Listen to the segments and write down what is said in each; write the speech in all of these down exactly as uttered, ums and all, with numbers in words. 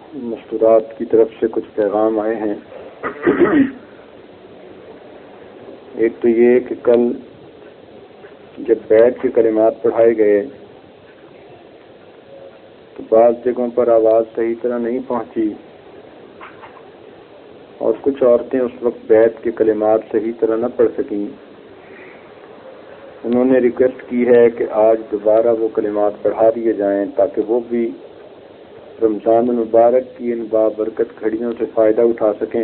مستورات کی طرف سے کچھ پیغام آئے ہیں. ایک تو یہ کہ کل جب بیت کے کلمات پڑھائے گئے تو بعض جگہوں پر آواز صحیح طرح نہیں پہنچی اور کچھ عورتیں اس وقت بیت کے کلمات صحیح طرح نہ پڑھ سکیں. انہوں نے ریکویسٹ کی ہے کہ آج دوبارہ وہ کلمات پڑھا دیے جائیں تاکہ وہ بھی رمضان المبارک کی ان بابرکت گھڑیوں سے فائدہ اٹھا سکیں.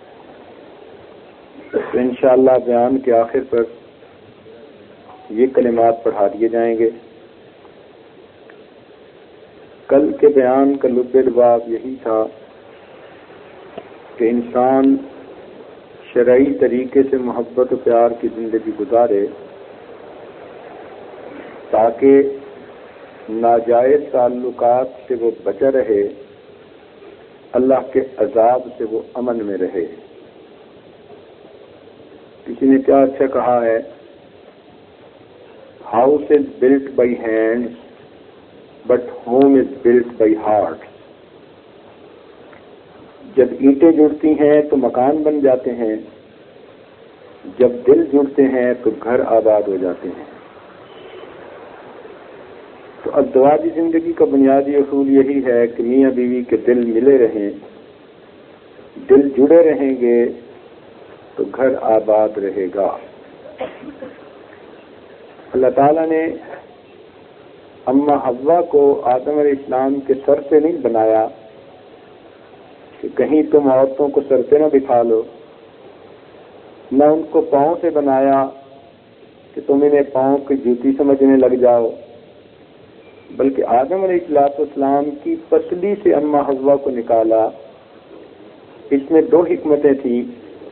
تو انشاءاللہ بیان کے آخر پر یہ کلمات پڑھا دیے جائیں گے. کل کے بیان کا لب لباب یہی تھا کہ انسان شرعی طریقے سے محبت و پیار کی زندگی گزارے تاکہ ناجائز تعلقات سے وہ بچا رہے، اللہ کے عذاب سے وہ امن میں رہے. کسی نے کیا اچھا کہا ہے، house is built by hands but home is built by heart. جب اینٹیں جڑتی ہیں تو مکان بن جاتے ہیں، جب دل جڑتے ہیں تو گھر آباد ہو جاتے ہیں. تو ازدواجی زندگی کا بنیادی اصول یہی ہے کہ میاں بیوی کے دل ملے رہیں، دل جڑے رہیں گے تو گھر آباد رہے گا. اللہ تعالیٰ نے اما حوا کو آدم علیہ السلام کے سر سے نہیں بنایا کہ کہیں تم عورتوں کو سر پہ نہ بٹھا لو، نہ ان کو پاؤں سے بنایا کہ تم انہیں پاؤں کی جوتی سمجھنے لگ جاؤ، بلکہ آدم علیہ السلام کی پسلی سے اما حوا کو نکالا. اس میں دو حکمتیں تھیں.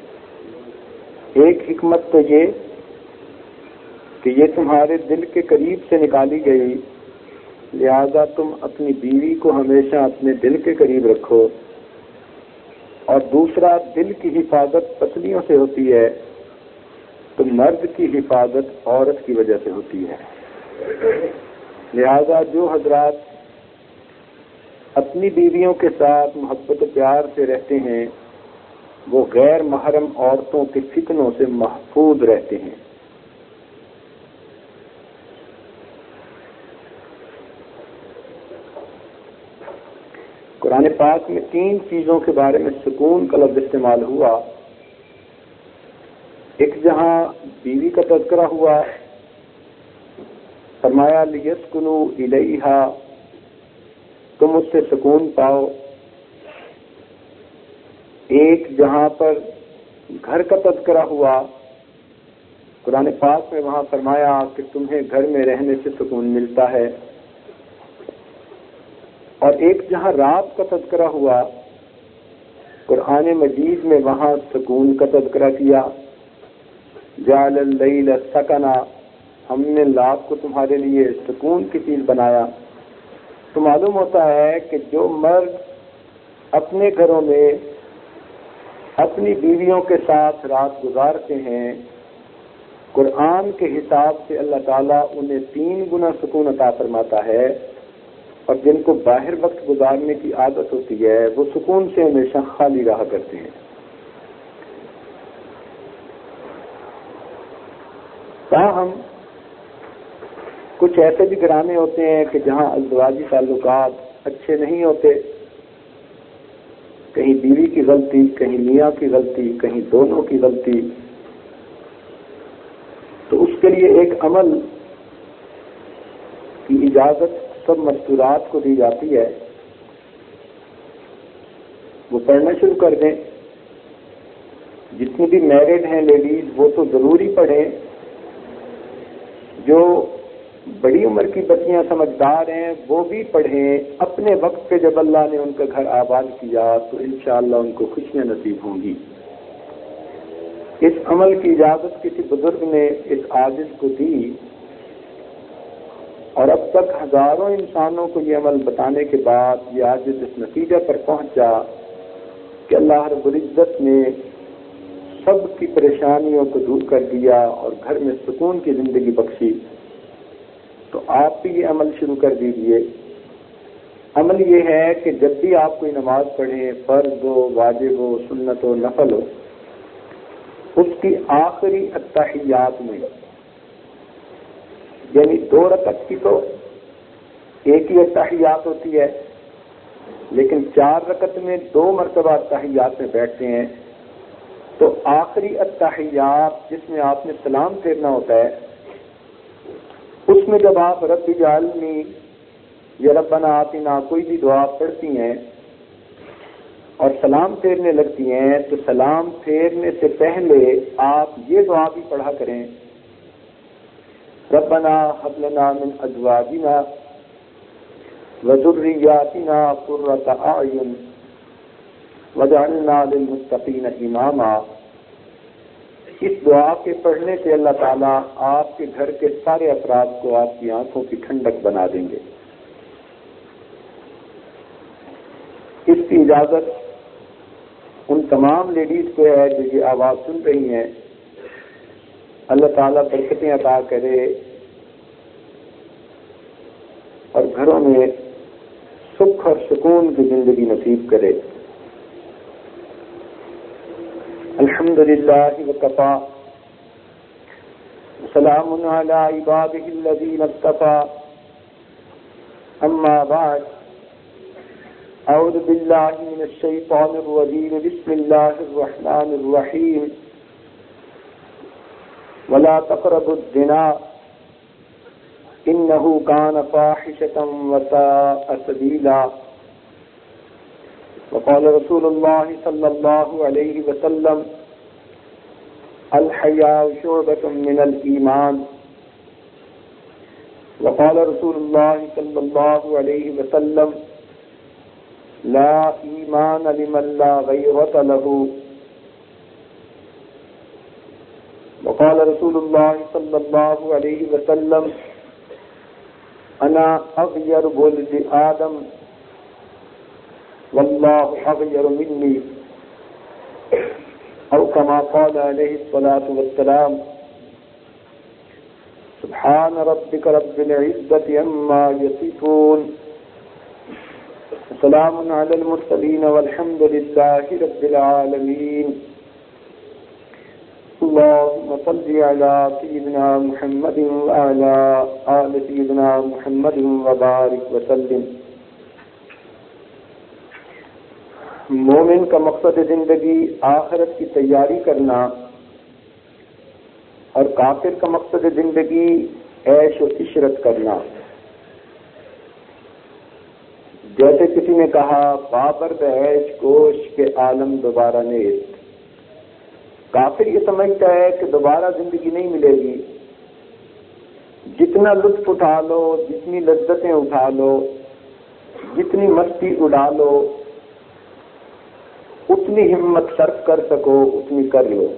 ایک حکمت تو یہ کہ یہ تمہارے دل کے قریب سے نکالی گئی، لہذا تم اپنی بیوی کو ہمیشہ اپنے دل کے قریب رکھو. اور دوسرا، دل کی حفاظت پسلیوں سے ہوتی ہے تو مرد کی حفاظت عورت کی وجہ سے ہوتی ہے. لہذا جو حضرات اپنی بیویوں کے ساتھ محبت و پیار سے رہتے ہیں وہ غیر محرم عورتوں کے فتنوں سے محفوظ رہتے ہیں. قرآن پاک میں تین چیزوں کے بارے میں سکون کا لفظ استعمال ہوا. ایک جہاں بیوی کا تذکرہ ہوا، فرمایا لیسکنوا الیہا، تم اس سے سکون پاؤ. ایک جہاں پر گھر کا تذکرہ ہوا، قرآن پاک میں وہاں فرمایا کہ تمہیں گھر میں رہنے سے سکون ملتا ہے. اور ایک جہاں رات کا تذکرہ ہوا، قرآن مجید میں وہاں سکون کا تذکرہ کیا. جعل اللیل سکنا، ہم نے رات کو تمہارے لیے سکون کی چیز بنایا. تو معلوم ہوتا ہے کہ جو مرد اپنے گھروں میں اپنی بیویوں کے ساتھ رات گزارتے ہیں، قرآن کے حساب سے اللہ تعالیٰ انہیں تین گنا سکون عطا فرماتا ہے. اور جن کو باہر وقت گزارنے کی عادت ہوتی ہے وہ سکون سے ہمیشہ خالی رہا کرتے ہیں. تاہم کچھ ایسے بھی گھرانے ہوتے ہیں کہ جہاں ازدواجی تعلقات اچھے نہیں ہوتے، کہیں بیوی کی غلطی، کہیں میاں کی غلطی، کہیں دونوں کی غلطی. تو اس کے لیے ایک عمل کی اجازت سب مستورات کو دی جاتی ہے، وہ پڑھنا شروع کر دیں. جتنی بھی میرڈ ہیں لیڈیز وہ تو ضروری پڑھیں. جو بڑی عمر کی بچیاں سمجھدار ہیں وہ بھی پڑھیں. اپنے وقت پہ جب اللہ نے ان کا گھر آباد کیا تو انشاءاللہ ان کو خوشیاں نصیب ہوں گی. اس عمل کی اجازت کسی بزرگ نے اس عاجز کو دی، اور اب تک ہزاروں انسانوں کو یہ عمل بتانے کے بعد یہ عاجز اس نتیجہ پر پہنچا کہ اللہ رب العزت نے سب کی پریشانیوں کو دور کر دیا اور گھر میں سکون کی زندگی بخشی. تو آپ بھی یہ عمل شروع کر دیجئے. عمل یہ ہے کہ جب بھی آپ کوئی نماز پڑھیں، فرض ہو، واجب ہو، سنت ہو، نفل ہو، اس کی آخری التحیات میں، یعنی دو رکعت کی تو ایک ہی التحیات ہوتی ہے، لیکن چار رکعت میں دو مرتبہ التحیات میں بیٹھتے ہیں، تو آخری التحیات جس میں آپ نے سلام پھیرنا ہوتا ہے، اس میں جب آپ رب اجعلنی یا ربنا آتنا کوئی بھی دعا پڑھتی ہیں اور سلام پھیرنے لگتی ہیں، تو سلام پھیرنے سے پہلے آپ یہ دعا بھی پڑھا کریں، ربنا هب لنا من ازواجنا وذریاتنا قرۃ اعین واجعلنا للمتقین اماما۔ اس دعا کے پڑھنے سے اللہ تعالیٰ آپ کے گھر کے سارے افراد کو آپ کی آنکھوں کی ٹھنڈک بنا دیں گے۔ اس کی اجازت ان تمام لیڈیز کو ہے جو یہ آواز سن رہی ہیں، اللہ تعالیٰ برکتیں عطا کرے اور گھروں میں سکھ اور سکون کی زندگی نصیب کرے۔ الحمد للہ وکفی سلام علی عبادہ الذین اصطفی، اما بعد، اعوذ باللہ من الشیطان الرجیم، بسم اللہ الرحمن الرحیم، ولا تقربوا الزنا انہ کان فاحشۃ وساء سبیلا، وقال رسول اللہ صلی اللہ علیہ وسلم الحیاء شعبۃ من الایمان، وقال رسول اللہ صلی اللہ علیہ وسلم لا ایمان لمن لا غیرۃ لہ، وقال رسول اللہ صلی اللہ علیہ وسلم انا اغیر ولد آدم واللہ اغیر منی، او کما قال علیہ الصلاۃ والسلام سبحان ربک رب العزۃ عما یصفون، سلام علی المرسلین والحمد للہ رب العالمین۔ اللهم صل على سيدنا محمد وعلى آل سيدنا محمد وبارك وسلم۔ مومن کا مقصد زندگی آخرت کی تیاری کرنا اور کافر کا مقصد زندگی عیش و عشرت کرنا۔ جیسے کسی نے کہا بابرد عیش گوش کے عالم دوبارہ نیست، کافر یہ سمجھتا ہے کہ دوبارہ زندگی نہیں ملے گی، جتنا لطف اٹھا لو، جتنی لذتیں اٹھا لو، جتنی مستی اڑا لو، اتنی ہمت صرف کر سکو اتنی کر لو۔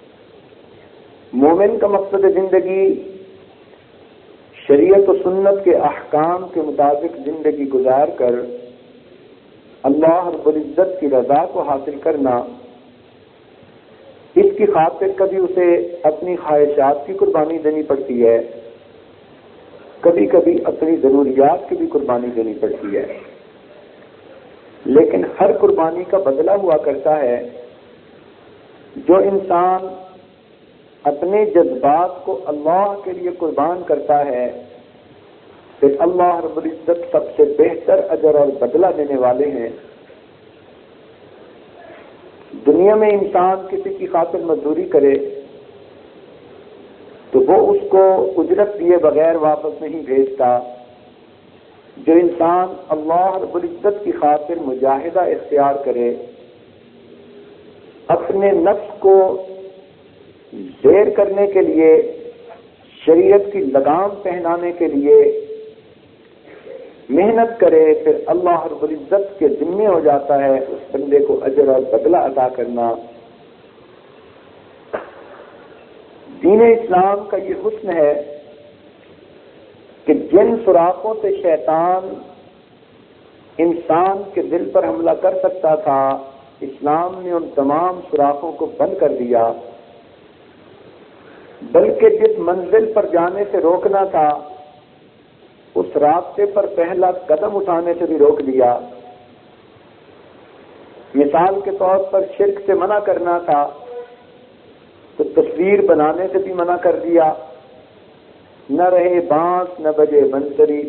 مومن کا مقصد زندگی شریعت و سنت کے احکام کے مطابق زندگی گزار کر اللہ رب العزت کی رضا کو حاصل کرنا، اس کی خاطر کبھی اسے اپنی خواہشات کی قربانی دینی پڑتی ہے، کبھی کبھی اپنی ضروریات کی بھی قربانی دینی پڑتی ہے، لیکن ہر قربانی کا بدلہ ہوا کرتا ہے۔ جو انسان اپنے جذبات کو اللہ کے لیے قربان کرتا ہے، پھر اللہ رب العزت سب سے بہتر اجر اور بدلہ دینے والے ہیں۔ دنیا میں انسان کسی کی خاطر مزدوری کرے تو وہ اس کو اجرت دیے بغیر واپس نہیں بھیجتا۔ جو انسان اللہ رب العزت کی خاطر مجاہدہ اختیار کرے، اپنے نفس کو زیر کرنے کے لیے، شریعت کی لگام پہنانے کے لیے محنت کرے، پھر اللہ رب العزت کے ذمے ہو جاتا ہے اس بندے کو اجر اور بدلہ عطا کرنا۔ دین اسلام کا یہ حسن ہے کہ جن سوراخوں سے شیطان انسان کے دل پر حملہ کر سکتا تھا، اسلام نے ان تمام سوراخوں کو بند کر دیا، بلکہ جس منزل پر جانے سے روکنا تھا اس راستے پر پہلا قدم اٹھانے سے بھی روک دیا. مثال کے طور پر شرک سے منع کرنا تھا تو تصویر بنانے سے بھی منع کر دیا. نہ رہے بانس نہ بجے بنسری.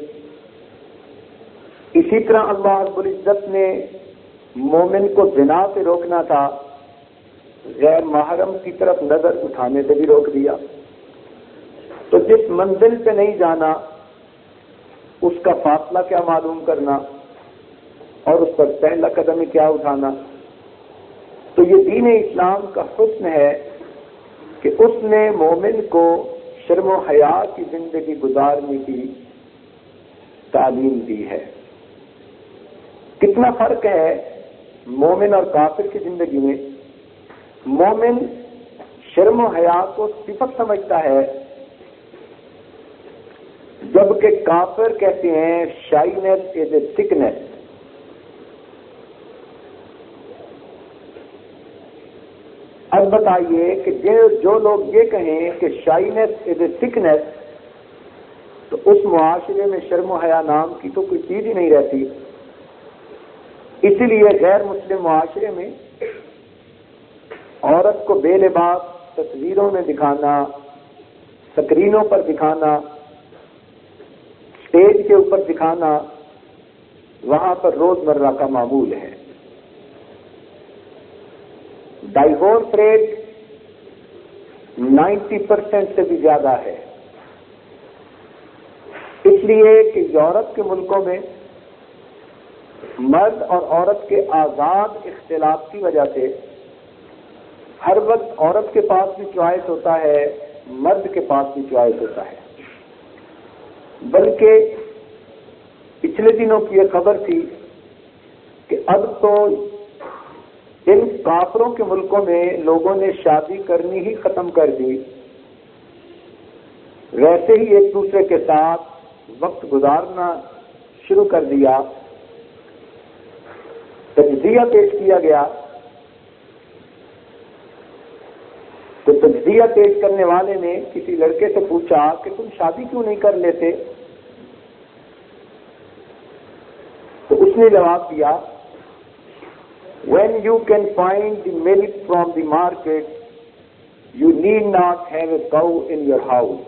اسی طرح اللہ رب العزت نے مومن کو زنا سے روکنا تھا، غیر محرم کی طرف نظر اٹھانے سے بھی روک دیا. تو جس منزل پہ نہیں جانا اس کا فاصلہ کیا معلوم کرنا اور اس پر پہلا قدم کیا اٹھانا. تو یہ دین اسلام کا حسن ہے کہ اس نے مومن کو شرم و حیا کی زندگی گزارنے کی تعلیم دی ہے. کتنا فرق ہے مومن اور کافر کی زندگی میں. مومن شرم و حیا کو صفت سمجھتا ہے، جبکہ کافر کہتے ہیں شائنس از اے سکنس. اب بتائیے کہ جو لوگ یہ کہیں کہ شائنس از اے سکنس تو اس معاشرے میں شرم و حیا نام کی تو کوئی چیز ہی نہیں رہتی. اسی لیے غیر مسلم معاشرے میں عورت کو بے لباس تصویروں میں دکھانا، سکرینوں پر دکھانا، اسٹیج کے اوپر دکھانا، وہاں پر روزمرہ کا معمول ہے. ڈائیورس ریٹ نائنٹی پرسینٹ سے بھی زیادہ ہے. اس لیے کہ یورپ کے ملکوں میں مرد اور عورت کے آزاد اختلاف کی وجہ سے ہر وقت عورت کے پاس بھی چوائس ہوتا ہے، مرد کے پاس بھی چوائس ہوتا ہے. بلکہ پچھلے دنوں کی یہ خبر تھی کہ اب تو ان کافروں کے ملکوں میں لوگوں نے شادی کرنی ہی ختم کر دی، ویسے ہی ایک دوسرے کے ساتھ وقت گزارنا شروع کر دیا. تجزیہ پیش کیا گیا تو تجزیہ پیش کرنے والے نے کسی لڑکے سے پوچھا کہ تم شادی کیوں نہیں کر لیتے؟ تو اس نے جواب دیا when you can find the milk from the market you need not have a cow in your house.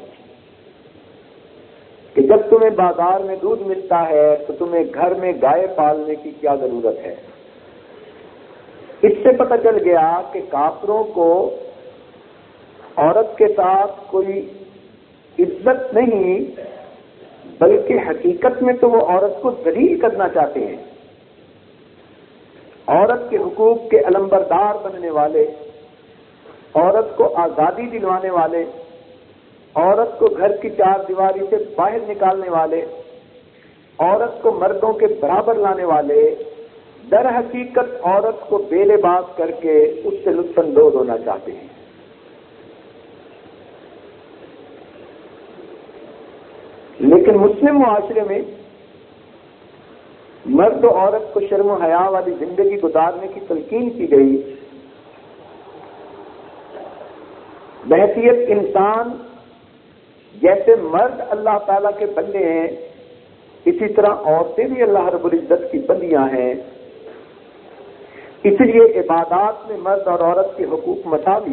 کہ جب تمہیں بازار میں دودھ ملتا ہے تو تمہیں گھر میں گائے پالنے کی کیا ضرورت ہے. اس سے پتہ چل گیا کہ کافروں کو عورت کے ساتھ کوئی عزت نہیں، بلکہ حقیقت میں تو وہ عورت کو ذلیل کرنا چاہتے ہیں. عورت کے حقوق کے علمبردار بننے والے، عورت کو آزادی دلوانے والے، عورت کو گھر کی چار دیواری سے باہر نکالنے والے، عورت کو مردوں کے برابر لانے والے، در حقیقت عورت کو بے لباس کر کے اس سے لطف اندوز ہونا چاہتے ہیں. لیکن مسلم معاشرے میں مرد و عورت کو شرم و حیا والی زندگی گزارنے کی تلقین کی گئی. بحیثیت انسان جیسے مرد اللہ تعالیٰ کے بندے ہیں، اسی طرح عورتیں بھی اللہ رب العزت کی بندیاں ہیں. اس لیے عبادات میں مرد اور عورت کے حقوق مساوی.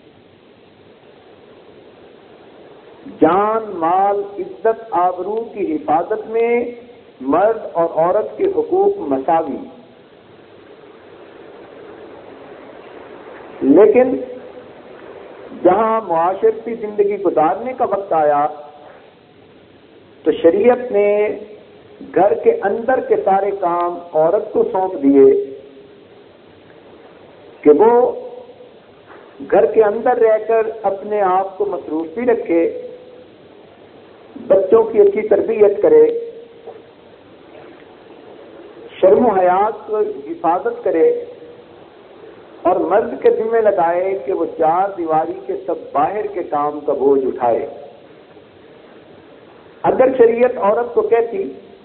جان، مال، عزت، آبرو کی حفاظت میں مرد اور عورت کے حقوق مساوی. لیکن جہاں معاشرتی زندگی گزارنے کا وقت آیا تو شریعت نے گھر کے اندر کے سارے کام عورت کو سونپ دیے کہ وہ گھر کے اندر رہ کر اپنے آپ کو مصروف بھی رکھے، بچوں کی اچھی تربیت کرے، شرم و حیات کو حفاظت کرے، اور مرد کے ذمہ لگائے کہ وہ چار دیواری کے سب باہر کے کام کا بوجھ اٹھائے. اگر شریعت عورت کو کہتی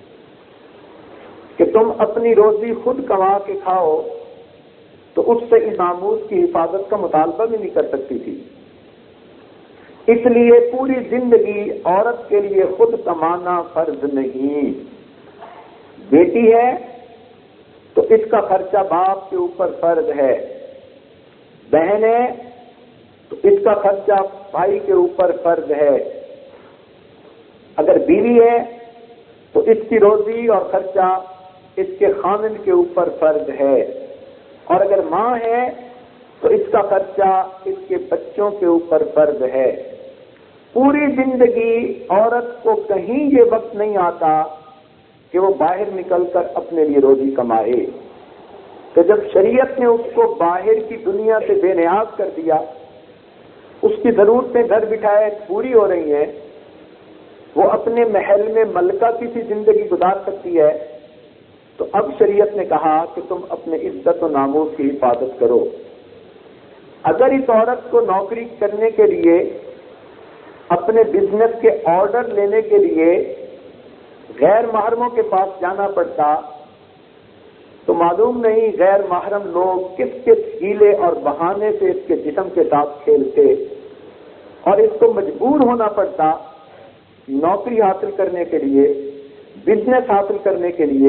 کہ تم اپنی روزی خود کما کے کھاؤ تو اس سے اس ناموس کی حفاظت کا مطالبہ بھی نہیں کر سکتی تھی. اس لیے پوری زندگی عورت کے لیے خود کمانا فرض نہیں. بیٹی ہے تو اس کا خرچہ باپ کے اوپر فرض ہے، بہن ہے تو اس کا خرچہ بھائی کے اوپر فرض ہے، اگر بیوی ہے تو اس کی روزی اور خرچہ اس کے خامن کے اوپر فرض ہے، اور اگر ماں ہے تو اس کا خرچہ اس کے بچوں کے اوپر فرض ہے. پوری زندگی عورت کو کہیں یہ وقت نہیں آتا کہ وہ باہر نکل کر اپنے لیے روزی کمائے. تو جب شریعت نے اس کو باہر کی دنیا سے بے نیاز کر دیا، اس کی ضرورتیں گھر بٹھائے پوری ہو رہی ہیں، وہ اپنے محل میں ملکہ کی سی زندگی گزار سکتی ہے، تو اب شریعت نے کہا کہ تم اپنے عزت و ناموس کی حفاظت کرو. اگر اس عورت کو نوکری کرنے کے لیے، اپنے بزنس کے آرڈر لینے کے لیے غیر محرموں کے پاس جانا پڑتا تو معلوم نہیں غیر محرم لوگ کس کس ہیلے اور بہانے سے اس کے جسم کے ساتھ کھیلتے، اور اس کو مجبور ہونا پڑتا نوکری حاصل کرنے کے لیے، بزنس حاصل کرنے کے لیے،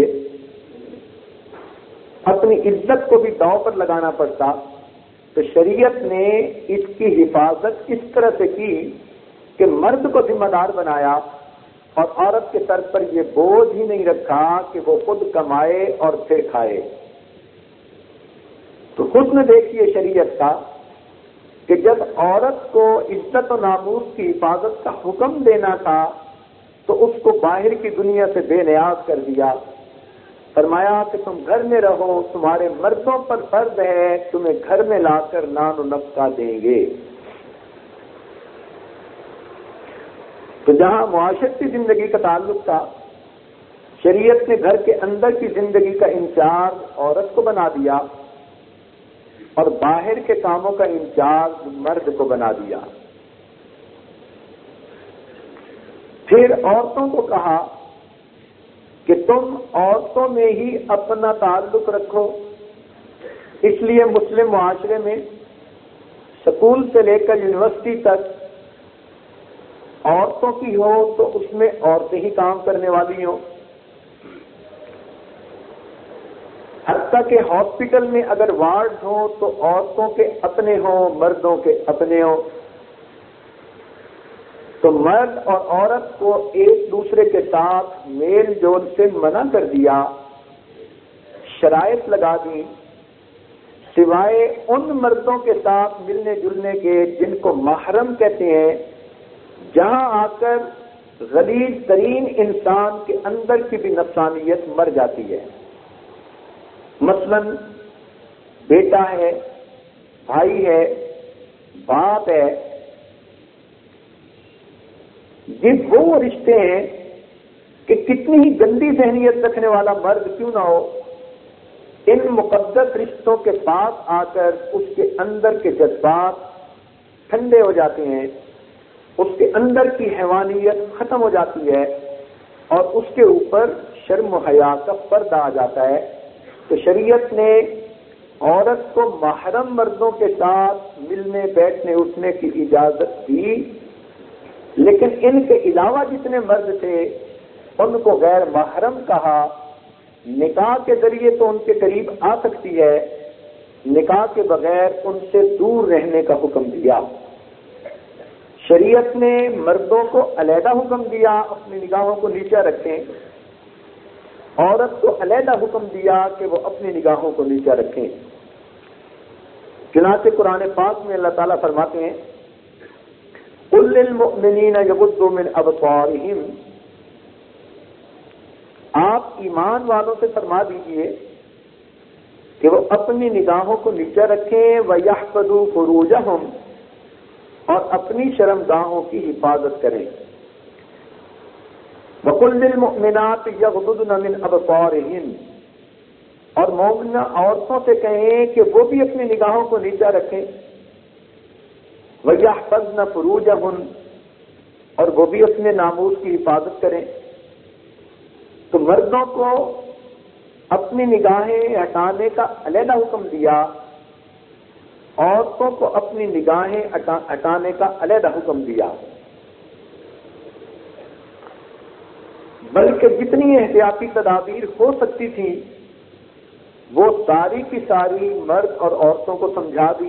اپنی عزت کو بھی داؤ پر لگانا پڑتا. تو شریعت نے اس کی حفاظت اس طرح سے کی کہ مرد کو ذمہ دار بنایا اور عورت کے سر پر یہ بوجھ ہی نہیں رکھا کہ وہ خود کمائے اور پھر کھائے. تو حسن دیکھیے شریعت کا کہ جب عورت کو عزت و ناموس کی حفاظت کا حکم دینا تھا تو اس کو باہر کی دنیا سے بے نیاز کر دیا. فرمایا کہ تم گھر میں رہو، تمہارے مردوں پر فرض ہے تمہیں گھر میں لا کر نان و نفقہ دیں گے. تو جہاں معاشرتی زندگی کا تعلق تھا، شریعت نے گھر کے اندر کی زندگی کا انچارج عورت کو بنا دیا اور باہر کے کاموں کا انچارج مرد کو بنا دیا. پھر عورتوں کو کہا کہ تم عورتوں میں ہی اپنا تعلق رکھو. اس لیے مسلم معاشرے میں سکول سے لے کر یونیورسٹی تک عورتوں کی ہو تو اس میں عورتیں ہی کام کرنے والی ہوں. حتیٰ کہ ہاسپٹل میں اگر وارڈ ہوں تو عورتوں کے اپنے ہوں، مردوں کے اپنے ہوں. تو مرد اور عورت کو ایک دوسرے کے ساتھ میل جول سے منع کر دیا، شرائط لگا دی، سوائے ان مردوں کے ساتھ ملنے جلنے کے جن کو محرم کہتے ہیں، جہاں آ کر غلیظ ترین انسان کے اندر کی بھی نفسانیت مر جاتی ہے. مثلا بیٹا ہے، بھائی ہے، باپ ہے، یہ وہ رشتے ہیں کہ کتنی ہی گندی ذہنیت رکھنے والا مرد کیوں نہ ہو، ان مقدس رشتوں کے پاس آ کر اس کے اندر کے جذبات ٹھنڈے ہو جاتے ہیں، اس کے اندر کی حیوانیت ختم ہو جاتی ہے اور اس کے اوپر شرم و حیا کا پردہ آ جاتا ہے. تو شریعت نے عورت کو محرم مردوں کے ساتھ ملنے بیٹھنے اٹھنے کی اجازت دی، لیکن ان کے علاوہ جتنے مرد تھے ان کو غیر محرم کہا. نکاح کے ذریعے تو ان کے قریب آ سکتی ہے، نکاح کے بغیر ان سے دور رہنے کا حکم دیا. شریعت نے مردوں کو علیحدہ حکم دیا اپنی نگاہوں کو نیچے رکھیں، عورت کو علیحدہ حکم دیا کہ وہ اپنی نگاہوں کو نیچے رکھیں. چنانچہ قرآن پاک میں اللہ تعالیٰ فرماتے ہیں قُلْ لِلْمُؤْمِنِينَ يَغُضُّوا مِنْ أَبْصَارِهِمْ، آپ ایمان والوں سے فرما دیجئے کہ وہ اپنی نگاہوں کو نیچے رکھیں، وَيَحْفَظُوا فُرُوجَهُمْ، اور اپنی شرمگاہوں کی حفاظت کریں. وَقُلْ لِلْمُؤْمِنَاتِ يَغْضُضْنَ مِنْ أَبْصَارِهِنَّ، اور مومنہ عورتوں سے کہیں کہ وہ بھی اپنی نگاہوں کو نیچے رکھیں. وَيَحْفَظْنَ فُرُوجَهُنَّ، اور وہ بھی اپنے ناموس کی حفاظت کریں. تو مردوں کو اپنی نگاہیں ہٹانے کا علیحدہ حکم دیا، عورتوں کو اپنی نگاہیں ہٹانے کا علیحدہ حکم دیا، بلکہ جتنی احتیاطی تدابیر ہو سکتی تھی وہ ساری کی ساری مرد اور عورتوں کو سمجھا دی۔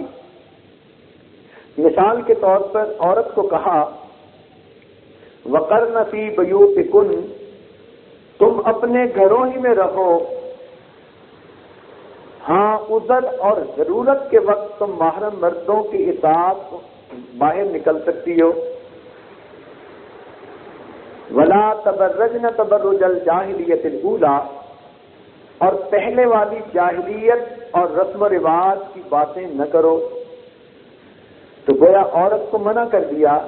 مثال کے طور پر عورت کو کہا وَقَرْنَ فِي بُيُوتِكُنَّ، تم اپنے گھروں ہی میں رہو، ہاں عذر اور ضرورت کے وقت تم محرم مردوں کی اطاعت باہر نکل سکتی ہو۔ وَلَا تَبَرَّجْنَ تَبَرُّجَ الْجَاهِلِيَّةِ الْأُولَى، اور پہلے والی جاہلیت اور رسم و رواج کی باتیں نہ کرو۔ تو گویا عورت کو منع کر دیا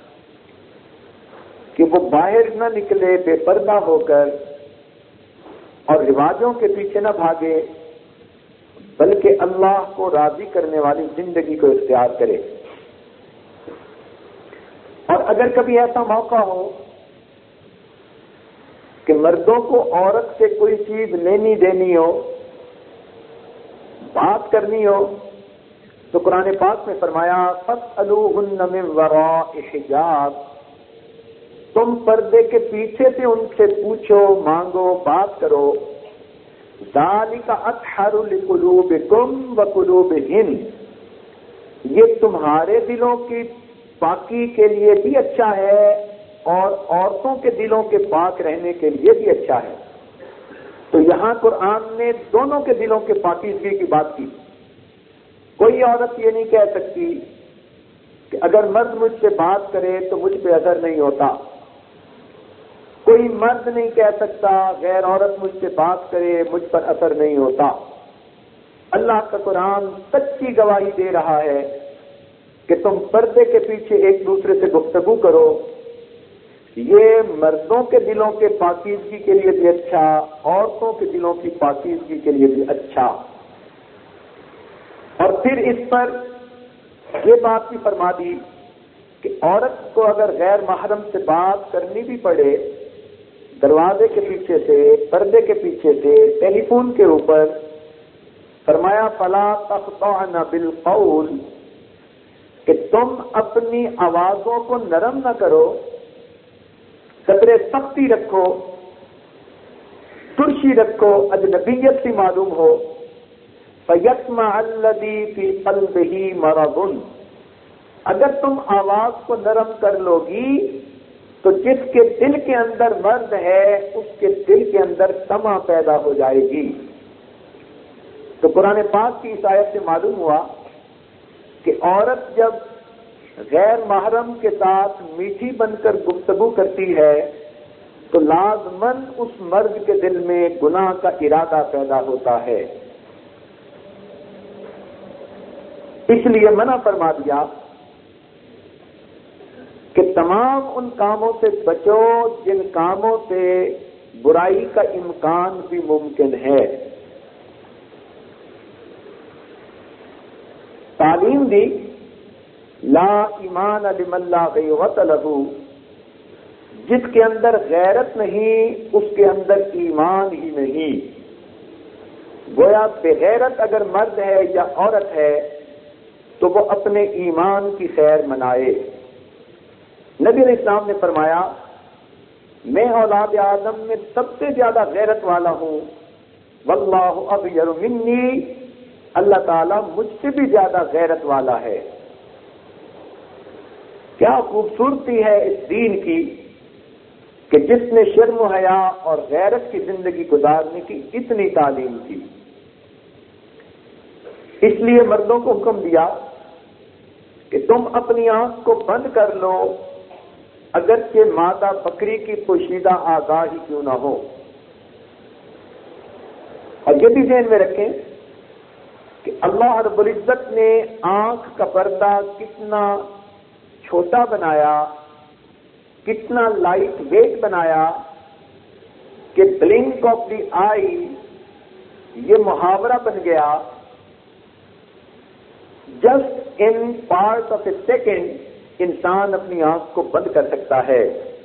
کہ وہ باہر نہ نکلے بے پردہ ہو کر اور رواجوں کے پیچھے نہ بھاگے، بلکہ اللہ کو راضی کرنے والی زندگی کو اختیار کرے۔ اور اگر کبھی ایسا موقع ہو کہ مردوں کو عورت سے کوئی چیز لینی دینی ہو، بات کرنی ہو، تو قرآن پاک میں فرمایا فَاسْأَلُوهُنَّ مِنْ وَرَاءِ حِجَابٍ، تم پردے کے پیچھے سے ان سے پوچھو، مانگو، بات کرو۔ ذَلِكَ أَطْهَرُ لِقُلُوبِكُمْ وَقُلُوبِهِنَّ، یہ تمہارے دلوں کی پاکی کے لیے بھی اچھا ہے اور عورتوں کے دلوں کے پاک رہنے کے لیے بھی اچھا ہے۔ تو یہاں قرآن نے دونوں کے دلوں کے پاکیزگی کی بات کی۔ کوئی عورت یہ نہیں کہہ سکتی کہ اگر مرد مجھ سے بات کرے تو مجھ پہ اثر نہیں ہوتا، کوئی مرد نہیں کہہ سکتا غیر عورت مجھ سے بات کرے مجھ پر اثر نہیں ہوتا۔ اللہ کا قرآن سچی گواہی دے رہا ہے کہ تم پردے کے پیچھے ایک دوسرے سے گفتگو کرو، یہ مردوں کے دلوں کے پاکیزگی کے لیے بھی اچھا، عورتوں کے دلوں کی پاکیزگی کے لیے بھی اچھا۔ اور پھر اس پر یہ بات بھی فرما دی کہ عورت کو اگر غیر محرم سے بات کرنی بھی پڑے، دروازے کے پیچھے سے، پردے کے پیچھے سے، ٹیلی فون کے اوپر، فرمایا فَلَا تَخْضَعْنَ بِالْقَوْلِ، کہ تم اپنی آوازوں کو نرم نہ کرو، قدرے سختی رکھو، ترشی رکھو، اجنبیت سی معلوم ہو۔ فَيَطْمَعَ الَّذِي فِي قَلْبِهِ مَرَضٌ، اگر تم آواز کو نرم کر لو گی تو جس کے دل کے اندر مرض ہے اس کے دل کے اندر طمع پیدا ہو جائے گی۔ تو قرآن پاک کی اس آیت سے معلوم ہوا کہ عورت جب غیر محرم کے ساتھ میٹھی بن کر گفتگو کرتی ہے تو لازماً اس مرد کے دل میں گناہ کا ارادہ پیدا ہوتا ہے، اس لیے منع فرما دیا کہ تمام ان کاموں سے بچو جن کاموں سے برائی کا امکان بھی ممکن ہے۔ تعلیم دی لا ایمان لمن لا غیرت لہ، جس کے اندر غیرت نہیں اس کے اندر ایمان ہی نہیں۔ گویا بغیرت اگر مرد ہے یا عورت ہے تو وہ اپنے ایمان کی خیر منائے۔ نبی علیہ السلام نے فرمایا میں اولاد آدم میں سب سے زیادہ غیرت والا ہوں، واللہ اغیر منی، اللہ تعالیٰ مجھ سے بھی زیادہ غیرت والا ہے۔ کیا خوبصورتی ہے اس دین کی کہ جس نے شرم و حیا اور غیرت کی زندگی گزارنے کی اتنی تعلیم کی۔ اس لیے مردوں کو حکم دیا کہ تم اپنی آنکھ کو بند کر لو اگرچہ مادہ بکری کی پوشیدہ آگاہی کیوں نہ ہو۔ اور یہ بھی ذہن میں رکھیں کہ اللہ رب العزت نے آنکھ کا پردہ کتنا چھوٹا بنایا، کتنا لائٹ ویٹ بنایا کہ بلنک آف دی آئی یہ محاورہ بن گیا، just in part of a second انسان اپنی آنکھ کو بند کر سکتا ہے۔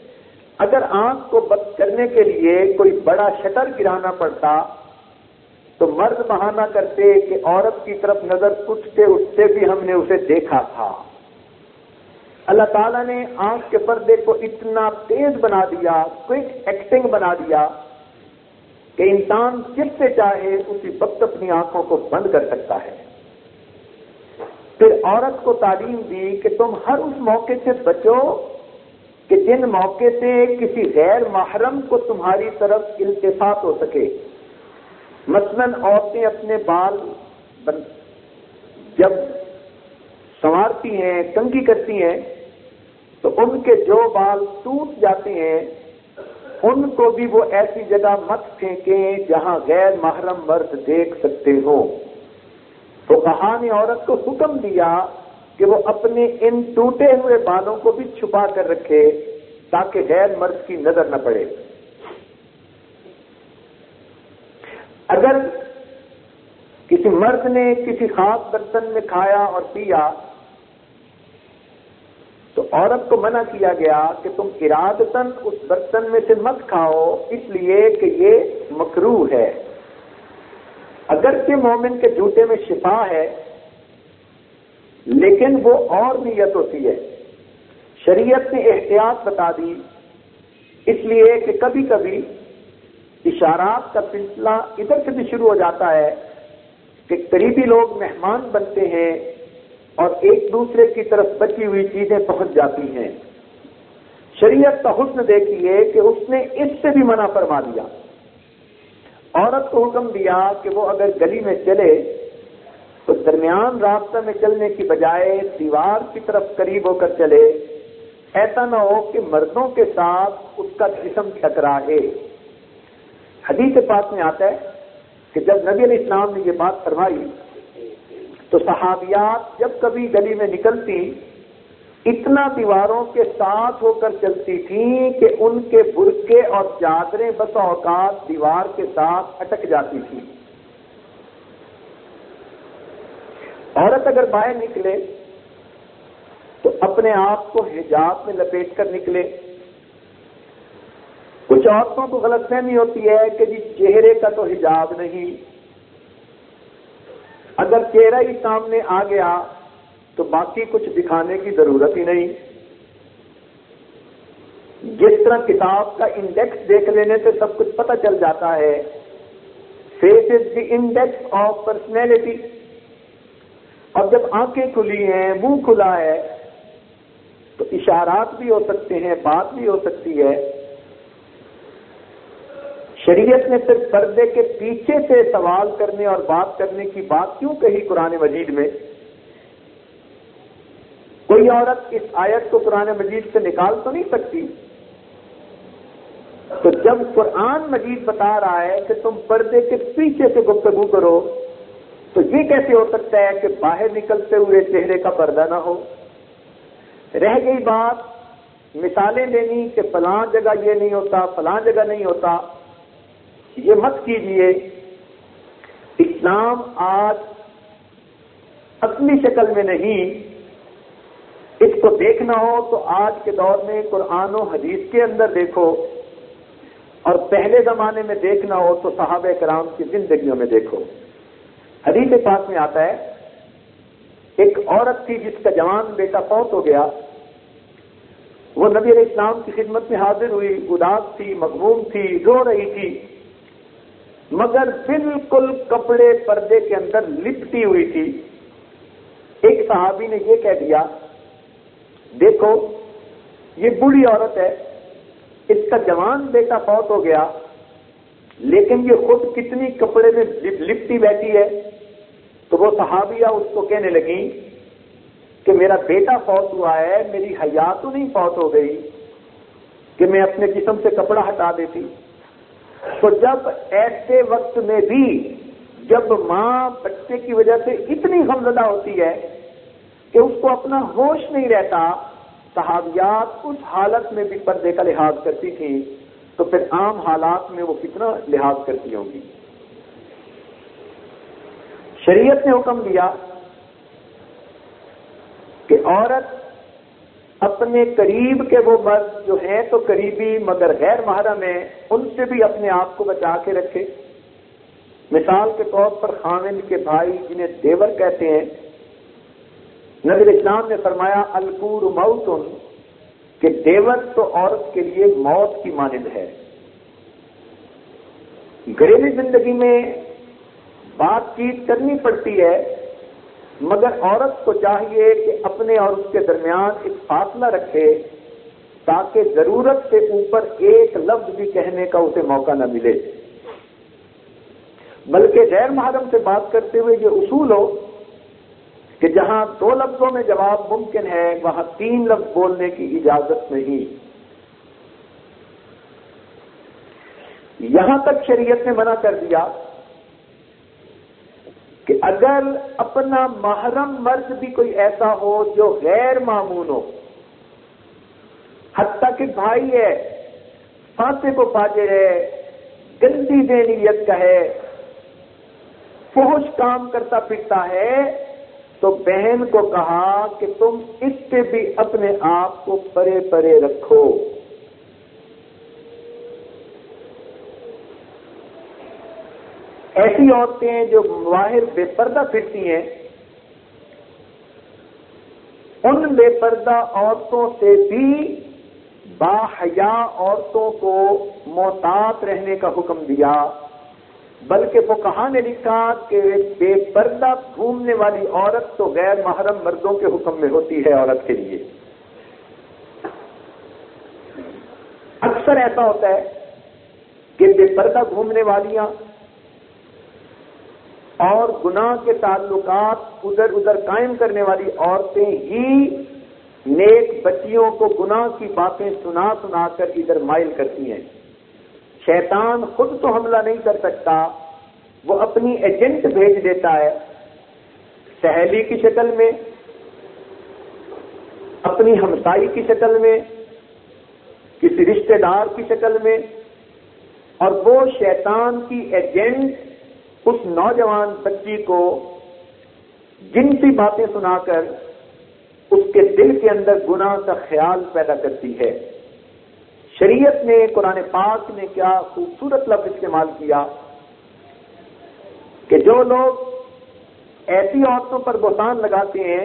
اگر آنکھ کو بند کرنے کے لیے کوئی بڑا شٹر گرانا پڑتا تو مرد بہانہ کرتے کہ عورت کی طرف نظر اٹھتے اٹھتے بھی ہم نے اسے دیکھا تھا۔ اللہ تعالیٰ نے آنکھ کے پردے کو اتنا تیز بنا دیا، کوئک ایکٹنگ بنا دیا کہ انسان جس سے چاہے اسی وقت اپنی آنکھوں کو بند کر سکتا ہے۔ پھر عورت کو تعلیم دی کہ تم ہر اس موقع سے بچو کہ جن موقع سے کسی غیر محرم کو تمہاری طرف التفات ہو سکے۔ مثلاً عورتیں اپنے بال جب سنوارتی ہیں، کنگھی کرتی ہیں، تو ان کے جو بال ٹوٹ جاتے ہیں ان کو بھی وہ ایسی جگہ مت پھینکیں جہاں غیر محرم مرد دیکھ سکتے ہو۔ تو کہا نے عورت کو حکم دیا کہ وہ اپنے ان ٹوٹے ہوئے بالوں کو بھی چھپا کر رکھے تاکہ غیر مرد کی نظر نہ پڑے۔ اگر کسی مرد نے کسی خاص برتن میں کھایا اور پیا تو عورت کو منع کیا گیا کہ تم ارادتاً اس برتن میں سے مت کھاؤ، اس لیے کہ یہ مکروہ ہے۔ اگرچہ مومن کے جوتے میں شفا ہے لیکن وہ اور نیت ہوتی ہے۔ شریعت نے احتیاط بتا دی، اس لیے کہ کبھی کبھی اشارات کا سلسلہ ادھر سے بھی شروع ہو جاتا ہے کہ قریبی لوگ مہمان بنتے ہیں اور ایک دوسرے کی طرف بچی ہوئی چیزیں پہنچ جاتی ہیں۔ شریعت کا حسن دیکھیے کہ اس نے اس سے بھی منع فرما دیا۔ عورت کو حکم دیا کہ وہ اگر گلی میں چلے تو درمیان راستہ میں چلنے کی بجائے دیوار کی طرف قریب ہو کر چلے، ایسا نہ ہو کہ مردوں کے ساتھ اس کا جسم ٹکرائے۔ حدیث پاک میں آتا ہے کہ جب نبی علیہ السلام نے یہ بات فرمائی تو صحابیات جب کبھی گلی میں نکلتی اتنا دیواروں کے ساتھ ہو کر چلتی تھیں کہ ان کے برقعے اور چادریں بسا اوقات دیوار کے ساتھ اٹک جاتی تھیں۔ عورت اگر باہر نکلے تو اپنے آپ کو حجاب میں لپیٹ کر نکلے۔ کچھ عورتوں کو غلط فہمی ہوتی ہے کہ جی چہرے کا تو حجاب نہیں، اگر چہرہ ہی سامنے آ گیا تو باقی کچھ دکھانے کی ضرورت ہی نہیں۔ جس طرح کتاب کا انڈیکس دیکھ لینے سے سب کچھ پتہ چل جاتا ہے، face is the index of personality, اور جب آنکھیں کھلی ہیں، منہ کھلا ہے تو اشارات بھی ہو سکتے ہیں، بات بھی ہو سکتی ہے۔ شریعت نے صرف پردے کے پیچھے سے سوال کرنے اور بات کرنے کی بات کیوں کہی قرآن مجید میں؟ کوئی عورت اس آیت کو قرآن مجید سے نکال تو نہیں سکتی۔ تو جب قرآن مجید بتا رہا ہے کہ تم پردے کے پیچھے سے گفتگو کرو تو یہ کیسے ہو سکتا ہے کہ باہر نکلتے ہوئے چہرے کا پردہ نہ ہو؟ رہ گئی بات مثالیں دینی کہ فلاں جگہ یہ نہیں ہوتا، فلاں جگہ نہیں ہوتا، یہ مت کیجئے۔ اسلام آج اصلی شکل میں نہیں، اس کو دیکھنا ہو تو آج کے دور میں قرآن و حدیث کے اندر دیکھو، اور پہلے زمانے میں دیکھنا ہو تو صحابہ کرام کی زندگیوں میں دیکھو۔ حدیث پاک میں آتا ہے ایک عورت تھی جس کا جوان بیٹا فوت ہو گیا، وہ نبی علیہ السلام کی خدمت میں حاضر ہوئی، اداس تھی، مغموم تھی، رو رہی تھی، مگر بالکل کپڑے پردے کے اندر لپٹی ہوئی تھی۔ ایک صحابی نے یہ کہہ دیا، دیکھو یہ بوڑھی عورت ہے، اس کا جوان بیٹا فوت ہو گیا لیکن یہ خود کتنی کپڑے میں لپٹی بیٹھی ہے۔ تو وہ صحابیہ اس کو کہنے لگی کہ میرا بیٹا فوت ہوا ہے، میری حیا تو نہیں فوت ہو گئی کہ میں اپنے جسم سے کپڑا ہٹا دیتی۔ تو جب ایسے وقت میں بھی جب ماں بچے کی وجہ سے اتنی غمزدہ ہوتی ہے کہ اس کو اپنا ہوش نہیں رہتا، صحابیات اس حالت میں بھی پردے کا لحاظ کرتی تھی، تو پھر عام حالات میں وہ کتنا لحاظ کرتی ہوں گی۔ شریعت نے حکم دیا کہ عورت اپنے قریب کے وہ مرد جو ہیں تو قریبی مگر غیر محرم ہیں، ان سے بھی اپنے آپ کو بچا کے رکھے۔ مثال کے طور پر خاوند کے بھائی جنہیں دیور کہتے ہیں، نبی اسلام نے فرمایا الکور موتن، کہ دیور تو عورت کے لیے موت کی مانند ہے۔ گھریلو زندگی میں بات چیت کرنی پڑتی ہے، مگر عورت کو چاہیے کہ اپنے اور اس کے درمیان ایک فاصلہ رکھے تاکہ ضرورت سے اوپر ایک لفظ بھی کہنے کا اسے موقع نہ ملے، بلکہ غیر محرم سے بات کرتے ہوئے یہ اصول ہو کہ جہاں دو لفظوں میں جواب ممکن ہے وہاں تین لفظ بولنے کی اجازت نہیں۔ یہاں تک شریعت نے منع کر دیا کہ اگر اپنا محرم مرد بھی کوئی ایسا ہو جو غیر معمون ہو، حتیٰ کہ بھائی ہے، فاسق و فاجر ہے، گندی بے نیت کا ہے، فحش کام کرتا پھرتا ہے، تو بہن کو کہا کہ تم اس سے بھی اپنے آپ کو پرے پرے رکھو۔ ایسی عورتیں جو باہر بے پردہ پھرتی ہیں، ان بے پردہ عورتوں سے بھی باحیا عورتوں کو محتاط رہنے کا حکم دیا، بلکہ فقہاء نے لکھا کہ بے پردہ گھومنے والی عورت تو غیر محرم مردوں کے حکم میں ہوتی ہے عورت کے لیے۔ اکثر ایسا ہوتا ہے کہ بے پردہ گھومنے والیاں اور گناہ کے تعلقات ادھر ادھر قائم کرنے والی عورتیں ہی نیک بچیوں کو گناہ کی باتیں سنا سنا کر ادھر مائل کرتی ہیں۔ شیطان خود تو حملہ نہیں کر سکتا، وہ اپنی ایجنٹ بھیج دیتا ہے، سہیلی کی شکل میں، اپنی ہمسائی کی شکل میں، کسی رشتہ دار کی شکل میں، اور وہ شیطان کی ایجنٹ اس نوجوان بچی کو جنسی باتیں سنا کر اس کے دل کے اندر گناہ کا خیال پیدا کرتی ہے۔ شریعت نے، قرآن پاک نے کیا خوبصورت لفظ استعمال کیا کہ جو لوگ ایسی عورتوں پر بہتان لگاتے ہیں،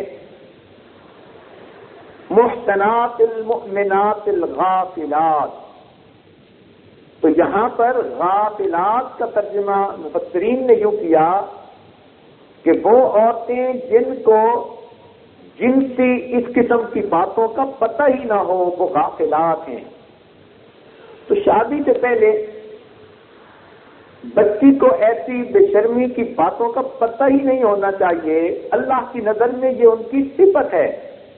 محسنات المؤمنات الغافلات، تو یہاں پر غافلات کا ترجمہ مفسرین نے یوں کیا کہ وہ عورتیں جن کو جنسی اس قسم کی باتوں کا پتہ ہی نہ ہو، وہ غافلات ہیں۔ تو شادی سے پہلے بچی کو ایسی بے شرمی کی باتوں کا پتہ ہی نہیں ہونا چاہیے۔ اللہ کی نظر میں یہ ان کی صفت ہے،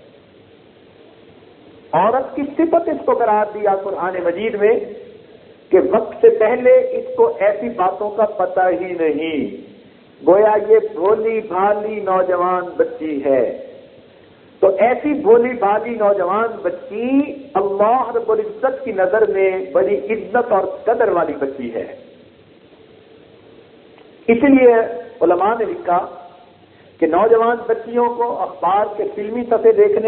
عورت کی صفت اس کو قرار دیا قرآن مجید میں کہ وقت سے پہلے اس کو ایسی باتوں کا پتہ ہی نہیں، گویا یہ بھولی بھالی نوجوان بچی ہے۔ تو ایسی بھولی بھالی نوجوان بچی اللہ رب العزت کی نظر میں بڑی عزت اور قدر والی بچی ہے۔ اس لیے علماء نے لکھا کہ نوجوان بچیوں کو اخبار کے فلمی صفحے دیکھنے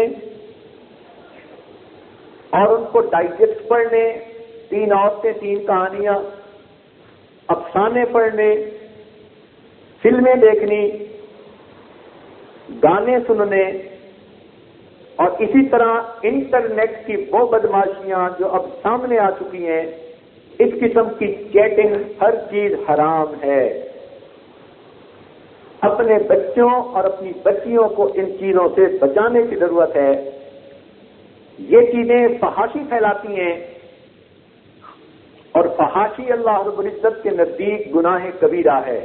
اور ان کو ڈائجسٹ پڑھنے، تین عورتیں تین کہانیاں، افسانے پڑھنے، فلمیں دیکھنی، گانے سننے، اور اسی طرح انٹرنیٹ کی وہ بدماشیاں جو اب سامنے آ چکی ہیں، اس قسم کی چیٹنگ، ہر چیز حرام ہے۔ اپنے بچوں اور اپنی بچیوں کو ان چیزوں سے بچانے کی ضرورت ہے۔ یہ چیزیں فحاشی پھیلاتی ہیں، اور فحاشی اللہ رب العزت کے نزدیک گناہ کبیرہ ہے۔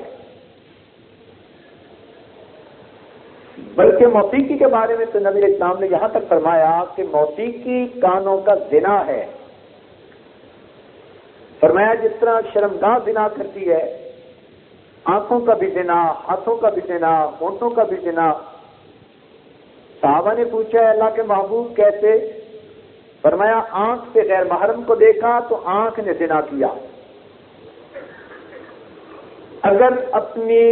بلکہ موسیقی کے بارے میں تو نبی اسلام نے یہاں تک فرمایا کہ موسیقی کانوں کا زنا ہے۔ فرمایا جس طرح شرمگاہ زنا کرتی ہے، آنکھوں کا بھی زنا، ہاتھوں کا بھی زنا، ہونٹوں کا بھی زنا۔ صحابہ نے پوچھا ہے اللہ کے محبوب کیسے؟ فرمایا آنکھ سے غیر محرم کو دیکھا تو آنکھ نے زنا کیا، اگر اپنی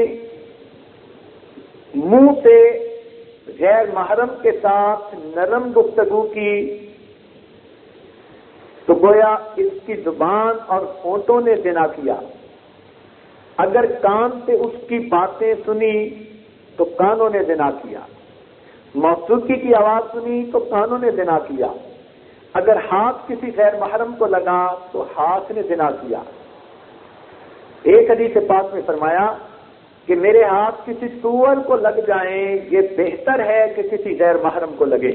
منہ سے غیر محرم کے ساتھ نرم گفتگو کی تو گویا اس کی زبان اور ہونٹوں نے زنا کیا، اگر کان سے اس کی باتیں سنی تو کانوں نے زنا کیا، موسیقی کی آواز سنی تو کانوں نے زنا کیا، اگر ہاتھ کسی غیر محرم کو لگا تو ہاتھ نے زنا کیا۔ ایک حدیث پاک میں فرمایا کہ میرے ہاتھ کسی سور کو لگ جائیں یہ بہتر ہے کہ کسی غیر محرم کو لگے۔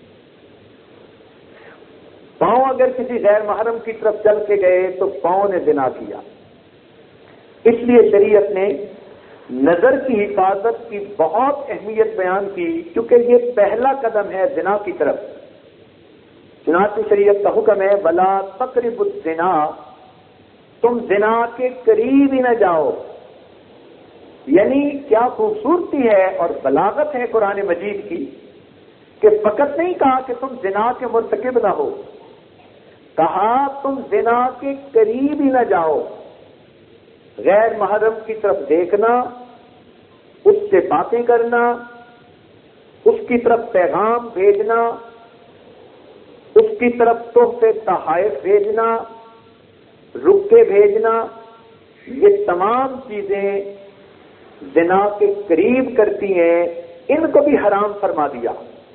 پاؤں اگر کسی غیر محرم کی طرف چل کے گئے تو پاؤں نے زنا کیا۔ اس لیے شریعت نے نظر کی حفاظت کی بہت اہمیت بیان کی، کیونکہ یہ پہلا قدم ہے زنا کی طرف۔ چنانچہ شریعت کا حکم ہے وَلَا تَقْرَبُوا الزِّنَا، تم زنا کے قریب ہی نہ جاؤ۔ یعنی کیا خوبصورتی ہے اور بلاغت ہے قرآن مجید کی کہ فقط نہیں کہا کہ تم زنا کے مرتکب نہ ہو، کہا تم زنا کے قریب ہی نہ جاؤ۔ غیر محرم کی طرف دیکھنا، اس سے باتیں کرنا، اس کی طرف پیغام بھیجنا، اس کی طرف تحفے تحائف بھیجنا، رکے بھیجنا، یہ تمام چیزیں زنا کے قریب کرتی ہیں، ان کو بھی حرام فرما دیا۔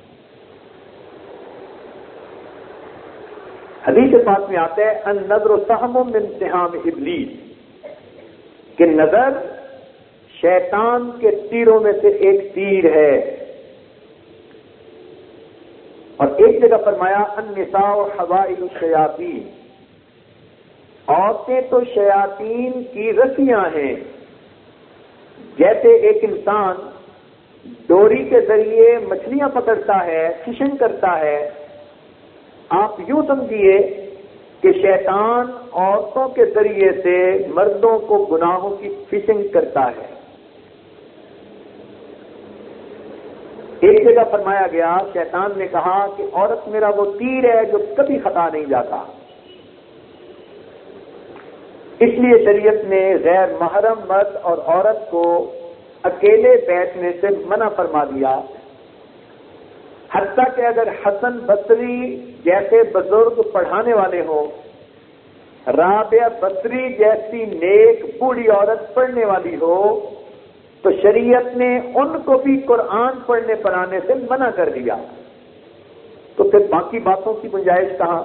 حدیث پاک میں آتا ہے النظر سہم من سہام ابلیس، کہ نظر شیطان کے تیروں میں سے ایک تیر ہے۔ اور ایک جگہ فرمایا النساء حوائل الشیاطین، عورتیں تو شیاطین کی رسیاں ہیں۔ جیسے ایک انسان ڈوری کے ذریعے مچھلیاں پکڑتا ہے، فشنگ کرتا ہے، آپ یوں سمجھیے کہ شیطان عورتوں کے ذریعے سے مردوں کو گناہوں کی فشنگ کرتا ہے۔ ایک جگہ فرمایا گیا، شیطان نے کہا کہ عورت میرا وہ تیر ہے جو کبھی خطا نہیں جاتا۔ اس لیے شریعت نے غیر محرم مرد اور عورت کو اکیلے بیٹھنے سے منع فرما دیا، حتیٰ کہ اگر حسن بصری جیسے بزرگ پڑھانے والے ہوں، رابعہ بصری جیسی نیک بوڑھی عورت پڑھنے والی ہو، تو شریعت نے ان کو بھی قرآن پڑھنے پڑھانے سے منع کر دیا۔ تو پھر باقی باتوں کی گنجائش کہاں؟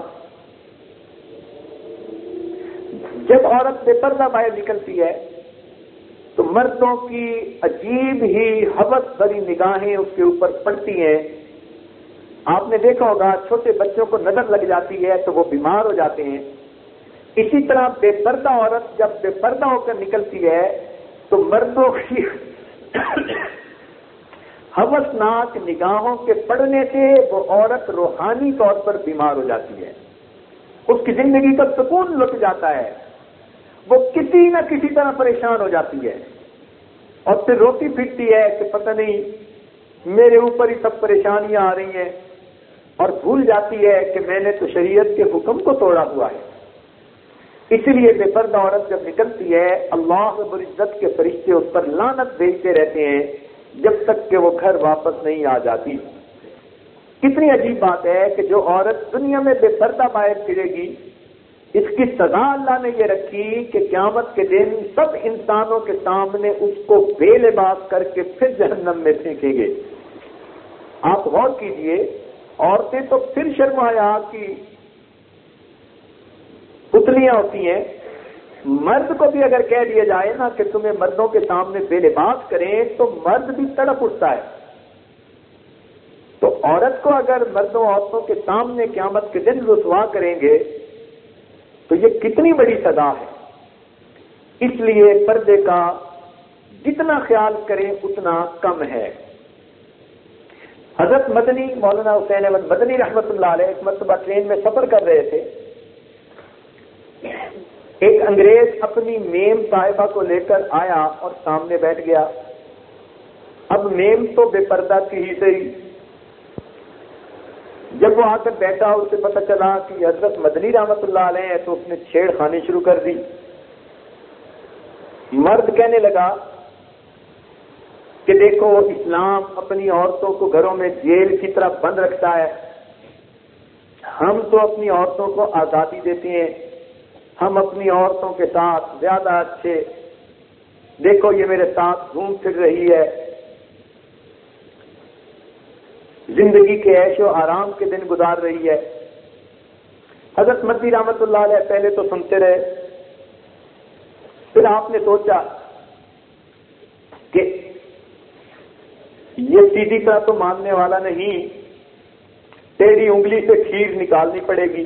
جب عورت بے پردہ باہر نکلتی ہے تو مردوں کی عجیب ہی ہوس بھری نگاہیں اس کے اوپر پڑتی ہیں۔ آپ نے دیکھا ہوگا چھوٹے بچوں کو نظر لگ جاتی ہے تو وہ بیمار ہو جاتے ہیں۔ اسی طرح بے پردہ عورت جب بے پردہ ہو کر نکلتی ہے تو مردوں کی ہوسناک نگاہوں کے پڑنے سے وہ عورت روحانی طور پر بیمار ہو جاتی ہے، اس کی زندگی کا سکون لٹ جاتا ہے، وہ کسی نہ کسی طرح پریشان ہو جاتی ہے، اور پھر روتی پھرتی ہے کہ پتہ نہیں میرے اوپر ہی سب پریشانیاں آ رہی ہیں، اور بھول جاتی ہے کہ میں نے تو شریعت کے حکم کو توڑا ہوا ہے۔ اسی لیے بے پردہ عورت جب نکلتی ہے اللہ رب العزت کے فرشتے اس پر لعنت بھیجتے رہتے ہیں جب تک کہ وہ گھر واپس نہیں آ جاتی۔ کتنی عجیب بات ہے کہ جو عورت دنیا میں بے پردہ باہر پھرے گی، اس کی سزا اللہ نے یہ رکھی کہ قیامت کے دن سب انسانوں کے سامنے اس کو بے لباس کر کے پھر جہنم میں پھینکیں گے۔ آپ غور کیجئے، عورتیں تو پھر شرم و حیا کی پتلیاں ہوتی ہیں، مرد کو بھی اگر کہہ دیا جائے نا کہ تمہیں مردوں کے سامنے بے لباس کریں تو مرد بھی تڑپ اٹھتا ہے۔ تو عورت کو اگر مردوں عورتوں کے سامنے قیامت کے دن رسوا کریں گے تو یہ کتنی بڑی سزا ہے۔ اس لیے پردے کا جتنا خیال کریں اتنا کم ہے۔ حضرت مدنی مولانا حسین احمد مدنی رحمت اللہ علیہ ایک مرتبہ ٹرین میں سفر کر رہے تھے، ایک انگریز اپنی میم صاحبہ کو لے کر آیا اور سامنے بیٹھ گیا۔ اب میم تو بے پردہ کی ہی صحیح، جب وہ آ کر بیٹھا اسے پتہ چلا کہ حضرت مدنی رحمت اللہ علیہ ہے تو اس نے چھیڑ خانی شروع کر دی۔ مرد کہنے لگا کہ دیکھو اسلام اپنی عورتوں کو گھروں میں جیل کی طرح بند رکھتا ہے، ہم تو اپنی عورتوں کو آزادی دیتے ہیں، ہم اپنی عورتوں کے ساتھ زیادہ اچھے دیکھو یہ میرے ساتھ گھوم پھر رہی ہے، زندگی کے عیش و آرام کے دن گزار رہی ہے۔ حضرت مدنی رحمت اللہ علیہ پہلے تو سنتے رہے، پھر آپ نے سوچا کہ یہ سیدھی طرح تو ماننے والا نہیں، تیری انگلی سے کھیر نکالنی پڑے گی۔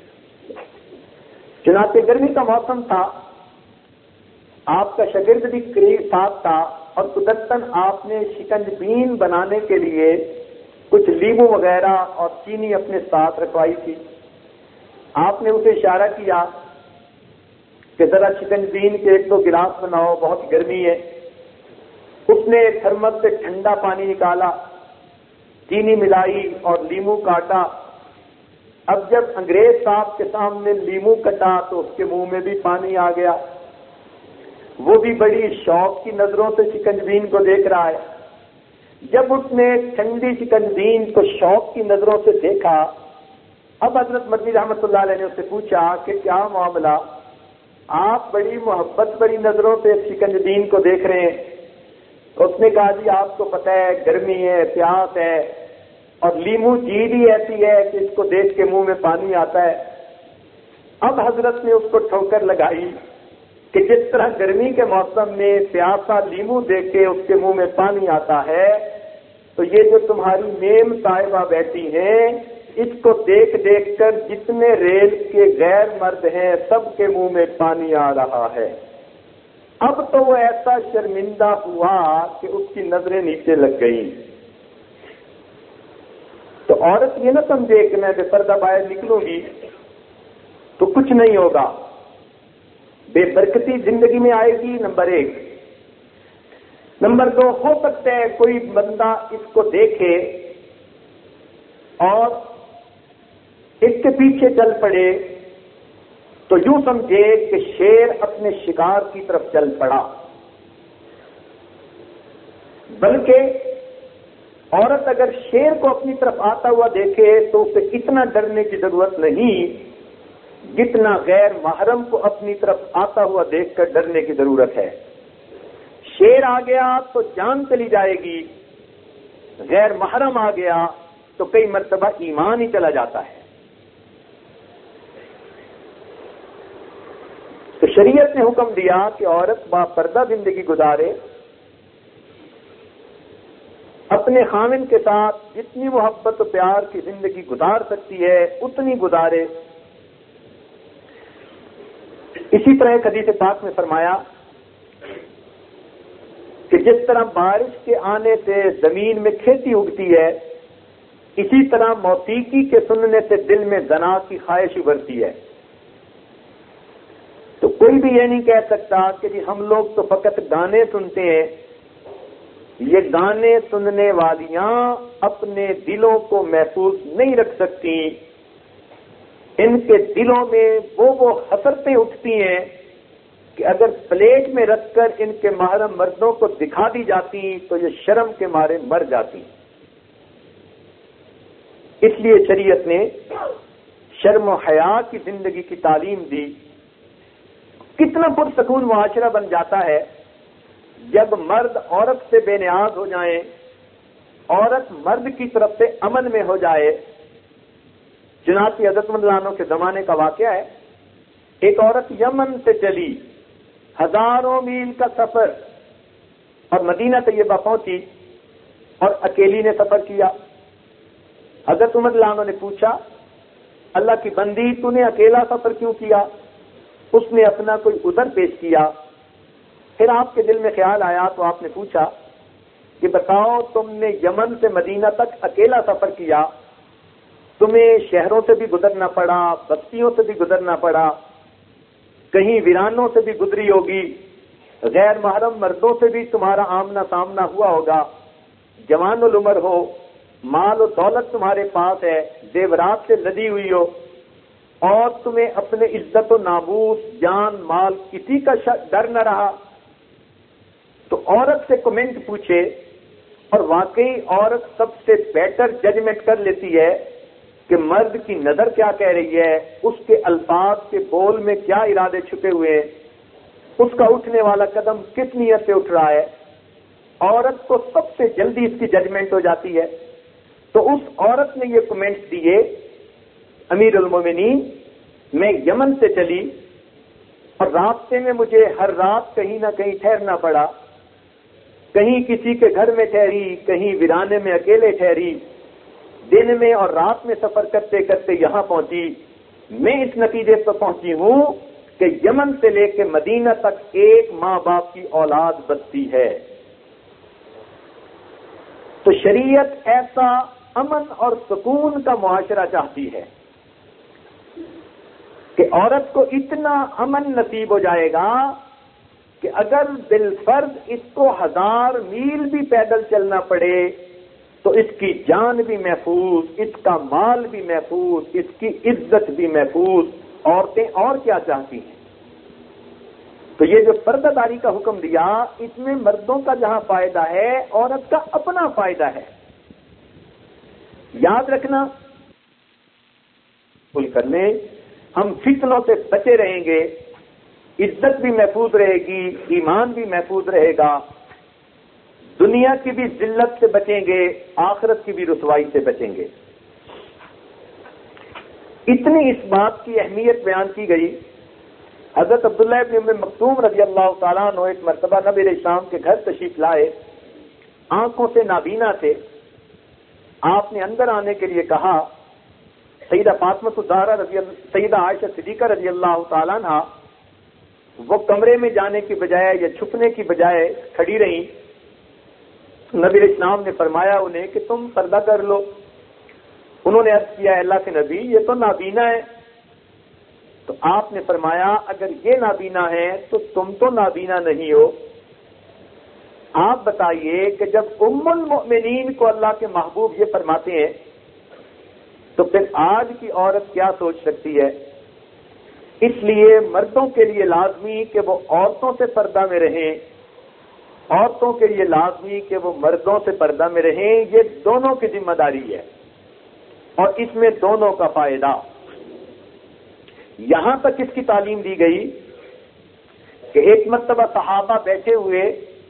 چنانچہ گرمی کا موسم تھا، آپ کا شاگرد بھی قریب ساتھ تھا، اور قدرتاً آپ نے شکنج بین بنانے کے لیے کچھ لیمو وغیرہ اور چینی اپنے ساتھ رکھوائی تھی۔ آپ نے اسے اشارہ کیا کہ ذرا شکنج بین کے ایک دو گلاس بناؤ، بہت گرمی ہے۔ اس نے تھرمس سے ٹھنڈا پانی نکالا، چینی ملائی اور لیمو کاٹا۔ اب جب انگریز صاحب کے سامنے لیمو کٹا تو اس کے منہ میں بھی پانی آ گیا۔ وہ بھی بڑی شوق کی نظروں سے شکنج بین کو دیکھ رہا ہے۔ جب اس نے ٹھنڈی شکنج بین کو شوق کی نظروں سے دیکھا، اب حضرت مدنی رحمت اللہ علیہ نے اس سے پوچھا کہ کیا معاملہ، آپ بڑی محبت بڑی نظروں سے شکنج بین کو دیکھ رہے ہیں؟ اس نے کہا جی آپ کو پتہ ہے گرمی ہے، پیاس ہے، اور لیمو چیز ہی ایسی ہے کہ اس کو دیکھ کے منہ میں پانی آتا ہے۔ اب حضرت نے اس کو ٹھوکر لگائی کہ جس طرح گرمی کے موسم میں پیاسا لیمو دیکھ کے اس کے منہ میں پانی آتا ہے، تو یہ جو تمہاری میم صاحبہ بیٹھی ہیں، اس کو دیکھ دیکھ کر جتنے ریل کے غیر مرد ہیں سب کے منہ میں پانی آ رہا ہے۔ اب تو وہ ایسا شرمندہ ہوا کہ اس کی نظریں نیچے لگ گئیں۔ تو عورت یہ نہ سمجھے کہ میں بے پردہ باہر نکلوں گی تو کچھ نہیں ہوگا، بے برکتی زندگی میں آئے گی، نمبر ایک۔ نمبر دو، ہو سکتا ہے کوئی بندہ اس کو دیکھے اور اس کے پیچھے چل پڑے تو یوں سمجھے کہ شیر اپنے شکار کی طرف چل پڑا، بلکہ عورت اگر شیر کو اپنی طرف آتا ہوا دیکھے تو اسے اتنا ڈرنے کی ضرورت نہیں جتنا غیر محرم کو اپنی طرف آتا ہوا دیکھ کر ڈرنے کی ضرورت ہے۔ شیر آ گیا تو جان چلی جائے گی، غیر محرم آ گیا تو کئی مرتبہ ایمان ہی چلا جاتا ہے۔ تو شریعت نے حکم دیا کہ عورت با پردہ زندگی گزارے، اپنے خاوند کے ساتھ جتنی محبت و پیار کی زندگی گزار سکتی ہے اتنی گزارے۔ اسی طرح ایک حدیث پاک میں فرمایا کہ جس طرح بارش کے آنے سے زمین میں کھیتی اگتی ہے، اسی طرح موسیقی کے سننے سے دل میں زنا کی خواہش ابھرتی ہے۔ تو کوئی بھی یہ نہیں کہہ سکتا کہ جی ہم لوگ تو فقط گانے سنتے ہیں۔ یہ گانے سننے والیاں اپنے دلوں کو محفوظ نہیں رکھ سکتی، ان کے دلوں میں وہ وہ حسرتیں اٹھتی ہیں کہ اگر پلیٹ میں رکھ کر ان کے محرم مردوں کو دکھا دی جاتی تو یہ شرم کے مارے مر جاتی۔ اس لیے شریعت نے شرم و حیا کی زندگی کی تعلیم دی۔ کتنا پرسکون معاشرہ بن جاتا ہے جب مرد عورت سے بے نیاز ہو جائیں، عورت مرد کی طرف سے امن میں ہو جائے۔ چنانچہ حضرت مولانا کے زمانے کا واقعہ ہے، ایک عورت یمن سے چلی ہزاروں میل کا سفر اور مدینہ طیبہ پہنچی اور اکیلی نے سفر کیا۔ حضرت عمر لانا نے پوچھا، اللہ کی بندی تو نے اکیلا سفر کیوں کیا؟ اس نے اپنا کوئی عذر پیش کیا۔ پھر آپ کے دل میں خیال آیا تو آپ نے پوچھا کہ بتاؤ تم نے یمن سے مدینہ تک اکیلا سفر کیا، تمہیں شہروں سے بھی گزرنا پڑا، بستیوں سے بھی گزرنا پڑا، کہیں ویرانوں سے بھی گزری ہوگی، غیر محرم مردوں سے بھی تمہارا آمنا سامنا ہوا ہوگا، جوان العمر ہو، مال و دولت تمہارے پاس ہے، زیورات سے لدی ہوئی ہو، اور تمہیں اپنے عزت و ناموس، جان مال کسی کا ڈر نہ رہا۔ تو عورت سے کمنٹ پوچھے اور واقعی عورت سب سے بیٹر ججمنٹ کر لیتی ہے کہ مرد کی نظر کیا کہہ رہی ہے، اس کے الفاظ کے بول میں کیا ارادے چھپے ہوئے ہیں۔ اس کا اٹھنے والا قدم کس نیت سے اٹھ رہا ہے. عورت کو سب سے جلدی اس کی ججمنٹ ہو جاتی ہے. تو اس عورت نے یہ کمنٹس دیے، امیر المومنین میں یمن سے چلی اور راستے میں مجھے ہر رات کہیں نہ کہیں ٹھہرنا پڑا، کہیں کسی کے گھر میں ٹھہری، کہیں ویرانے میں اکیلے ٹھہری، دن میں اور رات میں سفر کرتے کرتے یہاں پہنچی. میں اس نتیجے پر پہنچی ہوں کہ یمن سے لے کے مدینہ تک ایک ماں باپ کی اولاد بستی ہے. تو شریعت ایسا امن اور سکون کا معاشرہ چاہتی ہے کہ عورت کو اتنا امن نصیب ہو جائے گا کہ اگر بالفرض اس کو ہزار میل بھی پیدل چلنا پڑے تو اس کی جان بھی محفوظ، اس کا مال بھی محفوظ، اس کی عزت بھی محفوظ. عورتیں اور کیا چاہتی ہیں؟ تو یہ جو پردہ داری کا حکم دیا، اس میں مردوں کا جہاں فائدہ ہے عورت کا اپنا فائدہ ہے. یاد رکھنا، کل کرنے ہم فتنوں سے بچے رہیں گے، عزت بھی محفوظ رہے گی، ایمان بھی محفوظ رہے گا، دنیا کی بھی ذلت سے بچیں گے، آخرت کی بھی رسوائی سے بچیں گے. اتنی اس بات کی اہمیت بیان کی گئی. حضرت عبداللہ ابن ام مکتوم رضی اللہ تعالیٰ عنہ ایک مرتبہ نبی علیہ السلام کے گھر تشریف لائے، آنکھوں سے نابینا تھے. آپ نے اندر آنے کے لیے کہا. سیدہ فاطمہ الزہرا رضی اللہ سیدہ عائشہ صدیقہ رضی اللہ تعالیٰ عنہ وہ کمرے میں جانے کی بجائے یا چھپنے کی بجائے کھڑی رہیں. نبی علیہ السلام نے فرمایا انہیں کہ تم پردہ کر لو. انہوں نے عرض کیا اللہ کے نبی یہ تو نابینا ہے. تو آپ نے فرمایا اگر یہ نابینا ہے تو تم تو نابینا نہیں ہو. آپ بتائیے کہ جب ام المؤمنین کو اللہ کے محبوب یہ فرماتے ہیں تو پھر آج کی عورت کیا سوچ سکتی ہے؟ اس لیے مردوں کے لیے لازمی کہ وہ عورتوں سے پردہ میں رہیں، عورتوں کے لیے لازمی کہ وہ مردوں سے پردہ میں رہیں. یہ دونوں کی ذمہ داری ہے اور اس میں دونوں کا فائدہ. یہاں تک اس کی تعلیم دی گئی کہ ایک مرتبہ صحابہ بیٹھے ہوئے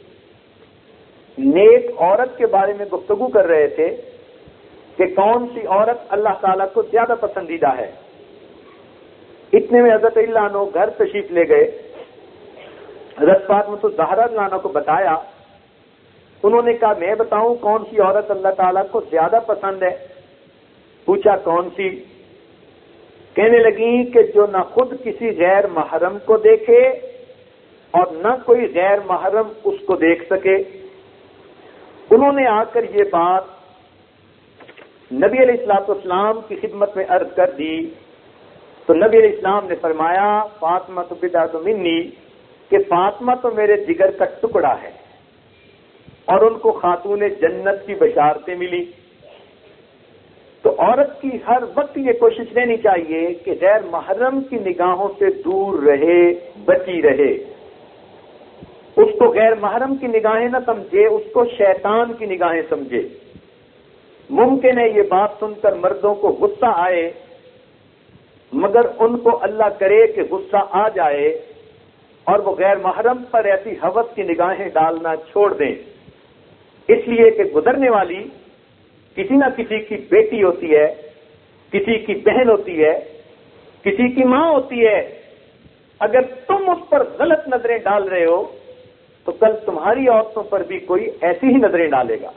نیک عورت کے بارے میں گفتگو کر رہے تھے کہ کون سی عورت اللہ تعالیٰ کو زیادہ پسندیدہ ہے. اتنے میں حضرت اللہ عنہ گھر تشریف لے گئے، حضرت فاطمہ الزہرا عنہ کو بتایا. انہوں نے کہا میں بتاؤں کون سی عورت اللہ تعالیٰ کو زیادہ پسند ہے؟ پوچھا کون سی؟ کہنے لگیں کہ جو نہ خود کسی غیر محرم کو دیکھے اور نہ کوئی غیر محرم اس کو دیکھ سکے. انہوں نے آ کر یہ بات نبی علیہ الصلوۃ والسلام کی خدمت میں عرض کر دی. تو نبی علیہ السلام نے فرمایا فاطمہ تو بضعۃ منی، کہ فاطمہ تو میرے جگر کا ٹکڑا ہے اور ان کو خاتون جنت کی بشارتیں ملی. تو عورت کی ہر وقت یہ کوشش رہنی چاہیے کہ غیر محرم کی نگاہوں سے دور رہے، بچی رہے. اس کو غیر محرم کی نگاہیں نہ سمجھے، اس کو شیطان کی نگاہیں سمجھے. ممکن ہے یہ بات سن کر مردوں کو غصہ آئے، مگر ان کو اللہ کرے کہ غصہ آ جائے اور وہ غیر محرم پر ایسی ہوس کی نگاہیں ڈالنا چھوڑ دیں. اس لیے کہ گزرنے والی کسی نہ کسی کی بیٹی ہوتی ہے، کسی کی بہن ہوتی ہے، کسی کی ماں ہوتی ہے. اگر تم اس پر غلط نظریں ڈال رہے ہو تو کل تمہاری عورتوں پر بھی کوئی ایسی ہی نظریں ڈالے گا.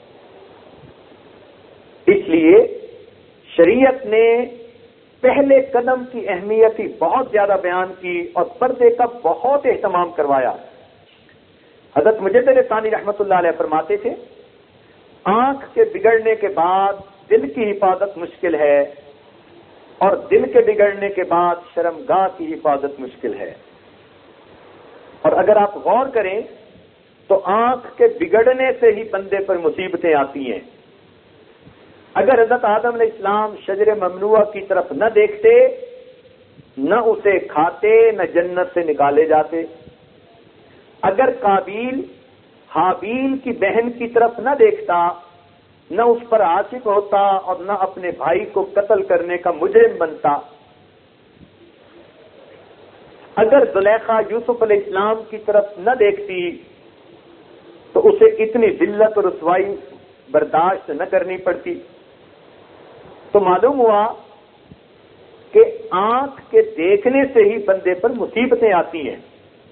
اس لیے شریعت نے پہلے قدم کی اہمیت ہی بہت زیادہ بیان کی اور پردے کا بہت اہتمام کروایا. حضرت مجدد ثانی رحمۃ اللہ علیہ فرماتے تھے آنکھ کے بگڑنے کے بعد دل کی حفاظت مشکل ہے اور دل کے بگڑنے کے بعد شرمگاہ کی حفاظت مشکل ہے. اور اگر آپ غور کریں تو آنکھ کے بگڑنے سے ہی بندے پر مصیبتیں آتی ہیں. اگر حضرت آدم علیہ السلام شجر ممنوعہ کی طرف نہ دیکھتے، نہ اسے کھاتے، نہ جنت سے نکالے جاتے. اگر قابیل حابیل کی بہن کی طرف نہ دیکھتا، نہ اس پر عاشق ہوتا اور نہ اپنے بھائی کو قتل کرنے کا مجرم بنتا. اگر زلیخا یوسف علیہ السلام کی طرف نہ دیکھتی تو اسے اتنی ذلت اور رسوائی برداشت نہ کرنی پڑتی. تو معلوم ہوا کہ آنکھ کے دیکھنے سے ہی بندے پر مصیبتیں آتی ہیں.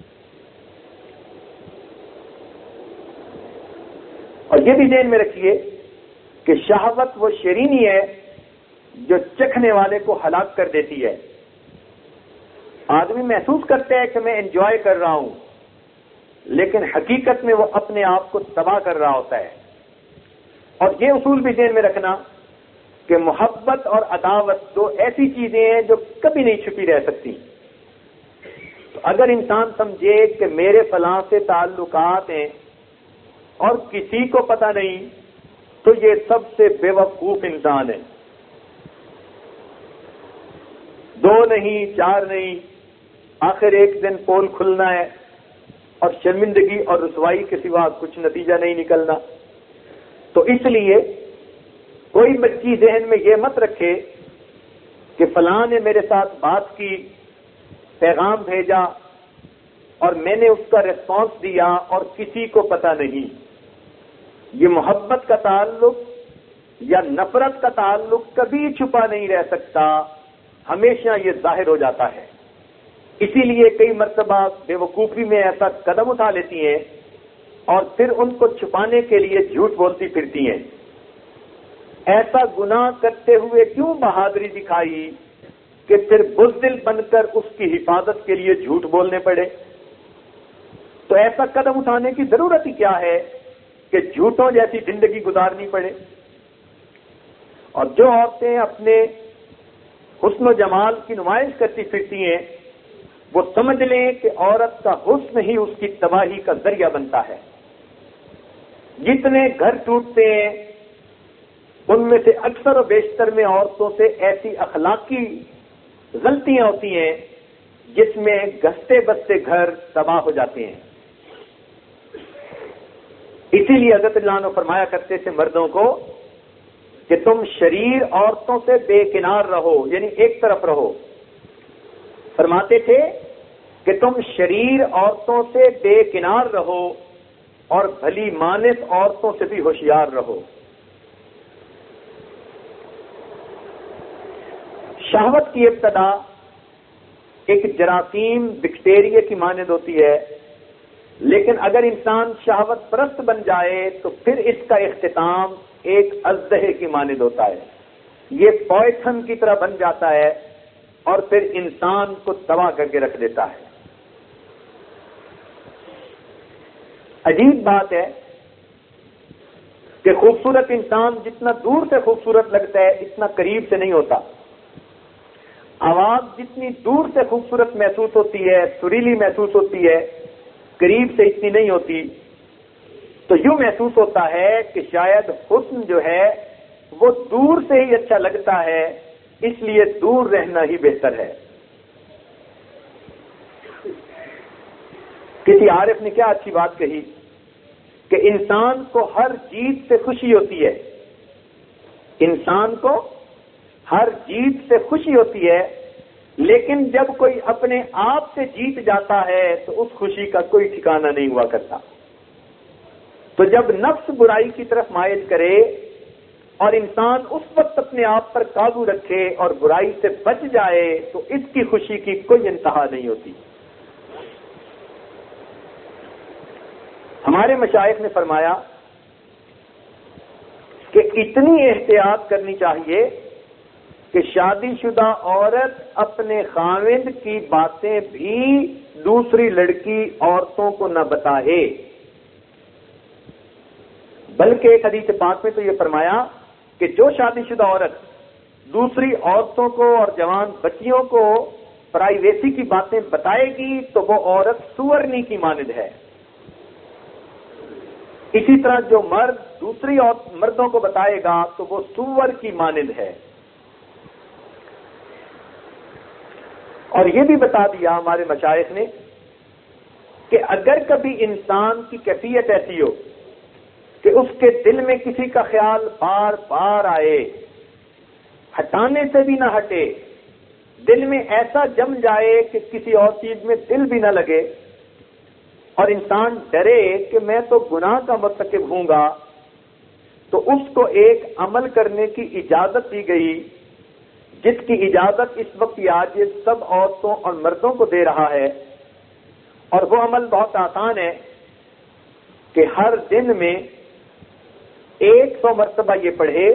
اور یہ بھی ذہن میں رکھیے کہ شہوت وہ شرینی ہے جو چکھنے والے کو ہلاک کر دیتی ہے. آدمی محسوس کرتا ہے کہ میں انجوائے کر رہا ہوں، لیکن حقیقت میں وہ اپنے آپ کو تباہ کر رہا ہوتا ہے. اور یہ اصول بھی ذہن میں رکھنا کہ محبت اور عداوت دو ایسی چیزیں ہیں جو کبھی نہیں چھپی رہ سکتی. تو اگر انسان سمجھے کہ میرے فلاں سے تعلقات ہیں اور کسی کو پتہ نہیں، تو یہ سب سے بے وقوف انسان ہے. دو نہیں، چار نہیں، آخر ایک دن پول کھلنا ہے اور شرمندگی اور رسوائی کے سوا کچھ نتیجہ نہیں نکلنا. تو اس لیے کوئی بچی ذہن میں یہ مت رکھے کہ فلاں نے میرے ساتھ بات کی، پیغام بھیجا اور میں نے اس کا ریسپانس دیا اور کسی کو پتہ نہیں. یہ محبت کا تعلق یا نفرت کا تعلق کبھی چھپا نہیں رہ سکتا، ہمیشہ یہ ظاہر ہو جاتا ہے. اسی لیے کئی مرتبہ بے وقوفی میں ایسا قدم اٹھا لیتی ہیں اور پھر ان کو چھپانے کے لیے جھوٹ بولتی پھرتی ہیں. ایسا گناہ کرتے ہوئے کیوں بہادری دکھائی کہ پھر بزدل بن کر اس کی حفاظت کے لیے جھوٹ بولنے پڑے؟ تو ایسا قدم اٹھانے کی ضرورت ہی کیا ہے کہ جھوٹوں جیسی زندگی گزارنی پڑے؟ اور جو عورتیں اپنے حسن و جمال کی نمائش کرتی پھرتی ہیں، وہ سمجھ لیں کہ عورت کا حسن ہی اس کی تباہی کا ذریعہ بنتا ہے. جتنے گھر ٹوٹتے ہیں ان میں سے اکثر و بیشتر میں عورتوں سے ایسی اخلاقی غلطیاں ہوتی ہیں جس میں گھستے بستے گھر تباہ ہو جاتے ہیں. اسی لیے حضرت اللہ عنہ فرمایا کرتے تھے مردوں کو کہ تم شریر عورتوں سے بے کنار رہو، یعنی ایک طرف رہو. فرماتے تھے کہ تم شریر عورتوں سے بے کنار رہو اور بھلی مانس عورتوں سے بھی ہوشیار رہو. شہوت کی ابتدا ایک جراثیم بیکٹیریا کی مانند ہوتی ہے، لیکن اگر انسان شہوت پرست بن جائے تو پھر اس کا اختتام ایک اژدہے کی مانند ہوتا ہے. یہ پوائزن کی طرح بن جاتا ہے اور پھر انسان کو تباہ کر کے رکھ دیتا ہے. عجیب بات ہے کہ خوبصورت انسان جتنا دور سے خوبصورت لگتا ہے اتنا قریب سے نہیں ہوتا. آواز جتنی دور سے خوبصورت محسوس ہوتی ہے، سریلی محسوس ہوتی ہے، قریب سے اتنی نہیں ہوتی. تو یوں محسوس ہوتا ہے کہ شاید حسن جو ہے وہ دور سے ہی اچھا لگتا ہے، اس لیے دور رہنا ہی بہتر ہے. کسی عارف نے کیا اچھی بات کہی کہ انسان کو ہر جیت سے خوشی ہوتی ہے، انسان کو ہر جیت سے خوشی ہوتی ہے، لیکن جب کوئی اپنے آپ سے جیت جاتا ہے تو اس خوشی کا کوئی ٹھکانہ نہیں ہوا کرتا. تو جب نفس برائی کی طرف مائل کرے اور انسان اس وقت اپنے آپ پر قابو رکھے اور برائی سے بچ جائے تو اس کی خوشی کی کوئی انتہا نہیں ہوتی. ہمارے مشائخ نے فرمایا کہ اتنی احتیاط کرنی چاہیے کہ شادی شدہ عورت اپنے خاوند کی باتیں بھی دوسری لڑکی عورتوں کو نہ بتائے، بلکہ ایک حدیث پاک میں تو یہ فرمایا کہ جو شادی شدہ عورت دوسری عورتوں کو اور جوان بچیوں کو پرائیویسی کی باتیں بتائے گی تو وہ عورت سورنی کی مانند ہے. اسی طرح جو مرد دوسری مردوں کو بتائے گا تو وہ سور کی مانند ہے. اور یہ بھی بتا دیا ہمارے مشائخ نے کہ اگر کبھی انسان کی کیفیت ایسی ہو کہ اس کے دل میں کسی کا خیال بار بار آئے، ہٹانے سے بھی نہ ہٹے، دل میں ایسا جم جائے کہ کسی اور چیز میں دل بھی نہ لگے اور انسان ڈرے کہ میں تو گناہ کا مرتکب ہوں گا، تو اس کو ایک عمل کرنے کی اجازت دی گئی جس کی اجازت اس وقت آج یہ سب عورتوں اور مردوں کو دے رہا ہے، اور وہ عمل بہت آسان ہے کہ ہر دن میں ایک سو مرتبہ یہ پڑھے،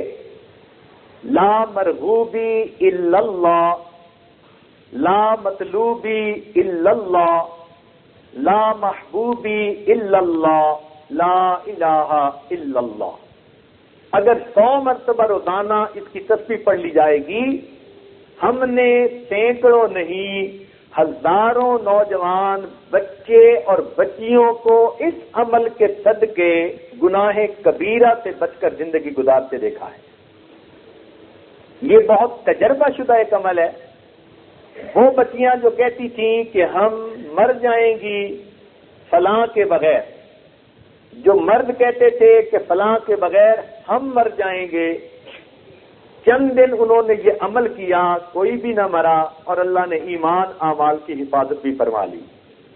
لا مرغوبی الا اللہ، لا مطلوبی الا اللہ، لا محبوبی الا اللہ، لا الہ الا اللہ۔ اگر سو مرتبہ روزانہ اس کی تسبیح پڑھ لی جائے گی، ہم نے سینکڑوں نہیں ہزاروں نوجوان بچے اور بچیوں کو اس عمل کے صدقے گناہ کبیرہ سے بچ کر زندگی گزارتے دیکھا ہے۔ یہ بہت تجربہ شدہ ایک عمل ہے۔ وہ بچیاں جو کہتی تھیں کہ ہم مر جائیں گی فلاں کے بغیر، جو مرد کہتے تھے کہ فلاں کے بغیر ہم مر جائیں گے، چند دن انہوں نے یہ عمل کیا، کوئی بھی نہ مرا اور اللہ نے ایمان اعمال کی حفاظت بھی فرما لی۔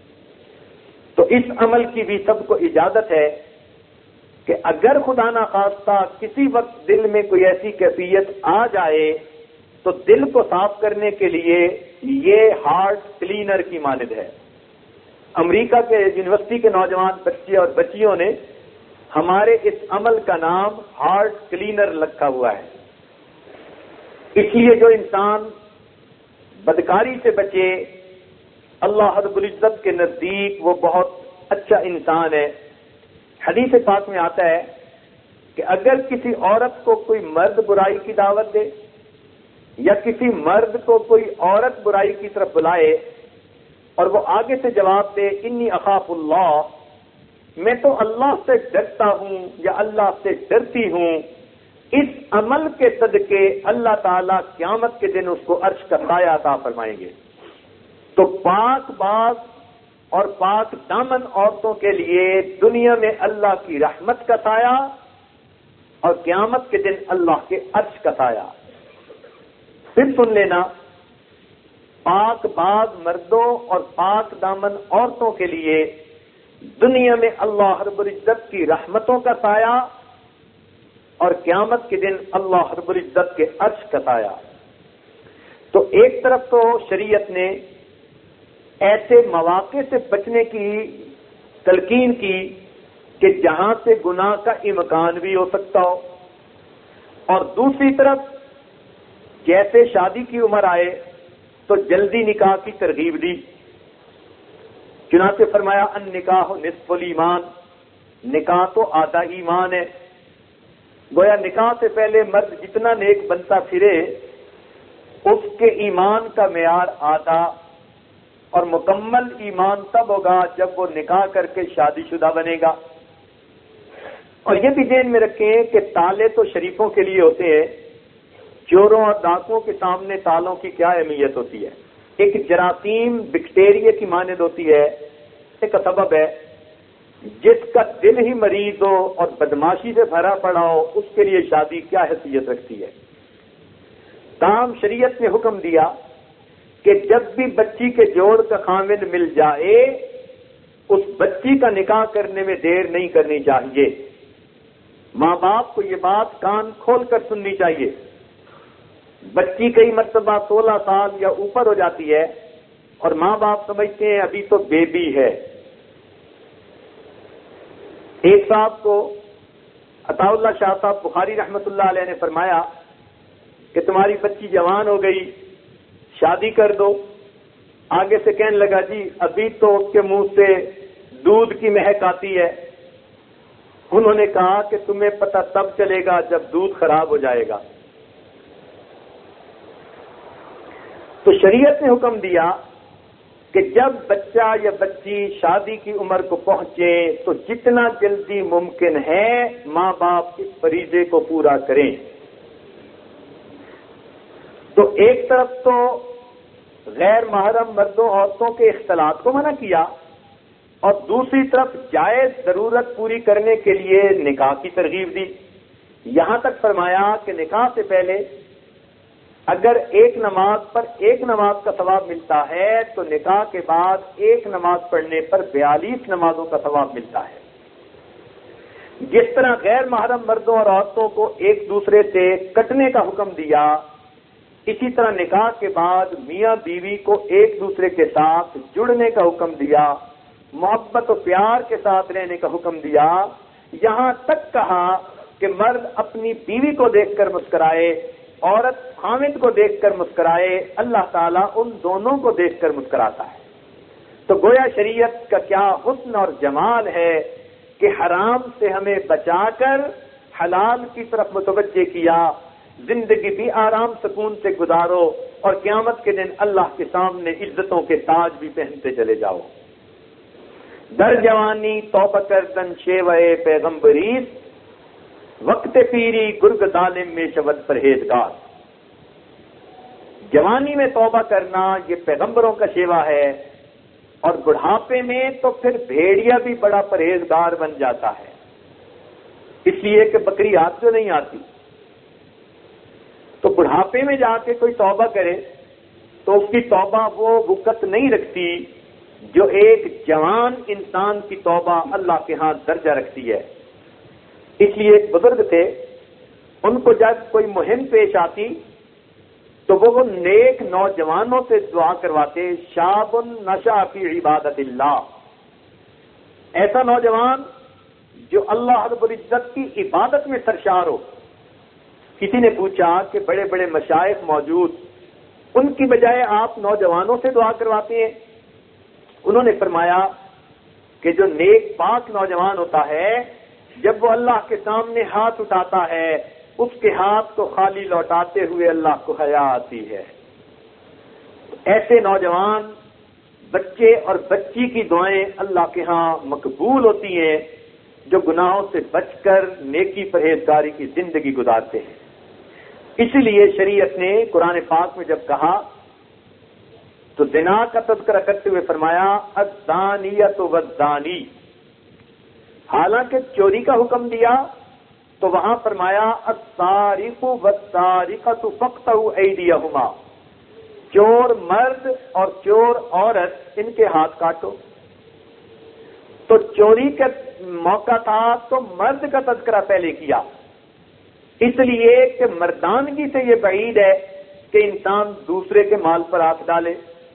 تو اس عمل کی بھی سب کو اجازت ہے کہ اگر خدا نہ خواستہ کسی وقت دل میں کوئی ایسی کیفیت آ جائے تو دل کو صاف کرنے کے لیے یہ ہارٹ کلینر کی مانند ہے۔ امریکہ کے یونیورسٹی کے نوجوان بچے اور بچیوں نے ہمارے اس عمل کا نام ہارٹ کلینر رکھا ہوا ہے۔ اس لیے جو انسان بدکاری سے بچے، اللہ رب العزت کے نزدیک وہ بہت اچھا انسان ہے۔ حدیث پاک میں آتا ہے کہ اگر کسی عورت کو کوئی مرد برائی کی دعوت دے یا کسی مرد کو کوئی عورت برائی کی طرف بلائے اور وہ آگے سے جواب دے انی اخاف اللہ، میں تو اللہ سے ڈرتا ہوں یا اللہ سے ڈرتی ہوں، اس عمل کے صدقے اللہ تعالیٰ قیامت کے دن اس کو عرش کا سایہ عطا فرمائیں گے۔ تو پاک باز اور پاک دامن عورتوں کے لیے دنیا میں اللہ کی رحمت کا سایہ اور قیامت کے دن اللہ کے عرش کا سایہ۔ پھر سن لینا، پاک باز مردوں اور پاک دامن عورتوں کے لیے دنیا میں اللہ رب العزت کی رحمتوں کا سایہ اور قیامت کے دن اللہ رب العزت کے عرش کا سایہ۔ تو ایک طرف تو شریعت نے ایسے مواقع سے بچنے کی تلقین کی کہ جہاں سے گناہ کا امکان بھی ہو سکتا ہو، اور دوسری طرف جیسے شادی کی عمر آئے تو جلدی نکاح کی ترغیب دی۔ چنانچہ فرمایا ان نکاح نصف الایمان، نکاح تو آدھا ایمان ہے۔ گویا نکاح سے پہلے مرد جتنا نیک بنتا پھرے اس کے ایمان کا معیار آدھا، اور مکمل ایمان تب ہوگا جب وہ نکاح کر کے شادی شدہ بنے گا۔ اور یہ بھی ذہن میں رکھیں کہ تالے تو شریفوں کے لیے ہوتے ہیں، چوروں اور ڈاکوؤں کے سامنے تالوں کی کیا اہمیت ہوتی ہے؟ ایک جراثیم بیکٹیریا کی مانند ہوتی ہے، ایک سبب ہے۔ جس کا دل ہی مریض ہو اور بدماشی سے بھرا پڑا ہو اس کے لیے شادی کیا حیثیت رکھتی ہے؟ تاہم شریعت نے حکم دیا کہ جب بھی بچی کے جوڑ کا خاوند مل جائے اس بچی کا نکاح کرنے میں دیر نہیں کرنی چاہیے۔ ماں باپ کو یہ بات کان کھول کر سننی چاہیے۔ بچی کئی مرتبہ سولہ سال یا اوپر ہو جاتی ہے اور ماں باپ سمجھتے ہیں ابھی تو بیبی ہے۔ ایک صاحب کو عطا اللہ شاہ صاحب بخاری رحمت اللہ علیہ نے فرمایا کہ تمہاری بچی جوان ہو گئی، شادی کر دو۔ آگے سے کہنے لگا جی ابھی تو اس کے منہ سے دودھ کی مہک آتی ہے۔ انہوں نے کہا کہ تمہیں پتہ تب چلے گا جب دودھ خراب ہو جائے گا۔ تو شریعت نے حکم دیا کہ جب بچہ یا بچی شادی کی عمر کو پہنچے تو جتنا جلدی ممکن ہے ماں باپ اس فریضے کو پورا کریں۔ تو ایک طرف تو غیر محرم مردوں عورتوں کے اختلاط کو منع کیا اور دوسری طرف جائز ضرورت پوری کرنے کے لیے نکاح کی ترغیب دی۔ یہاں تک فرمایا کہ نکاح سے پہلے اگر ایک نماز پر ایک نماز کا ثواب ملتا ہے تو نکاح کے بعد ایک نماز پڑھنے پر بیالیس نمازوں کا ثواب ملتا ہے۔ جس طرح غیر محرم مردوں اور عورتوں کو ایک دوسرے سے کٹنے کا حکم دیا، اسی طرح نکاح کے بعد میاں بیوی کو ایک دوسرے کے ساتھ جڑنے کا حکم دیا، محبت و پیار کے ساتھ رہنے کا حکم دیا، یہاں تک کہا کہ مرد اپنی بیوی کو دیکھ کر مسکرائے، عورت خامد کو دیکھ کر مسکرائے، اللہ تعالیٰ ان دونوں کو دیکھ کر مسکراتا ہے۔ تو گویا شریعت کا کیا حسن اور جمال ہے کہ حرام سے ہمیں بچا کر حلال کی طرف متوجہ کیا، زندگی بھی آرام سکون سے گزارو اور قیامت کے دن اللہ کے سامنے عزتوں کے تاج بھی پہنتے چلے جاؤ۔ در جوانی توبہ کردن شیوہ پیغمبریست، وقت پیری گرگ ظالم میں شود پرہیزگار۔ جوانی میں توبہ کرنا یہ پیغمبروں کا شیوا ہے، اور بڑھاپے میں تو پھر بھیڑیا بھی بڑا پرہیزگار بن جاتا ہے، اس لیے کہ بکری ہاتھ جو نہیں آتی۔ تو بڑھاپے میں جا کے کوئی توبہ کرے تو اس کی توبہ وہ وقت نہیں رکھتی جو ایک جوان انسان کی توبہ اللہ کے ہاں درجہ رکھتی ہے۔ اس لیے ایک بزرگ تھے، ان کو جب کوئی مہم پیش آتی تو وہ نیک نوجوانوں سے دعا کرواتے، شاب نشأ فی عبادت اللہ، ایسا نوجوان جو اللہ رب العزت کی عبادت میں سرشار ہو۔ کسی نے پوچھا کہ بڑے بڑے مشائخ موجود، ان کی بجائے آپ نوجوانوں سے دعا کرواتے ہیں؟ انہوں نے فرمایا کہ جو نیک پاک نوجوان ہوتا ہے، جب وہ اللہ کے سامنے ہاتھ اٹھاتا ہے، اس کے ہاتھ کو خالی لوٹاتے ہوئے اللہ کو حیا آتی ہے۔ ایسے نوجوان بچے اور بچی کی دعائیں اللہ کے ہاں مقبول ہوتی ہیں جو گناہوں سے بچ کر نیکی پرہیزگاری کی زندگی گزارتے ہیں۔ اسی لیے شریعت نے قرآن پاک میں جب کہا تو زنا کا تذکرہ کرتے ہوئے فرمایا الزانیۃ والزانی، حالانکہ چوری کا حکم دیا تو وہاں فرمایا السارق والسارقۃ فاقطعوا ایدیہما، چور مرد اور چور عورت ان کے ہاتھ کاٹو۔ تو چوری کا موقع تھا تو مرد کا تذکرہ پہلے کیا، اس لیے کہ مردانگی سے یہ بعید ہے کہ انسان دوسرے کے مال پر ہاتھ ڈالے،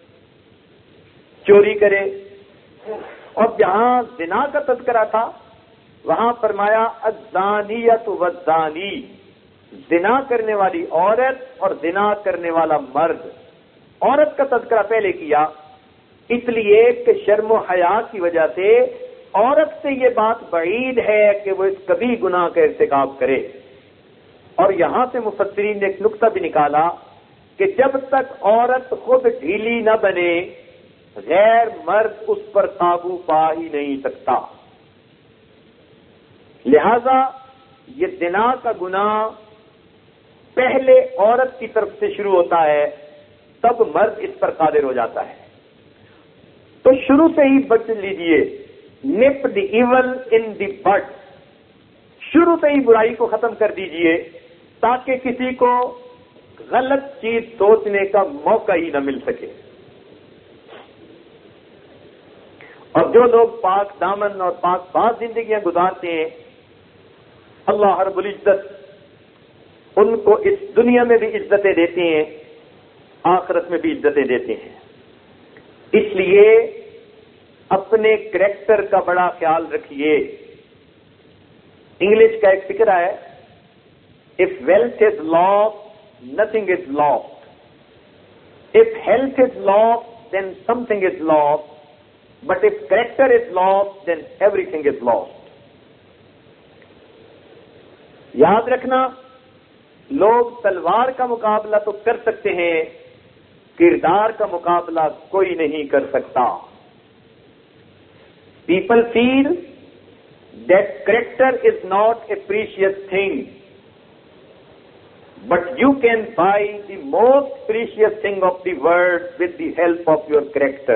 چوری کرے۔ اور جہاں زنا کا تذکرہ تھا وہاں فرمایا الزانیۃ والزانی، زنا کرنے والی عورت اور زنا کرنے والا مرد، عورت کا تذکرہ پہلے کیا، اس لیے کہ شرم و حیا کی وجہ سے عورت سے یہ بات بعید ہے کہ وہ اس کبھی گناہ کا ارتکاب کرے۔ اور یہاں سے مفسرین نے ایک نقطہ بھی نکالا کہ جب تک عورت خود ڈھیلی نہ بنے غیر مرد اس پر قابو پا ہی نہیں سکتا۔ لہذا یہ زنا کا گناہ پہلے عورت کی طرف سے شروع ہوتا ہے، تب مرد اس پر قادر ہو جاتا ہے۔ تو شروع سے ہی بچ لیجئے، نپ دی ایول ان دی بڈ، شروع سے ہی برائی کو ختم کر دیجئے تاکہ کسی کو غلط چیز سوچنے کا موقع ہی نہ مل سکے۔ اور جو لوگ پاک دامن اور پاک باز زندگیاں گزارتے ہیں، اللہ رب العزت ان کو اس دنیا میں بھی عزتیں دیتے ہیں، آخرت میں بھی عزتیں دیتے ہیں۔ اس لیے اپنے کریکٹر کا بڑا خیال رکھیے۔ انگلش کا ایک فکر ہے، if wealth is lost, nothing is lost. If health is lost, then something is lost. But if character is lost, then everything is lost. یاد رکھنا، لوگ تلوار کا مقابلہ تو کر سکتے ہیں، کردار کا مقابلہ کوئی نہیں کر سکتا۔ People feel that character is not a precious thing, but you can buy the most precious thing of the world with the help of your character.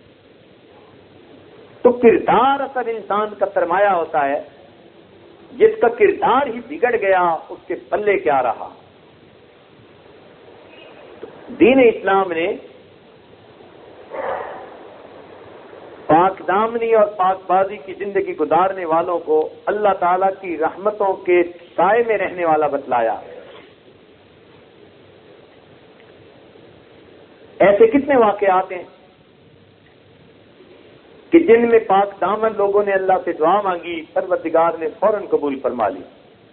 تو کردار اصل انسان کا سرمایہ ہوتا ہے، جس کا کردار ہی بگڑ گیا اس کے پلے کیا رہا۔ دین اسلام نے پاک دامنی اور پاک بازی کی زندگی گزارنے والوں کو اللہ تعالیٰ کی رحمتوں کے سائے میں رہنے والا بتلایا۔ ایسے کتنے واقعات ہیں کہ جن میں پاک دامن لوگوں نے اللہ سے دعا مانگی، پروردگار نے فوراً قبول فرما لی۔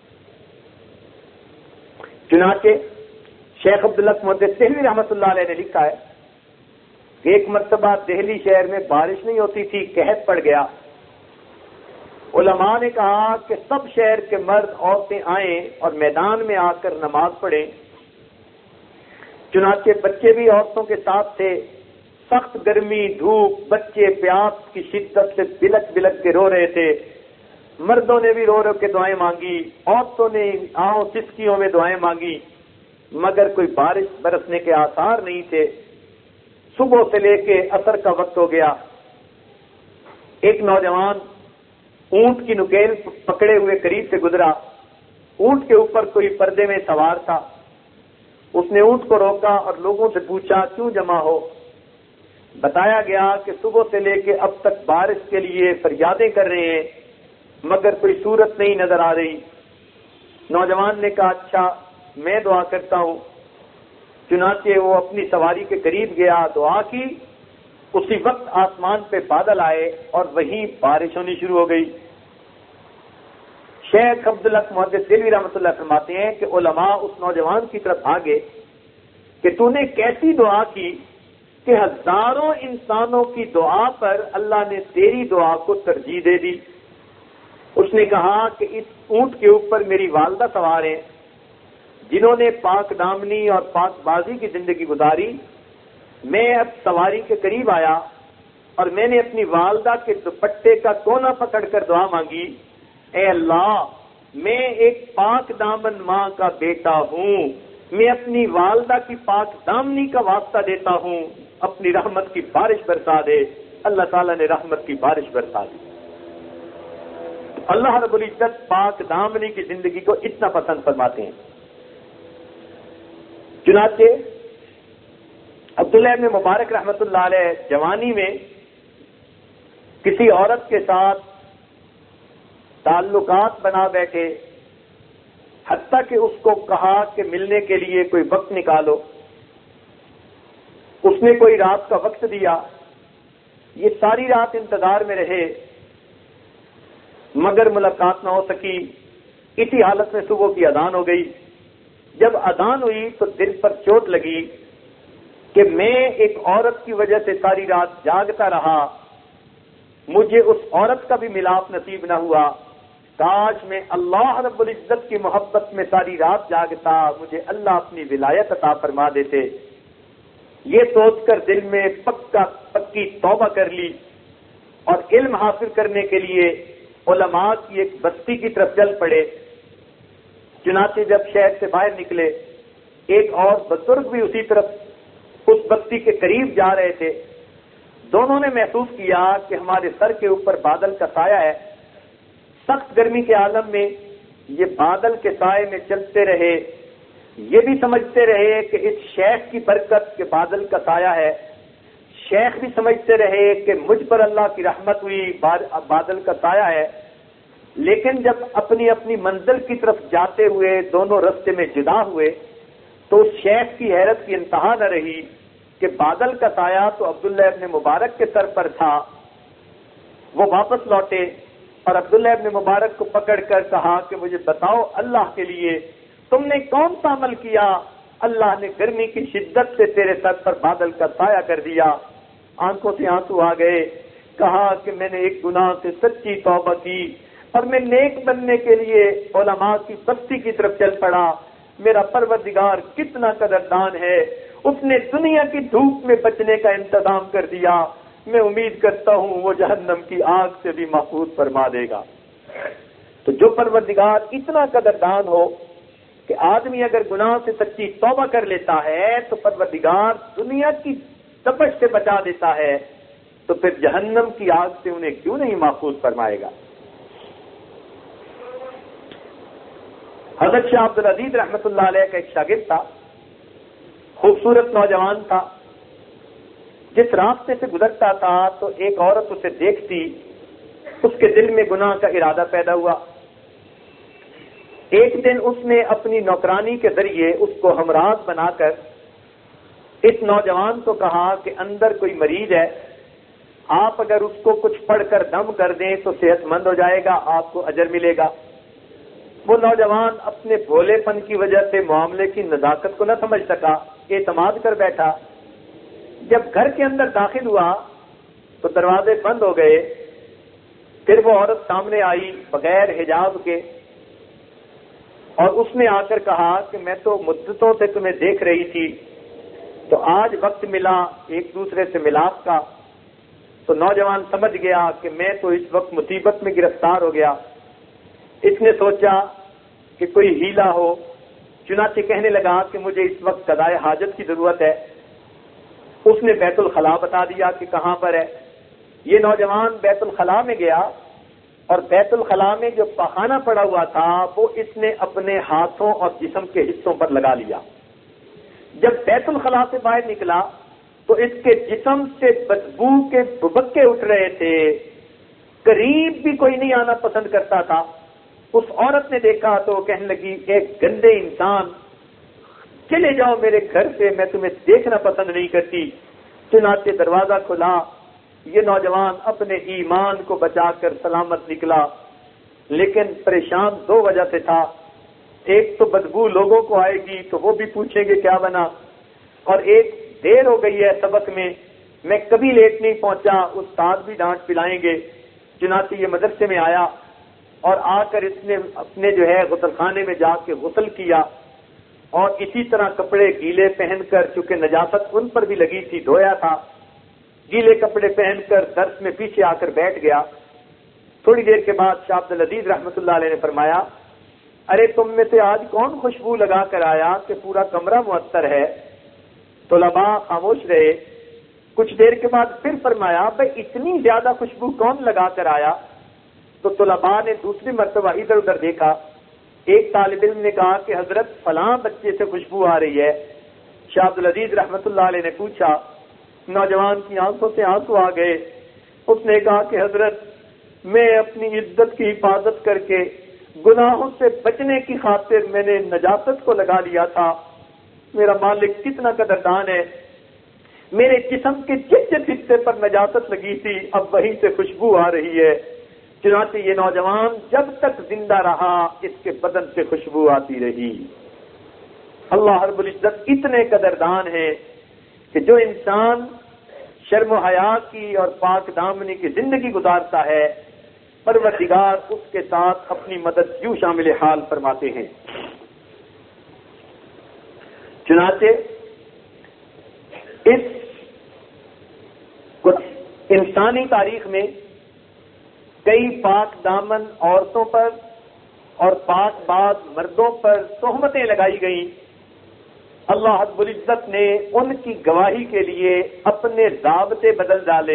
چنانچہ شیخ عبداللہ محدث دہلوی رحمۃ اللہ علیہ نے لکھا ہے کہ ایک مرتبہ دہلی شہر میں بارش نہیں ہوتی تھی، قحط پڑ گیا۔ علماء نے کہا کہ سب شہر کے مرد عورتیں آئیں اور میدان میں آ کر نماز پڑھیں۔ چنانچہ بچے بھی عورتوں کے ساتھ تھے۔ سخت گرمی، دھوپ، بچے پیاس کی شدت سے بلک بلک کے رو رہے تھے۔ مردوں نے بھی رو رو کے دعائیں مانگی، عورتوں نے آہوں سسکیوں میں دعائیں مانگی، مگر کوئی بارش برسنے کے آثار نہیں تھے۔ صبح سے لے کے عصر کا وقت ہو گیا۔ ایک نوجوان اونٹ کی نکیل پکڑے ہوئے قریب سے گزرا۔ اونٹ کے اوپر کوئی پردے میں سوار تھا۔ اس نے اونٹ کو روکا اور لوگوں سے پوچھا کیوں جمع ہو؟ بتایا گیا کہ صبح سے لے کے اب تک بارش کے لیے فریادیں کر رہے ہیں مگر کوئی صورت نہیں نظر آ رہی۔ نوجوان نے کہا اچھا میں دعا کرتا ہوں۔ چنانچہ وہ اپنی سواری کے قریب گیا، دعا کی، اسی وقت آسمان پہ بادل آئے اور وہیں بارش ہونی شروع ہو گئی۔ شیخ عبداللہ محدث دہلوی رحمۃ اللہ فرماتے ہیں کہ علماء اس نوجوان کی طرف بھاگے کہ تو نے کیسی دعا کی کہ ہزاروں انسانوں کی دعا پر اللہ نے تیری دعا کو ترجیح دے دی۔ اس نے کہا کہ اس اونٹ کے اوپر میری والدہ سوار ہیں جنہوں نے پاک دامنی اور پاک بازی کی زندگی گزاری۔ میں اب سواری کے قریب آیا اور میں نے اپنی والدہ کے دوپٹے کا کونا پکڑ کر دعا مانگی، اے اللہ میں ایک پاک دامن ماں کا بیٹا ہوں، میں اپنی والدہ کی پاک دامنی کا واسطہ دیتا ہوں، اپنی رحمت کی بارش برسا دے۔ اللہ تعالیٰ نے رحمت کی بارش برسا دی۔ اللہ رب العزت پاک دامنی کی زندگی کو اتنا پسند فرماتے ہیں۔ چنانچہ عبداللہ ابن مبارک رحمۃ اللہ علیہ جوانی میں کسی عورت کے ساتھ تعلقات بنا بیٹھے، حتیٰ کہ اس کو کہا کہ ملنے کے لیے کوئی وقت نکالو۔ اس نے کوئی رات کا وقت دیا، یہ ساری رات انتظار میں رہے مگر ملاقات نہ ہو سکی۔ اسی حالت میں صبح کی اذان ہو گئی۔ جب اذان ہوئی تو دل پر چوٹ لگی کہ میں ایک عورت کی وجہ سے ساری رات جاگتا رہا، مجھے اس عورت کا بھی ملاپ نصیب نہ ہوا، کاش میں اللہ رب العزت کی محبت میں ساری رات جاگتا، مجھے اللہ اپنی ولایت عطا فرما دیتے۔ یہ سوچ کر دل میں پکا پکی توبہ کر لی اور علم حاصل کرنے کے لیے علماء کی ایک بستی کی طرف چل پڑے۔ چنانچہ جب شہر سے باہر نکلے، ایک اور بزرگ بھی اسی طرف اس بستی کے قریب جا رہے تھے۔ دونوں نے محسوس کیا کہ ہمارے سر کے اوپر بادل کا سایہ ہے۔ سخت گرمی کے عالم میں یہ بادل کے سائے میں چلتے رہے، یہ بھی سمجھتے رہے کہ اس شیخ کی برکت کے بادل کا سایہ ہے، شیخ بھی سمجھتے رہے کہ مجھ پر اللہ کی رحمت ہوئی، بادل کا سایہ ہے۔ لیکن جب اپنی اپنی منزل کی طرف جاتے ہوئے دونوں رستے میں جدا ہوئے تو اس شیخ کی حیرت کی انتہا نہ رہی کہ بادل کا سایہ تو عبداللہ ابن مبارک کے سر پر تھا۔ وہ واپس لوٹے اور عبداللہ ابن مبارک کو پکڑ کر کہا کہ مجھے بتاؤ اللہ کے لیے تم نے کون سا عمل کیا، اللہ نے گرمی کی شدت سے تیرے سر پر بادل کا سایہ کر دیا۔ آنکھوں سے آنسو آ گئے۔ کہا کہ میں نے ایک گناہ سے سچی توبہ کی اور میں نیک بننے کے لیے علماء کی بستی کی طرف چل پڑا۔ میرا پروردگار کتنا قدردان ہے، اس نے دنیا کی دھوپ میں بچنے کا انتظام کر دیا۔ میں امید کرتا ہوں وہ جہنم کی آگ سے بھی محفوظ فرما دے گا۔ تو جو پروردگار اتنا قدردان ہو کہ آدمی اگر گناہ سے سچی توبہ کر لیتا ہے تو پروردگار دنیا کی تپش سے بچا دیتا ہے، تو پھر جہنم کی آگ سے انہیں کیوں نہیں محفوظ فرمائے گا۔ حضرت شاہ عبدالعزیز رحمۃ اللہ علیہ کا ایک شاگرد تھا، خوبصورت نوجوان تھا. جس راستے سے گزرتا تھا تو ایک عورت اسے دیکھتی، اس کے دل میں گناہ کا ارادہ پیدا ہوا. ایک دن اس نے اپنی نوکرانی کے ذریعے اس کو ہمراز بنا کر اس نوجوان کو کہا کہ اندر کوئی مریض ہے، آپ اگر اس کو کچھ پڑھ کر دم کر دیں تو صحت مند ہو جائے گا، آپ کو اجر ملے گا. وہ نوجوان اپنے بھولے پن کی وجہ سے معاملے کی نزاکت کو نہ سمجھ سکا، اعتماد کر بیٹھا. جب گھر کے اندر داخل ہوا تو دروازے بند ہو گئے. پھر وہ عورت سامنے آئی بغیر حجاب کے، اور اس نے آ کر کہا کہ میں تو مدتوں سے تمہیں دیکھ رہی تھی، تو آج وقت ملا ایک دوسرے سے ملاپ کا. تو نوجوان سمجھ گیا کہ میں تو اس وقت مصیبت میں گرفتار ہو گیا. اس نے سوچا کہ کوئی ہیلا ہو، چنانچہ کہنے لگا کہ مجھے اس وقت قضائے حاجت کی ضرورت ہے. اس نے بیت الخلاء بتا دیا کہ کہاں پر ہے. یہ نوجوان بیت الخلاء میں گیا، اور بیت الخلاء میں جو پخانہ پڑا ہوا تھا وہ اس نے اپنے ہاتھوں اور جسم کے حصوں پر لگا لیا. جب بیت الخلاء سے باہر نکلا تو اس کے جسم سے بدبو کے ببکے اٹھ رہے تھے. قریب بھی کوئی نہیں آنا پسند کرتا تھا. اس عورت نے دیکھا تو کہنے لگی، ایک گندے انسان، چلے جاؤ میرے گھر سے، میں تمہیں دیکھنا پسند نہیں کرتی. چنانچہ دروازہ کھلا. یہ نوجوان اپنے ایمان کو بچا کر سلامت نکلا، لیکن پریشان دو وجہ سے تھا. ایک تو بدبو لوگوں کو آئے گی تو وہ بھی پوچھیں گے کیا بنا، اور ایک دیر ہو گئی ہے سبق میں، میں کبھی لیٹ نہیں پہنچا، استاد بھی ڈانٹ پلائیں گے. چنانچہ یہ مدرسے میں آیا، اور آ کر اس نے اپنے جو ہے غسل خانے میں جا کے غسل کیا، اور اسی طرح کپڑے گیلے پہن کر، چونکہ نجاست ان پر بھی لگی تھی، دھویا تھا، گیلے کپڑے پہن کر درس میں پیچھے آ کر بیٹھ گیا. تھوڑی دیر کے بعد شاہ عبد العزیز رحمۃ اللہ علیہ نے فرمایا، ارے تم میں سے آج کون خوشبو لگا کر آیا کہ پورا کمرہ معطر ہے؟ طلباء خاموش رہے. کچھ دیر کے بعد پھر فرمایا، بھائی اتنی زیادہ خوشبو کون لگا کر آیا؟ تو طلباء نے دوسری مرتبہ ادھر ادھر دیکھا. ایک طالب علم نے کہا کہ حضرت فلاں بچے سے خوشبو آ رہی ہے. شاہ عبد العزیز رحمۃ اللہ علیہ نے پوچھا. نوجوان کی آنکھوں سے آنسو آ گئے. اس نے کہا کہ حضرت میں اپنی عزت کی حفاظت کر کے گناہوں سے بچنے کی خاطر میں نے نجاست کو لگا لیا تھا. میرا مالک کتنا قدردان ہے، میرے جسم کے جس جس حصے پر نجاست لگی تھی اب وہیں سے خوشبو آ رہی ہے. چنانچہ یہ نوجوان جب تک زندہ رہا اس کے بدن سے خوشبو آتی رہی. اللہ رب العزت اتنے قدردان ہے کہ جو انسان شرم و حیا کی اور پاک دامنی کی زندگی گزارتا ہے، پروردگار اس کے ساتھ اپنی مدد یوں شامل حال فرماتے ہیں. چنانچہ اس انسانی تاریخ میں کئی پاک دامن عورتوں پر اور پاک باز مردوں پر تہمتیں لگائی گئیں. اللہ رب العزت نے ان کی گواہی کے لیے اپنے ضابطے بدل ڈالے.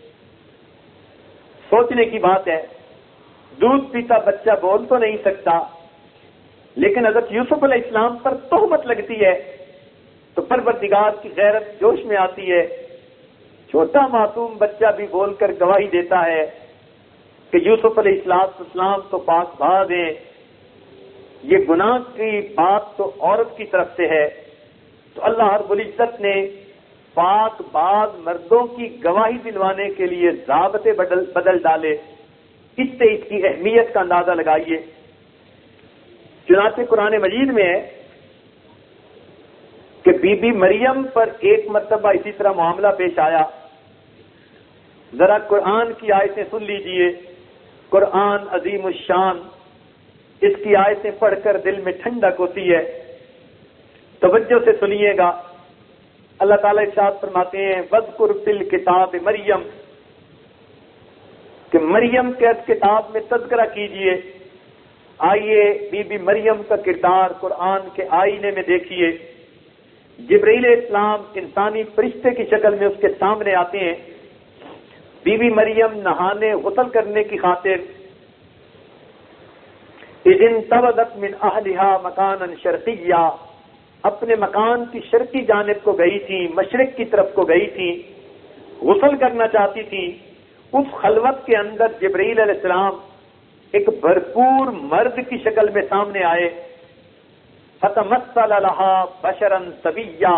سوچنے کی بات ہے، دودھ پیتا بچہ بول تو نہیں سکتا، لیکن حضرت یوسف علیہ السلام پر تہمت لگتی ہے تو پروردگار کی غیرت جوش میں آتی ہے. چھوٹا معصوم بچہ بھی بول کر گواہی دیتا ہے کہ یوسف علیہ السلام تو پاک باز ہیں. یہ گناہ کی بات تو عورت کی طرف سے ہے، تو اللہ رب العزت نے پاک باز مردوں کی گواہی دلوانے کے لیے ضابطے بدل بدل ڈالے. اس سے اس کی اہمیت کا اندازہ لگائیے. چنانچہ قرآن مجید میں ہے کہ بی بی مریم پر ایک مرتبہ اسی طرح معاملہ پیش آیا. ذرا قرآن کی آیتیں سن لیجئے. قرآن عظیم الشان، اس کی آیتیں پڑھ کر دل میں ٹھنڈک ہوتی ہے. توجہ سے سنیے گا. اللہ تعالیٰ ارشاد فرماتے ہیں، وَاذْكُرْ فِي الْكِتَابِ مریم، کہ مریم کے کتاب میں تذکرہ کیجئے. آئیے بی بی مریم کا کردار قرآن کے آئینے میں دیکھیے. جبرائیل السلام انسانی فرشتے کی شکل میں اس کے سامنے آتے ہیں. بی بی مریم نہانے غسل کرنے کی خاطر اذ انتبذت من اہلها مکانا شرقیا، اپنے مکان کی شرقی جانب کو گئی تھی، مشرق کی طرف کو گئی تھی، غسل کرنا چاہتی تھی، اس خلوت کے اندر جبرائیل علیہ السلام ایک بھرپور مرد کی شکل میں سامنے آئے. فتمثل لها بشرا سویا.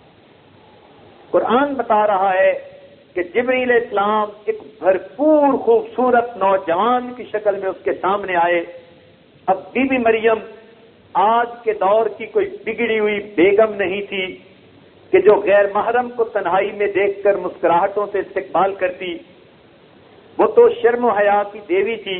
قرآن بتا رہا ہے کہ جبرائیل علیہ السلام ایک بھرپور خوبصورت نوجوان کی شکل میں اس کے سامنے آئے. اب بی بی مریم آج کے دور کی کوئی بگڑی ہوئی بیگم نہیں تھی کہ جو غیر محرم کو تنہائی میں دیکھ کر مسکراہٹوں سے استقبال کرتی. وہ تو شرم و حیا کی دیوی تھی.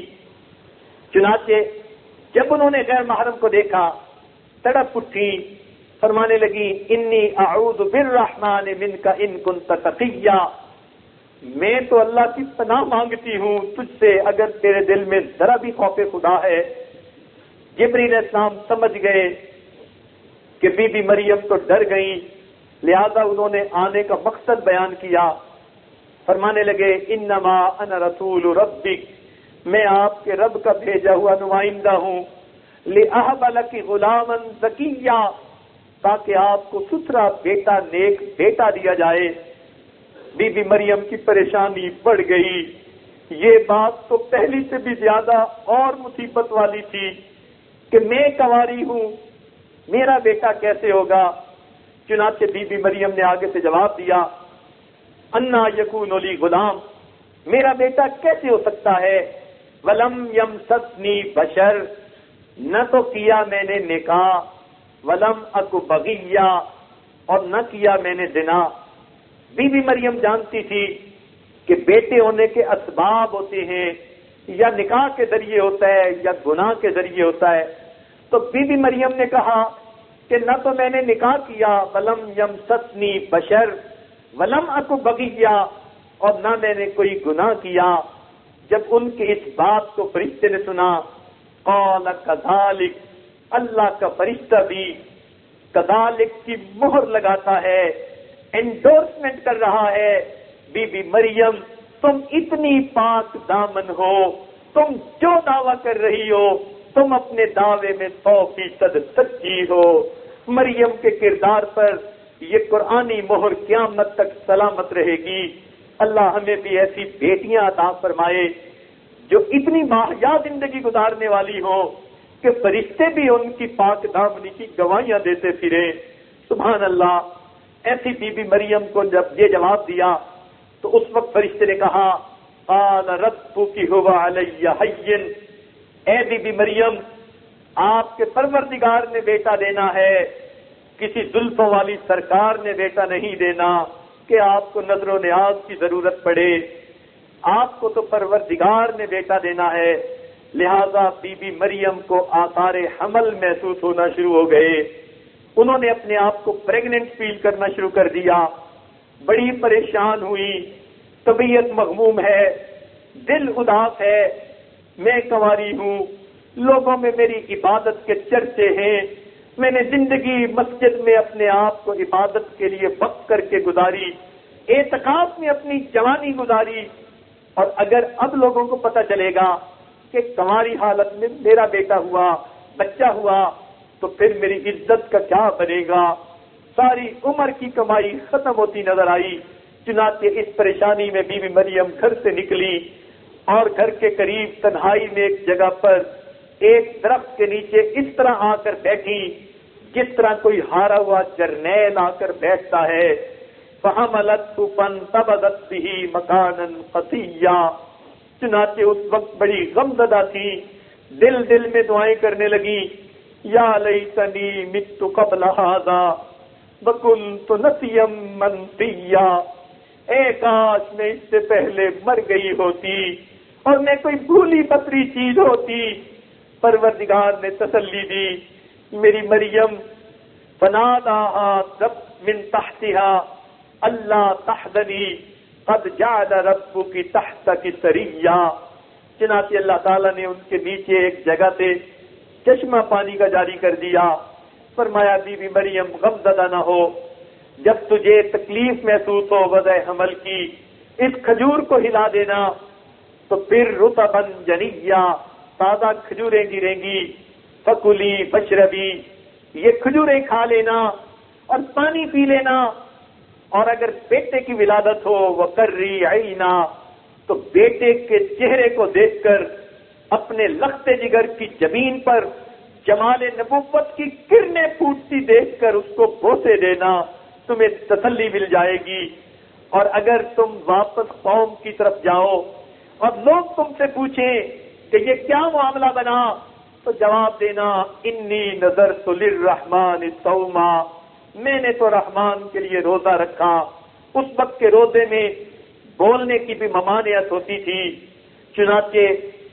چنانچہ جب انہوں نے غیر محرم کو دیکھا تڑپ اٹھی، فرمانے لگی انی اعوذ بالرحمن منک ان کنت تقیا. میں تو اللہ کی پناہ مانگتی ہوں تجھ سے اگر تیرے دل میں ذرا بھی خوف خدا ہے. جبرائیل علیہ السلام سمجھ گئے کہ بی بی مریم تو ڈر گئیں، لہذا انہوں نے آنے کا مقصد بیان کیا. فرمانے لگے انما انا رسول ربک، میں آپ کے رب کا بھیجا ہوا نمائندہ ہوں. لأہب لک غلاما زکیا، تاکہ آپ کو ستھرا بیٹا نیک بیٹا دیا جائے. بی بی مریم کی پریشانی بڑھ گئی. یہ بات تو پہلی سے بھی زیادہ اور مصیبت والی تھی کہ میں کنواری ہوں، میرا بیٹا کیسے ہوگا. چنانچہ بی بی مریم نے آگے سے جواب دیا انا یکون لی غلام، میرا بیٹا کیسے ہو سکتا ہے. ولم یمسسنی بشر، نہ تو کیا میں نے نکاح، ولم اکو بغیا، اور نہ کیا میں نے زنا. بی بی مریم جانتی تھی کہ بیٹے ہونے کے اسباب ہوتے ہیں، یا نکاح کے ذریعے ہوتا ہے یا گناہ کے ذریعے ہوتا ہے. تو بی بی مریم نے کہا کہ نہ تو میں نے نکاح کیا، ولم یمسسنی بشر ولم اکو بغیا، اور نہ میں نے کوئی گناہ کیا. جب ان کی اس بات کو فرشتے نے سنا، قال کذالک، اللہ کا فرشتہ بھی کذالک کی مہر لگاتا ہے، انڈورسمنٹ کر رہا ہے. بی بی مریم تم اتنی پاک دامن ہو، تم جو دعویٰ کر رہی ہو تم اپنے دعوے میں سو فیصد سچی ہو. مریم کے کردار پر یہ قرآنی مہر قیامت تک سلامت رہے گی. اللہ ہمیں بھی ایسی بیٹیاں عطا فرمائے جو اتنی ماہیا زندگی گزارنے والی ہوں کہ فرشتے بھی ان کی پاک دامنی کی گواہیاں دیتے پھریں. سبحان اللہ. ایسی بی بی مریم کو جب یہ جواب دیا تو اس وقت فرشتے نے کہا قال ربک هو علی حین، اے بی بی مریم آپ کے پروردگار نے بیٹا دینا ہے، کسی زلفوں والی سرکار نے بیٹا نہیں دینا کہ آپ کو نظر و نیاز کی ضرورت پڑے. آپ کو تو پروردگار نے بیٹا دینا ہے. لہذا بی بی مریم کو آثار حمل محسوس ہونا شروع ہو گئے. انہوں نے اپنے آپ کو پریگننٹ فیل کرنا شروع کر دیا. بڑی پریشان ہوئی، طبیعت مغموم ہے، دل اداس ہے. میں کنواری ہوں، لوگوں میں میری عبادت کے چرچے ہیں، میں نے زندگی مسجد میں اپنے آپ کو عبادت کے لیے وقف کر کے گزاری، اعتکاف میں اپنی جوانی گزاری، اور اگر اب لوگوں کو پتہ چلے گا کہ کنواری حالت میں میرا بیٹا ہوا، بچہ ہوا، تو پھر میری عزت کا کیا بنے گا. ساری عمر کی کمائی ختم ہوتی نظر آئی. چنانچہ اس پریشانی میں بی بی مریم گھر سے نکلی اور گھر کے قریب تنہائی میں ایک جگہ پر ایک درخت کے نیچے اس طرح آ کر بیٹھی جس طرح کوئی ہارا ہوا جرنیل آ کر بیٹھتا ہے. فحملته فانتبذت به مکانا قصیا. چنانچہ اس وقت بڑی غمزدہ تھی، دل دل میں دعائیں کرنے لگی یا لیتنی مت قبل هذا وکنت نسیا منسیا. اے کاش میں اس سے پہلے مر گئی ہوتی اور میں کوئی بھولی پتری چیز ہوتی. پروردگار نے تسلی دی، میری مریم فناداها رب من تحتها اللہ تحزنی قد جعل ربک تحتک سریا. چنانچہ اللہ تعالیٰ نے ان کے نیچے ایک جگہ سے چشمہ پانی کا جاری کر دیا. فرمایا بی بی مریم غمزدہ نہ ہو، جب تجھے تکلیف محسوس ہو وضع حمل کی اس کھجور کو ہلا دینا تو پھر رطبا جنیا، تازہ کھجوریں گریں گی. فکلی بشربی، یہ کھجوریں کھا لینا اور پانی پی لینا، اور اگر بیٹے کی ولادت ہو وہ کرری عینا، تو بیٹے کے چہرے کو دیکھ کر اپنے لخت جگر کی زمین پر جمال نبوت کی کرنیں پھوٹتی دیکھ کر اس کو بوسے دینا، تمہیں تسلی مل جائے گی۔ اور اگر تم واپس قوم کی طرف جاؤ اور لوگ تم سے پوچھیں کہ یہ کیا معاملہ بنا، تو جواب دینا انی نذرت للرحمن صوما، میں نے تو رحمان کے لیے روزہ رکھا۔ اس وقت کے روزے میں بولنے کی بھی ممانعت ہوتی تھی، چنانچہ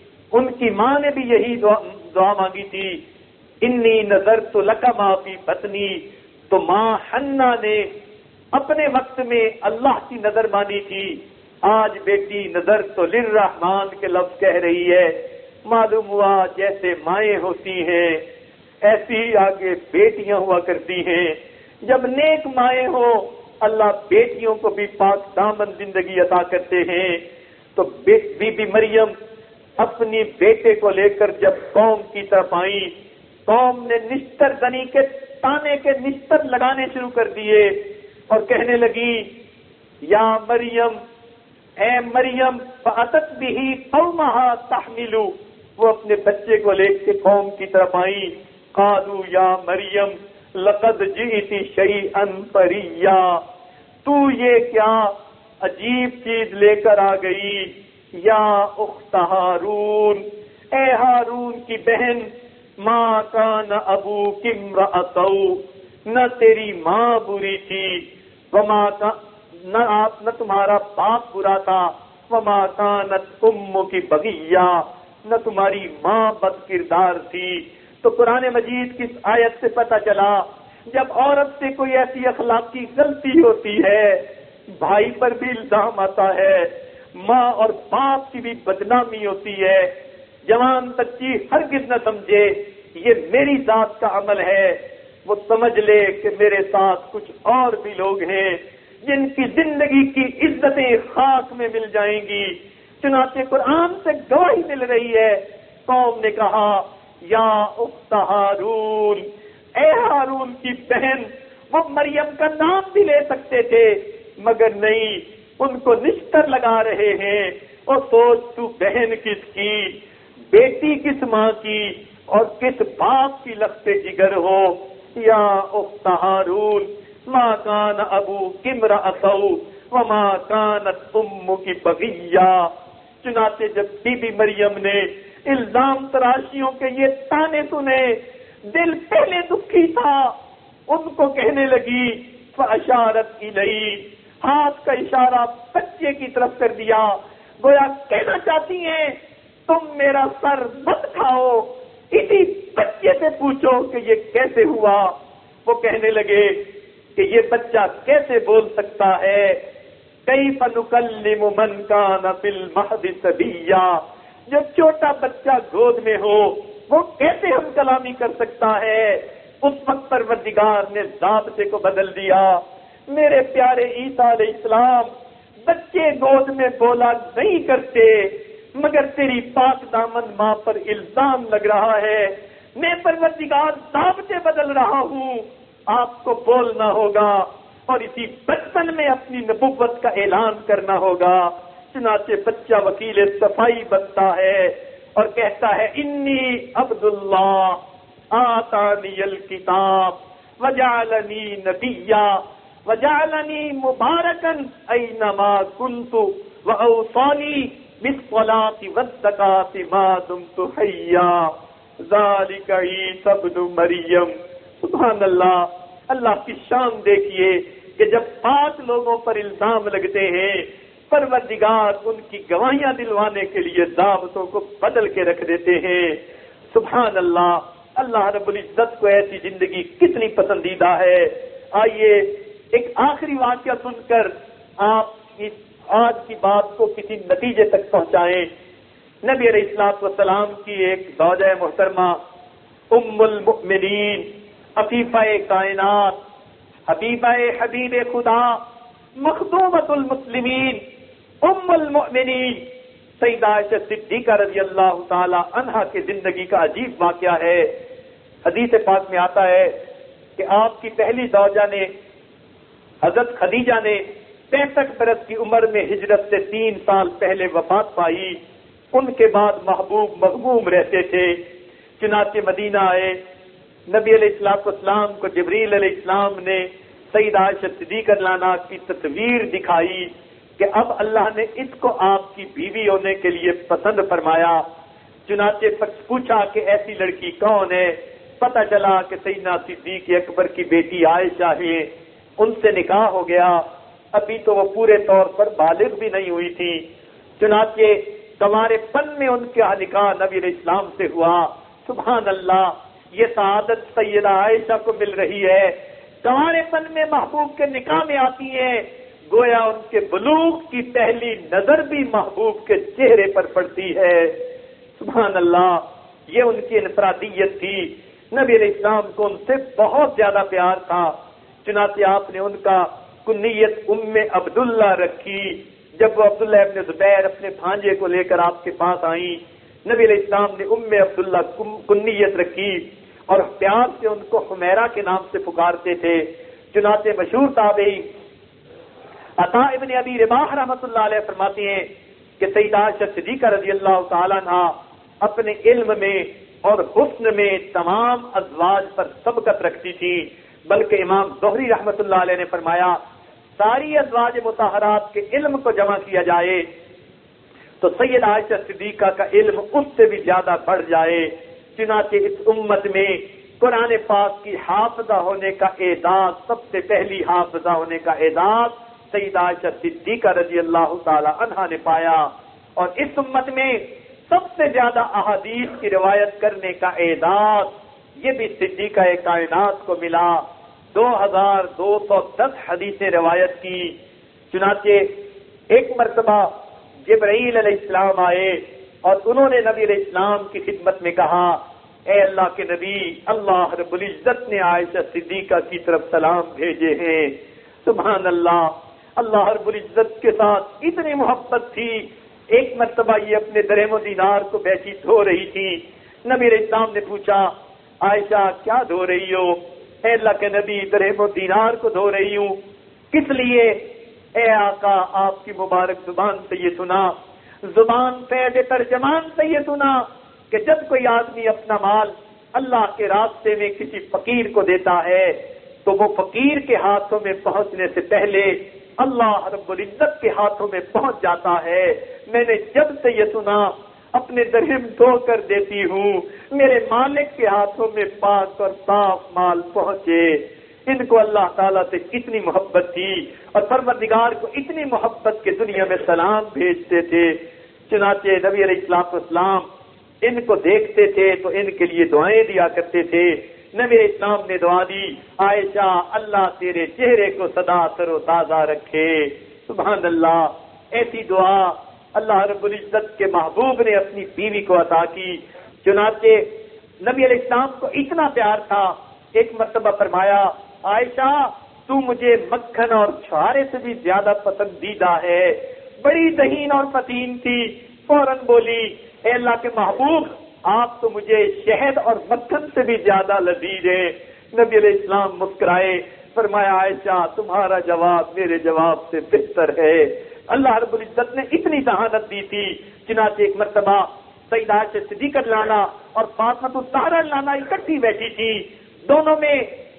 ان کی ماں نے بھی یہی دعا مانگی تھی، انی نذرت لک ما فی بطنی، تو ماں حنا نے اپنے وقت میں اللہ کی نظر مانی تھی، آج بیٹی نظر تو للرحمان کے لفظ کہہ رہی ہے۔ معلوم ہوا جیسے مائیں ہوتی ہیں ایسی ہی آگے بیٹیاں ہوا کرتی ہیں۔ جب نیک مائیں ہو اللہ بیٹیوں کو بھی پاک دامن زندگی عطا کرتے ہیں۔ تو بی بی مریم اپنی بیٹے کو لے کر جب قوم کی طرف آئی، قوم نے نشتر زنی کے تانے کے نشتر لگانے شروع کر دیے اور کہنے لگی یا مریم، اے مریم، فاتت بھی قومہا تحملو، وہ اپنے بچے کو لے کے قوم کی طرف آئی، قالوا یا مریم لقد جئت شیئا فریا، تو یہ کیا عجیب چیز لے کر آ گئی، یا اخت ہارون، اے ہارون کی بہن، ما کان ابوک امرأ سوء، نہ تیری ماں بری تھی، وما نہ آپ نہ تمہارا باپ برا تھا، وما کانت امک بغیہ، نہ تمہاری ماں بد کردار تھی۔ تو قرآن مجید کی اس آیت سے پتہ چلا جب عورت سے کوئی ایسی اخلاقی غلطی ہوتی ہے بھائی پر بھی الزام آتا ہے، ماں اور باپ کی بھی بدنامی ہوتی ہے۔ جوان بچی ہرگز نہ سمجھے یہ میری ذات کا عمل ہے، وہ سمجھ لے کہ میرے ساتھ کچھ اور بھی لوگ ہیں جن کی زندگی کی عزتیں خاک میں مل جائیں گی۔ چنانچہ قرآن سے گواہی مل رہی ہے، قوم نے کہا یا اخت ہارون، اے ہارون کی بہن۔ وہ مریم کا نام بھی لے سکتے تھے مگر نہیں، ان کو نشتر لگا رہے ہیں۔ اور سوچ تو بہن کس کی، بیٹی کس ماں کی اور کس باپ کی لخت جگر ہو۔ یا اخت ہارون ما کان ابوک امرأ سوء وما کانت امک بغیہ۔ چنانچہ جب بی بی مریم نے الزام تراشیوں کے یہ تانے سنے، دل پہلے دکھی تھا، ان کو کہنے لگی فاشارت الیہ، ہاتھ کا اشارہ بچے کی طرف کر دیا، گویا کہنا چاہتی ہیں تم میرا سر مت کھاؤ، اسی بچے سے پوچھو کہ یہ کیسے ہوا۔ وہ کہنے لگے کہ یہ بچہ کیسے بول سکتا ہے، کیف نکلم من کان فی المہد صبیا، جب چھوٹا بچہ گود میں ہو وہ کیسے ہم کلامی کر سکتا ہے۔ اس وقت پروردگار نے ضابطے کو بدل دیا۔ میرے پیارے عیسیٰ علیہ السلام بچے گود میں بولا نہیں کرتے، مگر تیری پاک دامن ماں پر الزام لگ رہا ہے، میں پروردگار ضابطے بدل رہا ہوں، آپ کو بولنا ہوگا اور اسی بچپن میں اپنی نبوت کا اعلان کرنا ہوگا۔ چنانچہ بچہ وکیل صفائی بنتا ہے اور کہتا ہے انی عبد اللہ آتانی الکتاب وجعلنی نبیا وجعلنی مبارکن اینما کنت واوصانی بالصلاۃ والزکاۃ ما دمت حیا ذالک عیسی ابن مریم۔ سبحان اللہ، اللہ کی شان دیکھیے کہ جب پاک لوگوں پر الزام لگتے ہیں پروردگار ان کی گواہیاں دلوانے کے لیے ضابطوں کو بدل کے رکھ دیتے ہیں۔ سبحان اللہ، اللہ رب العزت کو ایسی زندگی کتنی پسندیدہ ہے۔ آئیے ایک آخری واقعہ سن کر آپ اس آج کی بات کو کسی نتیجے تک پہنچائیں۔ نبی علیہ الصلوۃ والسلام کی ایک زوجہ محترمہ ام المؤمنین عفیفہ کائنات حبیبہ حبیب خدا مخدومۃ المسلمین ام المؤمنین سیدہ عائشہ صدیقہ رضی اللہ تعالی عنہا کی زندگی کا عجیب واقعہ ہے۔ حدیث پاک میں آتا ہے کہ آپ کی پہلی زوجہ نے حضرت خدیجہ نے پینسٹھ برس کی عمر میں ہجرت سے تین سال پہلے وفات پائی. ان کے بعد محبوب مغموم رہتے تھے. چنانچہ مدینہ آئے. نبی علیہ الصلوۃ والسلام کو جبریل علیہ السلام نے سیدہ عائشہ صدیقہ رضی اللہ عنہا کی تصویر دکھائی کہ اب اللہ نے اس کو آپ کی بیوی ہونے کے لیے پسند فرمایا. چنانچہ پوچھا کہ ایسی لڑکی کون ہے؟ پتہ چلا کہ سیدنا صدیق اکبر کی بیٹی عائشہ ہیں. ان سے نکاح ہو گیا. ابھی تو وہ پورے طور پر بالغ بھی نہیں ہوئی تھی. چنانچہ کنوارے پن میں ان کا نکاح نبی علیہ السلام سے ہوا. سبحان اللہ، یہ سعادت سیدہ عائشہ کو مل رہی ہے. کنوارے پن میں محبوب کے نکاح میں آتی ہیں. گویا ان کے بلوغ کی پہلی نظر بھی محبوب کے چہرے پر پڑتی ہے. سبحان اللہ، یہ ان کی انفرادیت تھی. نبی علیہ السلام کو ان سے بہت زیادہ پیار تھا. چنانچہ آپ نے ان کا کنیت ام عبداللہ رکھی. جب وہ عبداللہ ابن زبیر اپنے بھانجے کو لے کر آپ کے پاس آئیں، نبی علیہ السلام نے ام عبداللہ کنیت رکھی اور پیار سے ان کو حمیرہ کے نام سے پکارتے تھے. چنانچہ مشہور تابعی عطا ابن ابی رباح رحمۃ اللہ علیہ فرماتے ہیں کہ سیدہ عائشہ صدیقہ رضی اللہ تعالیٰ عنہا اپنے علم میں اور حسن میں تمام ازواج پر سبقت رکھتی تھی. بلکہ امام زہری رحمۃ اللہ علیہ نے فرمایا ساری ازواج مطہرات کے علم کو جمع کیا جائے تو سیدہ عائشہ صدیقہ کا علم اس سے بھی زیادہ بڑھ جائے. چنانچہ اس امت میں قرآن پاک کی حافظہ ہونے کا اعزاز، سب سے پہلی حافظہ ہونے کا اعزاز سیدہ عائشہ صدیقہ رضی اللہ تعالی عنہا نے پایا. اور اس امت میں سب سے زیادہ احادیث کی روایت کرنے کا اعزاز یہ بھی صدیقہ کائنات کو ملا. دو ہزار دو سو دس حدیثیں روایت کی. چنانچہ ایک مرتبہ جبرائیل علیہ السلام آئے اور انہوں نے نبی علیہ السلام کی خدمت میں کہا اے اللہ کے نبی، اللہ رب العزت نے عائشہ صدیقہ کی طرف سلام بھیجے ہیں. سبحان اللہ، اللہ رب العزت کے ساتھ اتنی محبت تھی. ایک مرتبہ یہ اپنے درہم و دینار کو بیچی دھو رہی تھی. نبی علیہ السلام نے پوچھا عائشہ کیا دھو رہی ہو؟ اے اللہ کے نبی، درہم و دینار کو دھو رہی ہوں. کس لیے؟ اے آقا، آپ کی مبارک زبان سے یہ سنا، زبان فیض ترجمان سے یہ سنا کہ جب کوئی آدمی اپنا مال اللہ کے راستے میں کسی فقیر کو دیتا ہے تو وہ فقیر کے ہاتھوں میں پہنچنے سے پہلے اللہ رب العزت کے ہاتھوں میں پہنچ جاتا ہے. میں نے جب سے یہ سنا اپنے درہم دھو کر دیتی ہوں، میرے مالک کے ہاتھوں میں پاک اور صاف مال پہنچے. ان کو اللہ تعالیٰ سے کتنی محبت تھی اور پروردگار کو اتنی محبت کے دنیا میں سلام بھیجتے تھے. چنانچہ نبی علیہ الصلوۃ والسلام ان کو دیکھتے تھے تو ان کے لیے دعائیں دیا کرتے تھے. نبی علیہ السلام نے دعا دی عائشہ اللہ تیرے چہرے کو سدا تر و تازہ رکھے. سبحان اللہ، ایسی دعا اللہ رب العزت کے محبوب نے اپنی بیوی کو عطا کی. چنانچہ نبی علیہ السلام کو اتنا پیار تھا، ایک مرتبہ فرمایا عائشہ تو مجھے مکھن اور چھوارے سے بھی زیادہ پسندیدہ ہے. بڑی دہین اور متین تھی. فوراً بولی اے اللہ کے محبوب، آپ تو مجھے شہد اور مکھن سے بھی زیادہ لذیذ ہیں. نبی علیہ السلام مسکرائے، فرمایا عائشہ تمہارا جواب میرے جواب سے بہتر ہے. اللہ رب العزت نے اتنی ذہانت دی تھی. چنانچہ ایک مرتبہ سیدہ عائشہ صدیقہ لانا اور فاطمہ الزہرا لانا اکٹھی بیٹھی تھی. دونوں میں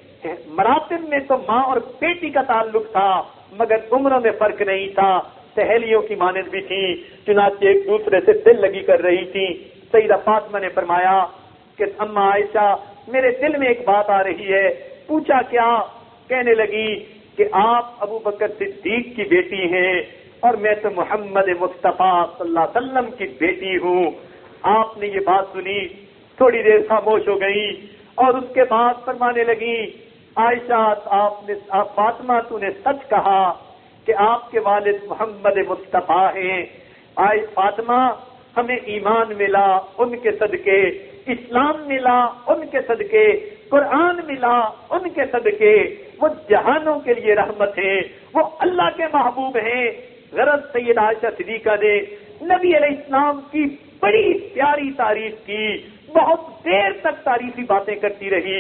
مراتب میں تو ماں اور بیٹی کا تعلق تھا مگر عمروں میں فرق نہیں تھا. سہیلیوں کی مانند بھی تھی. چنانچہ ایک دوسرے سے دل لگی کر رہی تھی. سیدہ فاطمہ نے فرمایا کہ اما عائشہ میرے دل میں ایک بات آ رہی ہے. پوچھا کیا؟ کہنے لگی کہ آپ ابو بکر صدیق کی بیٹی ہیں اور میں تو محمد مصطفیٰ صلی اللہ علیہ وسلم کی بیٹی ہوں. آپ نے یہ بات سنی، تھوڑی دیر خاموش ہو گئی اور اس کے بعد فرمانے لگی عائشہ آپ نے آپ فاطمہ تو نے سچ کہا کہ آپ کے والد محمد مصطفیٰ ہیں. آئے فاطمہ ہمیں ایمان ملا ان کے صدقے، اسلام ملا ان کے صدقے، قرآن ملا ان کے صدقے. وہ جہانوں کے لیے رحمت ہیں، وہ اللہ کے محبوب ہیں. غرض سیدہ عائشہ صدیقہ نے نبی علیہ السلام کی بڑی پیاری تعریف کی، بہت دیر تک تعریفی باتیں کرتی رہی.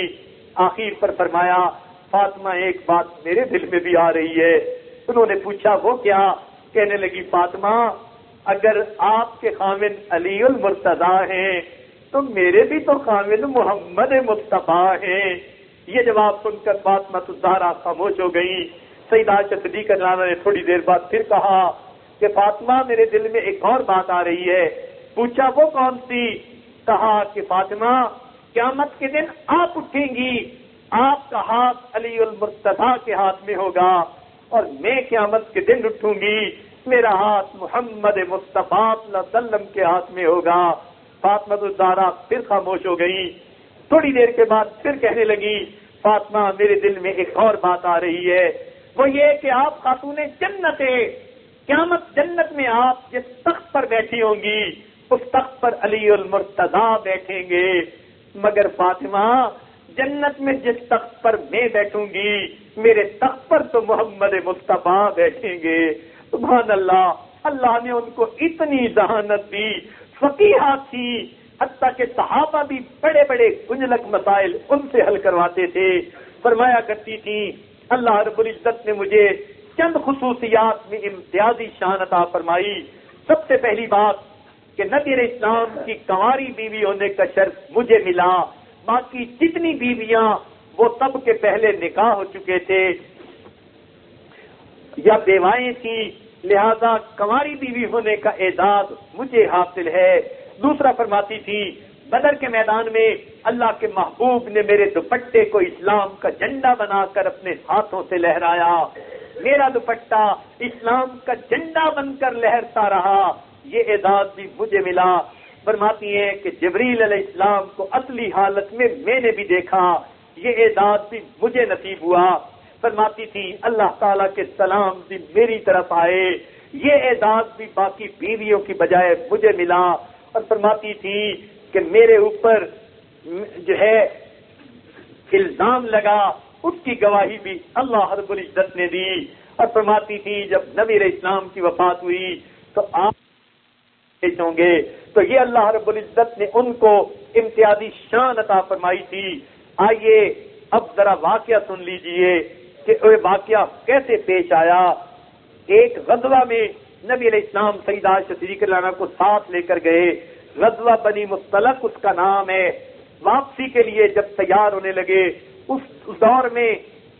آخر پر فرمایا فاطمہ ایک بات میرے دل میں بھی آ رہی ہے. انہوں نے پوچھا وہ کیا؟ کہنے لگی فاطمہ اگر آپ کے خاوند علی المرتضیٰ ہیں تو میرے بھی تو خاوند محمد مصطفیٰ ہیں. یہ جواب سن کر فاطمہ الزہرا خاموش ہو گئی. سیدہ عائشہ صدیقہ رضی نے تھوڑی دیر بعد پھر کہا کہ فاطمہ میرے دل میں ایک اور بات آ رہی ہے. پوچھا وہ کون سی؟ کہا کہ فاطمہ قیامت کے دن آپ اٹھیں گی، آپ کا ہاتھ علی المرتضیٰ کے ہاتھ میں ہوگا اور میں قیامت کے دن اٹھوں گی میرا ہاتھ محمد مصطفیٰ صلی اللہ علیہ وسلم کے ہاتھ میں ہوگا. فاطمہ الزہرا پھر خاموش ہو گئی. تھوڑی دیر کے بعد پھر کہنے لگی فاطمہ میرے دل میں ایک اور بات آ رہی ہے، وہ یہ کہ آپ خاتون جنت ہے، قیامت جنت میں آپ جس تخت پر بیٹھی ہوں گی اس تخت پر علی المرتضیٰ بیٹھیں گے، مگر فاطمہ جنت میں جس تخت پر میں بیٹھوں گی میرے تخت پر تو محمد مصطفیٰ بیٹھیں گے. سبحان اللہ. اللہ نے ان کو اتنی ذہانت دی، فقیہہ تھی، حتیٰ کہ صحابہ بھی بڑے بڑے گنجلک مسائل ان سے حل کرواتے تھے. فرمایا کرتی تھی اللہ رب العزت نے مجھے چند خصوصیات میں امتیازی شان عطا فرمائی. سب سے پہلی بات کہ نبی علیہ السلام کی کنواری بیوی ہونے کا شرف مجھے ملا. باقی جتنی بیویاں وہ سب کے پہلے نکاح ہو چکے تھے یا بیوائیں تھیں، لہذا کنواری بیوی ہونے کا اعزاز مجھے حاصل ہے. دوسرا فرماتی تھی بدر کے میدان میں اللہ کے محبوب نے میرے دوپٹے کو اسلام کا جھنڈا بنا کر اپنے ہاتھوں سے لہرایا، میرا دوپٹہ اسلام کا جھنڈا بن کر لہرتا رہا، یہ اعزاز بھی مجھے ملا. فرماتی ہیں کہ جبریل علیہ السلام کو اصلی حالت میں میں نے بھی دیکھا، یہ اعزاز بھی مجھے نصیب ہوا. فرماتی تھی اللہ تعالیٰ کے سلام بھی میری طرف آئے، یہ اعزاز بھی باقی بیویوں کی بجائے مجھے ملا. اور فرماتی تھی کہ میرے اوپر جو ہے الزام لگا اس کی گواہی بھی اللہ رب العزت نے دی. اور فرماتی تھی جب نبی علیہ السلام کی وفات ہوئی تو آپ ہوں گے، تو یہ اللہ رب العزت نے ان کو امتیازی شان عطا فرمائی تھی. آئیے اب ذرا واقعہ سن لیجئے کہ وہ واقعہ کیسے پیش آیا. ایک غزوہ میں نبی علیہ السلام سیدہ عائشہ صدیقہ رضی اللہ عنہا کو ساتھ لے کر گئے. غزوہ بنی مصطلق اس کا نام ہے. واپسی کے لیے جب تیار ہونے لگے اس دور میں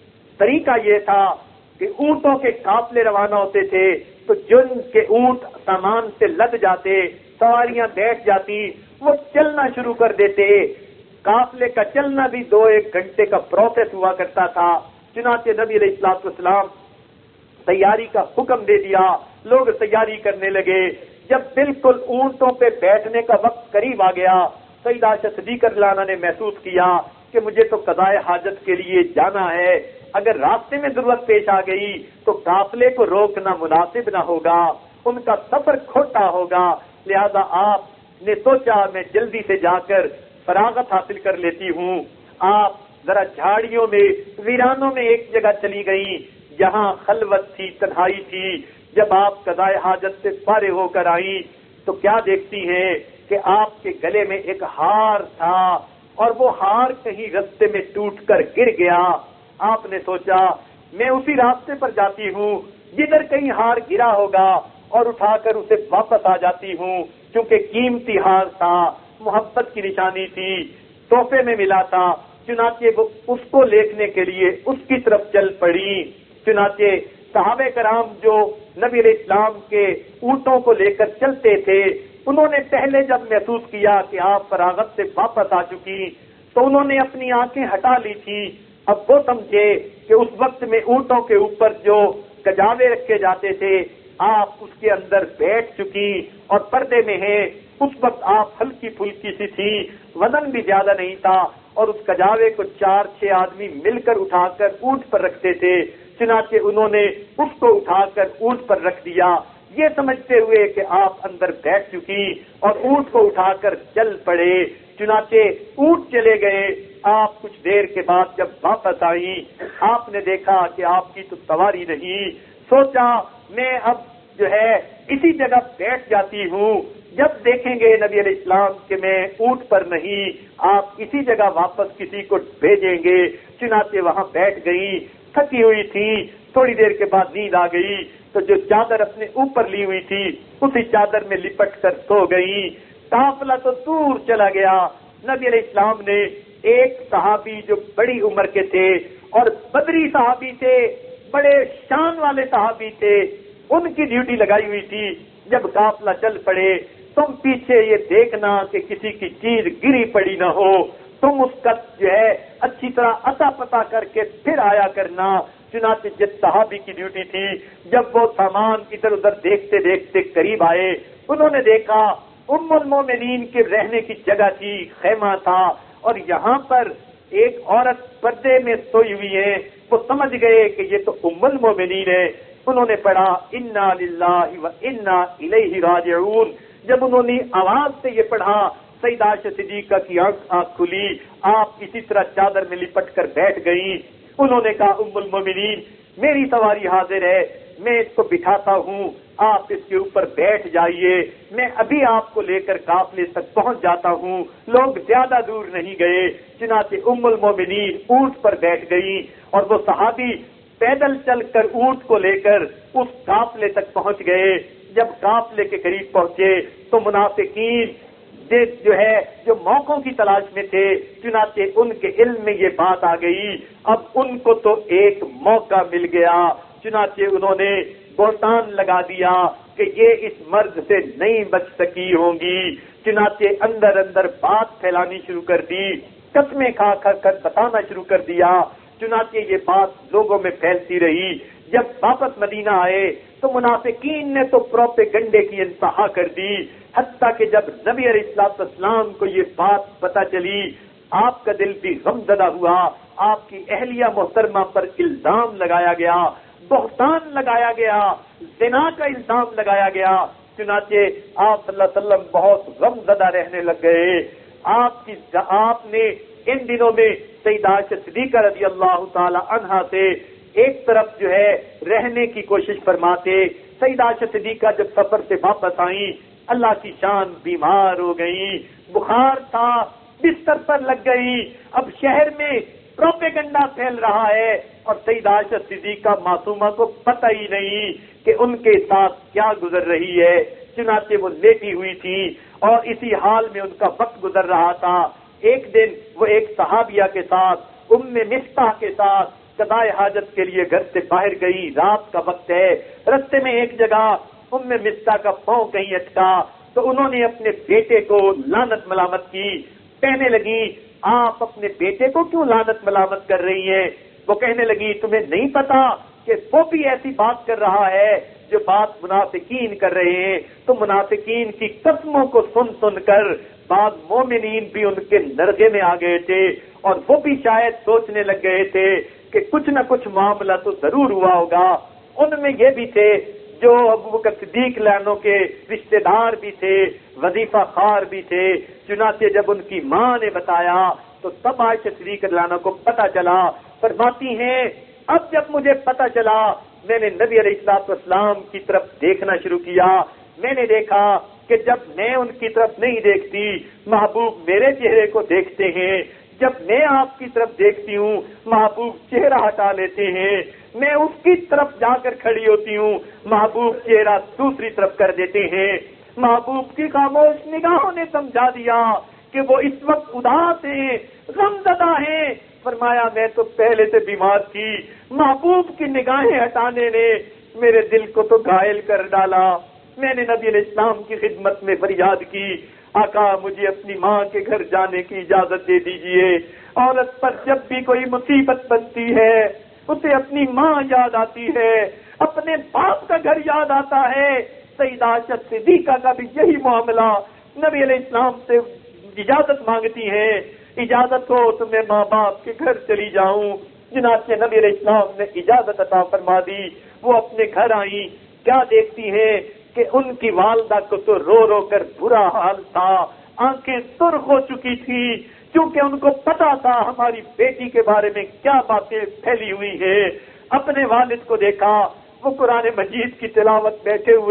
طریقہ یہ تھا کہ اونٹوں کے قافلے روانہ ہوتے تھے تو جن کے اونٹ سامان سے لد جاتے، سواریاں بیٹھ جاتی، وہ چلنا شروع کر دیتے. قافلے کا چلنا بھی دو ایک گھنٹے کا پروسیس ہوا کرتا تھا. چنانچہ نبی علیہ الصلوۃ والسلام تیاری کا حکم دے دیا، لوگ تیاری کرنے لگے. جب بالکل اونٹوں پہ بیٹھنے کا وقت قریب آ گیا سیدہ عائشہ صدیقہ رضی اللہ عنہا نے محسوس کیا کہ مجھے تو قضاء حاجت کے لیے جانا ہے، اگر راستے میں ضرورت پیش آ گئی تو قافلے کو روکنا مناسب نہ ہوگا، ان کا سفر کھوٹا ہوگا. لہذا آپ نے سوچا میں جلدی سے جا کر فراغت حاصل کر لیتی ہوں. آپ ذرا جھاڑیوں میں ویرانوں میں ایک جگہ چلی گئیں جہاں خلوت تھی، تنہائی تھی. جب آپ قضاء حاجت سے فارغ ہو کر آئیں تو کیا دیکھتی ہیں کہ آپ کے گلے میں ایک ہار تھا اور وہ ہار کہیں رستے میں ٹوٹ کر گر گیا. آپ نے سوچا میں اسی راستے پر جاتی ہوں جدھر کہیں ہار گرا ہوگا اور اٹھا کر اسے واپس آ جاتی ہوں، کیونکہ قیمتی ہار تھا، محبت کی نشانی تھی، تحفے میں ملا تھا. چنانچہ وہ اس کو لیکھنے کے لیے اس کی طرف چل پڑی. چنانچہ صحابہ کرام جو نبی علیہ السلام کے اونٹوں کو لے کر چلتے تھے انہوں نے پہلے جب محسوس کیا کہ آپ فراغت سے واپس آ چکی تو انہوں نے اپنی آنکھیں ہٹا لی تھی. اب وہ سمجھے کہ اس وقت میں اونٹوں کے اوپر جو کجاوے رکھے جاتے تھے آپ اس کے اندر بیٹھ چکی اور پردے میں ہیں. اس وقت آپ ہلکی پھلکی سی تھی، وزن بھی زیادہ نہیں تھا اور اس کجاوے کو چار چھ آدمی مل کر اٹھا کر اونٹ پر رکھتے تھے. چنانچہ انہوں نے اس کو اٹھا کر اونٹ پر رکھ دیا یہ سمجھتے ہوئے کہ آپ اندر بیٹھ چکی اور اونٹ کو اٹھا کر چل پڑے. چنانچہ اونٹ چلے گئے. آپ کچھ دیر کے بعد جب واپس آئی آپ نے دیکھا کہ آپ کی تو سواری نہیں. سوچا میں اب جو ہے اسی جگہ بیٹھ جاتی ہوں جب دیکھیں گے نبی علیہ السلام کہ میں اونٹ پر نہیں، آپ اسی جگہ واپس کسی کو بھیجیں گے، چنانچہ وہاں بیٹھ گئی، تھکی ہوئی تھی، تھوڑی دیر کے بعد نیند آ گئی تو جو چادر اپنے اوپر لی ہوئی تھی اسی چادر میں لپٹ کر سو گئی۔ قافلہ تو دور چلا گیا۔ نبی علیہ السلام نے ایک صحابی جو بڑی عمر کے تھے اور بدری صحابی تھے، بڑے شان والے صحابی تھے، ان کی ڈیوٹی لگائی ہوئی تھی، جب قافلہ چل پڑے تم پیچھے یہ دیکھنا کہ کسی کی چیز گری پڑی نہ ہو، تم اس کا جو ہے اچھی طرح اتا پتا کر کے پھر آیا کرنا۔ چنانچہ جس صحابی کی ڈیوٹی تھی، جب وہ سامان ادھر ادھر دیکھتے دیکھتے قریب آئے، انہوں نے دیکھا ام المومنین کے رہنے کی جگہ تھی، خیمہ تھا، اور یہاں پر ایک عورت پردے میں سوئی ہوئی ہے۔ وہ سمجھ گئے کہ یہ تو ام المومنین ہے۔ انہوں نے پڑھا انا للہ و انا الیہ راجعون۔ جب انہوں نے آواز سے یہ پڑھا، سیدہ عائشہ صدیقہ کی آنکھ آنکھ کھلی، آپ اسی طرح چادر میں لپٹ کر بیٹھ گئی۔ انہوں نے کہا ام المومنین میری سواری حاضر ہے، میں اس کو بٹھاتا ہوں، آپ اس کے اوپر بیٹھ جائیے، میں ابھی آپ کو لے کر قافلے تک پہنچ جاتا ہوں۔ لوگ زیادہ دور نہیں گئے، چنانچہ ام المومنین اونٹ پر بیٹھ گئی اور وہ صحابی پیدل چل کر اونٹ کو لے کر اس قافلے تک پہنچ گئے۔ جب قافلے کے قریب پہنچے تو منافقین جو ہے جو موقعوں کی تلاش میں تھے، چنانچہ ان کے علم میں یہ بات آ گئی، اب ان کو تو ایک موقع مل گیا، چنانچہ انہوں نے بہتان لگا دیا کہ یہ اس مرض سے نہیں بچ سکی ہوں گی۔ چنانچہ اندر اندر بات پھیلانی شروع کر دی، قسمیں کھا کھا کر بتانا شروع کر دیا۔ چنانچہ یہ بات لوگوں میں پھیلتی رہی۔ جب واپس مدینہ آئے تو منافقین نے تو پروپیگنڈے کی انتہا کر دی، حتیٰ کہ جب نبی علیہ الصلوۃ والسلام کو یہ بات پتہ چلی، آپ کا دل بھی غم زدہ ہوا، آپ کی اہلیہ محترمہ پر الزام لگایا گیا، بہتان لگایا گیا، زنا کا الزام لگایا گیا۔ چنانچہ آپ صلی اللہ علیہ وسلم بہت غم زدہ رہنے لگ گئے۔ آپ کی آپ نے ان دنوں میں سیدہ عائشہ صدیقہ رضی اللہ تعالی عنہا سے ایک طرف جو ہے رہنے کی کوشش فرماتے۔ سیدہ عائشہ صدیقہ جب سفر سے واپس آئیں، اللہ کی شان بیمار ہو گئی، بخار تھا، بستر پر لگ گئی۔ اب شہر میں پروپیگنڈا پھیل رہا ہے اور سیدہ عائشہ صدیقہ معصومہ کو پتہ ہی نہیں کہ ان کے ساتھ کیا گزر رہی ہے۔ چنانچہ وہ لیٹی ہوئی تھی اور اسی حال میں ان کا وقت گزر رہا تھا۔ ایک دن وہ ایک صحابیہ کے ساتھ، ام مستح کے ساتھ قضائے حاجت کے لیے گھر سے باہر گئی، رات کا وقت ہے، رستے میں ایک جگہ ام مستح کا پاؤں کہیں اٹکا تو انہوں نے اپنے بیٹے کو لعنت ملامت کی۔ کہنے لگی آپ اپنے بیٹے کو کیوں لعنت ملامت کر رہی ہیں؟ وہ کہنے لگی تمہیں نہیں پتا کہ وہ بھی ایسی بات کر رہا ہے جو بات منافقین کر رہے ہیں؟ تو منافقین کی قسموں کو سن سن کر بعض مومنین بھی ان کے نرغے میں آ گئے تھے اور وہ بھی شاید سوچنے لگ گئے تھے کہ کچھ نہ کچھ معاملہ تو ضرور ہوا ہوگا۔ ان میں یہ بھی تھے جو ابو بکر صدیق لعنوں کے رشتہ دار بھی تھے، وظیفہ خوار بھی تھے۔ چنانچہ جب ان کی ماں نے بتایا تو تب عائشہ صدیقہ لعنہ کو پتہ چلا۔ فرماتی ہیں اب جب مجھے پتہ چلا میں نے نبی علیہ الصلوۃ والسلام کی طرف دیکھنا شروع کیا۔ میں نے دیکھا کہ جب میں ان کی طرف نہیں دیکھتی، محبوب میرے چہرے کو دیکھتے ہیں، جب میں آپ کی طرف دیکھتی ہوں محبوب چہرہ ہٹا لیتے ہیں، میں اس کی طرف جا کر کھڑی ہوتی ہوں محبوب چہرہ دوسری طرف کر دیتے ہیں۔ محبوب کی خاموش نگاہوں نے سمجھا دیا کہ وہ اس وقت اداس ہیں، غم زدہ ہیں۔ فرمایا میں تو پہلے سے بیمار تھی، محبوب کی نگاہیں ہٹانے نے میرے دل کو تو گھائل کر ڈالا۔ میں نے نبی علیہ السلام کی خدمت میں فریاد کی، آقا مجھے اپنی ماں کے گھر جانے کی اجازت دے دیجئے۔ عورت پر جب بھی کوئی مصیبت بنتی ہے اسے اپنی ماں یاد آتی ہے، اپنے باپ کا گھر یاد آتا ہے۔ سیدہ عائشہ صدیقہ کا بھی یہی معاملہ، نبی علیہ السلام سے اجازت مانگتی ہیں، اجازت ہو تو میں ماں باپ کے گھر چلی جاؤں۔ چنانچہ نبی علیہ السلام نے اجازت عطا فرما دی۔ وہ اپنے گھر آئیں، کیا دیکھتی ہیں کہ ان کی والدہ کو تو رو رو کر برا حال تھا، آنکھیں سرخ ہو چکی تھی، کیونکہ ان کو پتا تھا ہماری بیٹی کے بارے میں کیا باتیں پھیلی ہوئی ہیں۔ اپنے والد کو دیکھا، وہ قرآن مجید کی تلاوت بیٹھے ہوئے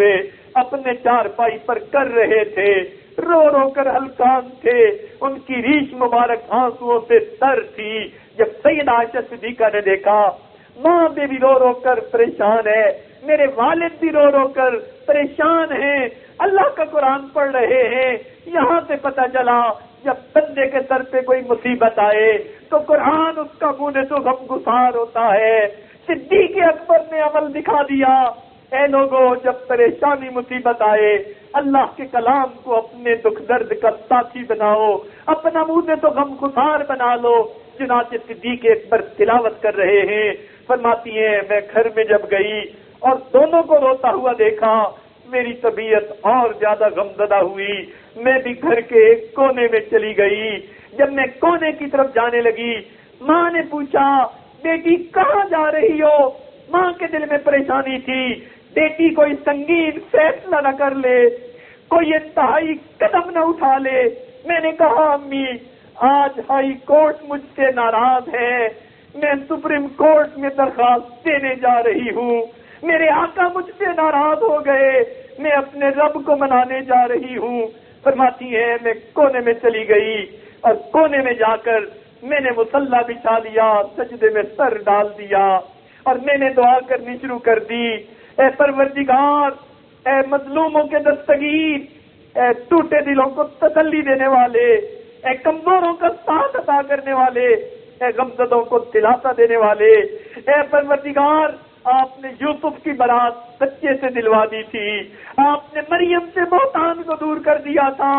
اپنے چارپائی پر کر رہے تھے، رو رو کر ہلکان تھے، ان کی ریش مبارک آنسوؤں سے تر تھی۔ جب سیدہ عائشہ صدیقہ نے دیکھا ماں بھی بھی رو رو کر پریشان ہے، میرے والد بھی رو رو کر پریشان ہیں، اللہ کا قرآن پڑھ رہے ہیں، یہاں سے پتہ چلا جب بندے کے سر پہ کوئی مصیبت آئے تو قرآن اس کا منہ تو غم گسار ہوتا ہے۔ صدیق اکبر نے عمل دکھا دیا، اے لوگوں جب پریشانی مصیبت آئے اللہ کے کلام کو اپنے دکھ درد کا ساتھی بناؤ، اپنا منہ تو غم گسار بنا لو۔ چنانچہ صدیق اکبر تلاوت کر رہے ہیں، فرماتی ہیں میں گھر میں جب گئی اور دونوں کو روتا ہوا دیکھا میری طبیعت اور زیادہ غمزدہ ہوئی، میں بھی گھر کے ایک کونے میں چلی گئی۔ جب میں کونے کی طرف جانے لگی ماں نے پوچھا بیٹی کہاں جا رہی ہو؟ ماں کے دل میں پریشانی تھی، بیٹی کوئی سنگین فیصلہ نہ کر لے، کوئی انتہائی قدم نہ اٹھا لے۔ میں نے کہا امی آج ہائی کورٹ مجھ سے ناراض ہے، میں سپریم کورٹ میں درخواست دینے جا رہی ہوں، میرے آقا مجھ سے ناراض ہو گئے، میں اپنے رب کو منانے جا رہی ہوں۔ فرماتی ہے میں کونے میں چلی گئی اور کونے میں جا کر میں نے مصلی بچھا لیا، سجدے میں سر ڈال دیا اور میں نے دعا کرنی شروع کر دی، اے پروردگار، اے مظلوموں کے دستگیر، اے ٹوٹے دلوں کو تسلی دینے والے، اے کمزوروں کا ساتھ عطا کرنے والے، اے غمزدوں کو دلاسا دینے والے، اے پروردگار آپ نے یوسف کی برات بچے سے دلوا دی تھی، آپ نے مریم سے بہتان کو دور کر دیا تھا،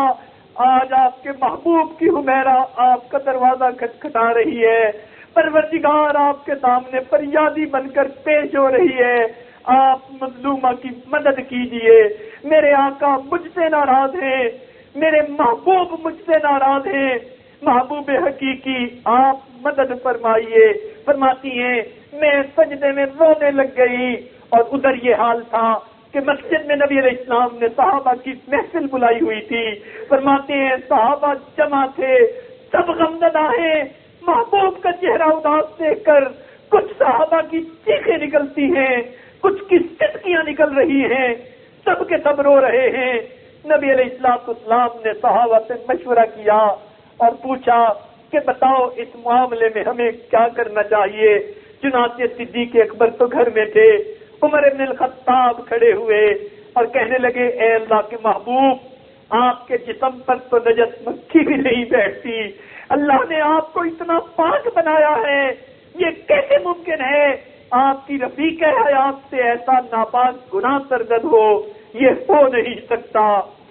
آج آپ کے محبوب کی حمیرہ آپ کا دروازہ کھٹکھٹا رہی ہے، پروردگار آپ کے سامنے فریادی بن کر پیش ہو رہی ہے، آپ مظلومہ کی مدد کیجئے، میرے آقا مجھ سے ناراض ہیں، میرے محبوب مجھ سے ناراض ہیں، محبوب حقیقی آپ مدد فرمائیے۔ فرماتی ہیں میں سجدے میں رونے لگ گئی اور ادھر یہ حال تھا کہ مسجد میں نبی علیہ السلام نے صحابہ کی محفل بلائی ہوئی تھی، فرماتے ہیں صحابہ جمع تھے، سب غمزدہ ہیں، محبوب کا چہرہ اداس دیکھ کر کچھ صحابہ کی چیخیں نکلتی ہیں، کچھ کی صدقیاں نکل رہی ہیں، سب کے سب رو رہے ہیں۔ نبی علیہ السلام اسلام نے صحابہ سے مشورہ کیا اور پوچھا کہ بتاؤ اس معاملے میں ہمیں کیا کرنا چاہیے۔ چنانچہ صدیق اکبر تو گھر میں تھے، عمر بن الخطاب کھڑے ہوئے اور کہنے لگے اے اللہ کے محبوب آپ کے جسم پر تو نجس مکھی بھی نہیں بیٹھتی، اللہ نے آپ کو اتنا پاک بنایا ہے، یہ کیسے ممکن ہے آپ کی رفیق حیات سے ایسا ناپاک گناہ سرزد ہو، یہ ہو نہیں سکتا،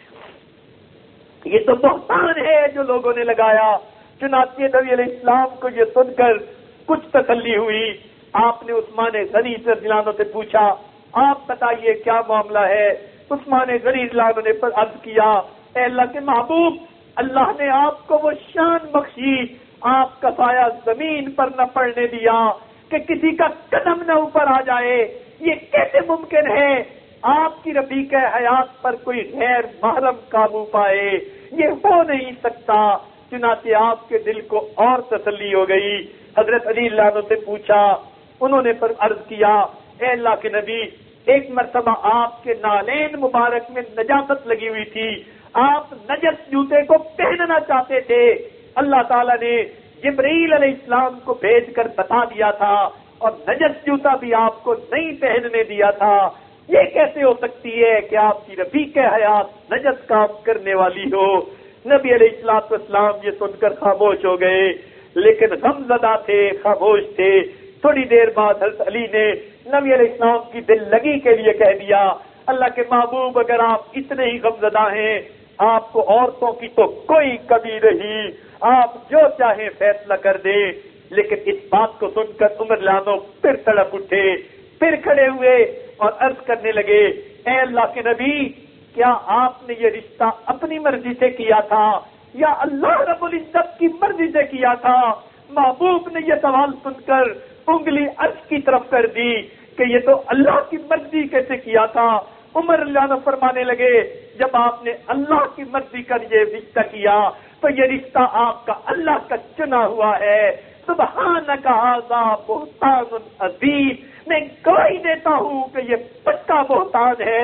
یہ تو بہتان ہے جو لوگوں نے لگایا۔ چنانچہ نبی علیہ السلام کو یہ سن کر کچھ تسلی ہوئی، آپ نے عثمان غنی رضی اللہ عنہ سے پوچھا آپ بتائیے کیا معاملہ ہے۔ عثمان غنی رضی اللہ عنہ نے پر عرض کیا اے اللہ کے محبوب اللہ نے آپ کو وہ شان بخشی، آپ کا سایہ زمین پر نہ پڑنے دیا کہ کسی کا قدم نہ اوپر آ جائے، یہ کیسے ممکن ہے آپ کی رفیق حیات پر کوئی غیر محرم قابو پائے، یہ ہو نہیں سکتا۔ چنانچہ آپ کے دل کو اور تسلی ہو گئی۔ حضرت علی اللہ عنہ سے پوچھا، انہوں نے پر عرض کیا اے اللہ کے نبی ایک مرتبہ آپ کے نالین مبارک میں نجاست لگی ہوئی تھی، آپ نجس جوتے کو پہننا چاہتے تھے، اللہ تعالیٰ نے جبرائیل علیہ السلام کو بھیج کر بتا دیا تھا اور نجس جوتا بھی آپ کو نہیں پہننے دیا تھا، یہ کیسے ہو سکتی ہے کہ آپ کی رفیق حیات نجس کام کرنے والی ہو۔ نبی علیہ السلام والسلام یہ سن کر خاموش ہو گئے، لیکن غم زدہ تھے، خاموش تھے۔ تھوڑی دیر بعد حضرت علی نے نبی علیہ السلام کی دل لگی کے لیے کہہ دیا اللہ کے محبوب اگر آپ اتنے ہی غم زدہ ہیں آپ کو عورتوں کی تو کوئی کمی نہیں، آپ جو چاہیں فیصلہ کر دیں۔ لیکن اس بات کو سن کر عمر لانو پھر تڑپ اٹھے، پھر کھڑے ہوئے اور عرض کرنے لگے اے اللہ کے نبی کیا آپ نے یہ رشتہ اپنی مرضی سے کیا تھا یا اللہ رب العزت کی مرضی سے کیا تھا؟ محبوب نے یہ سوال سن کر انگلی عرش کی طرف کر دی کہ یہ تو اللہ کی مرضی کیسے کیا تھا۔ عمر اللہ فرمانے لگے جب آپ نے اللہ کی مرضی کا یہ رشتہ کیا تو یہ رشتہ آپ کا اللہ کا چنا ہوا ہے۔ سبحانک ھذا بہتان عظیم، میں گواہی دیتا ہوں کہ یہ پکا بہتان ہے۔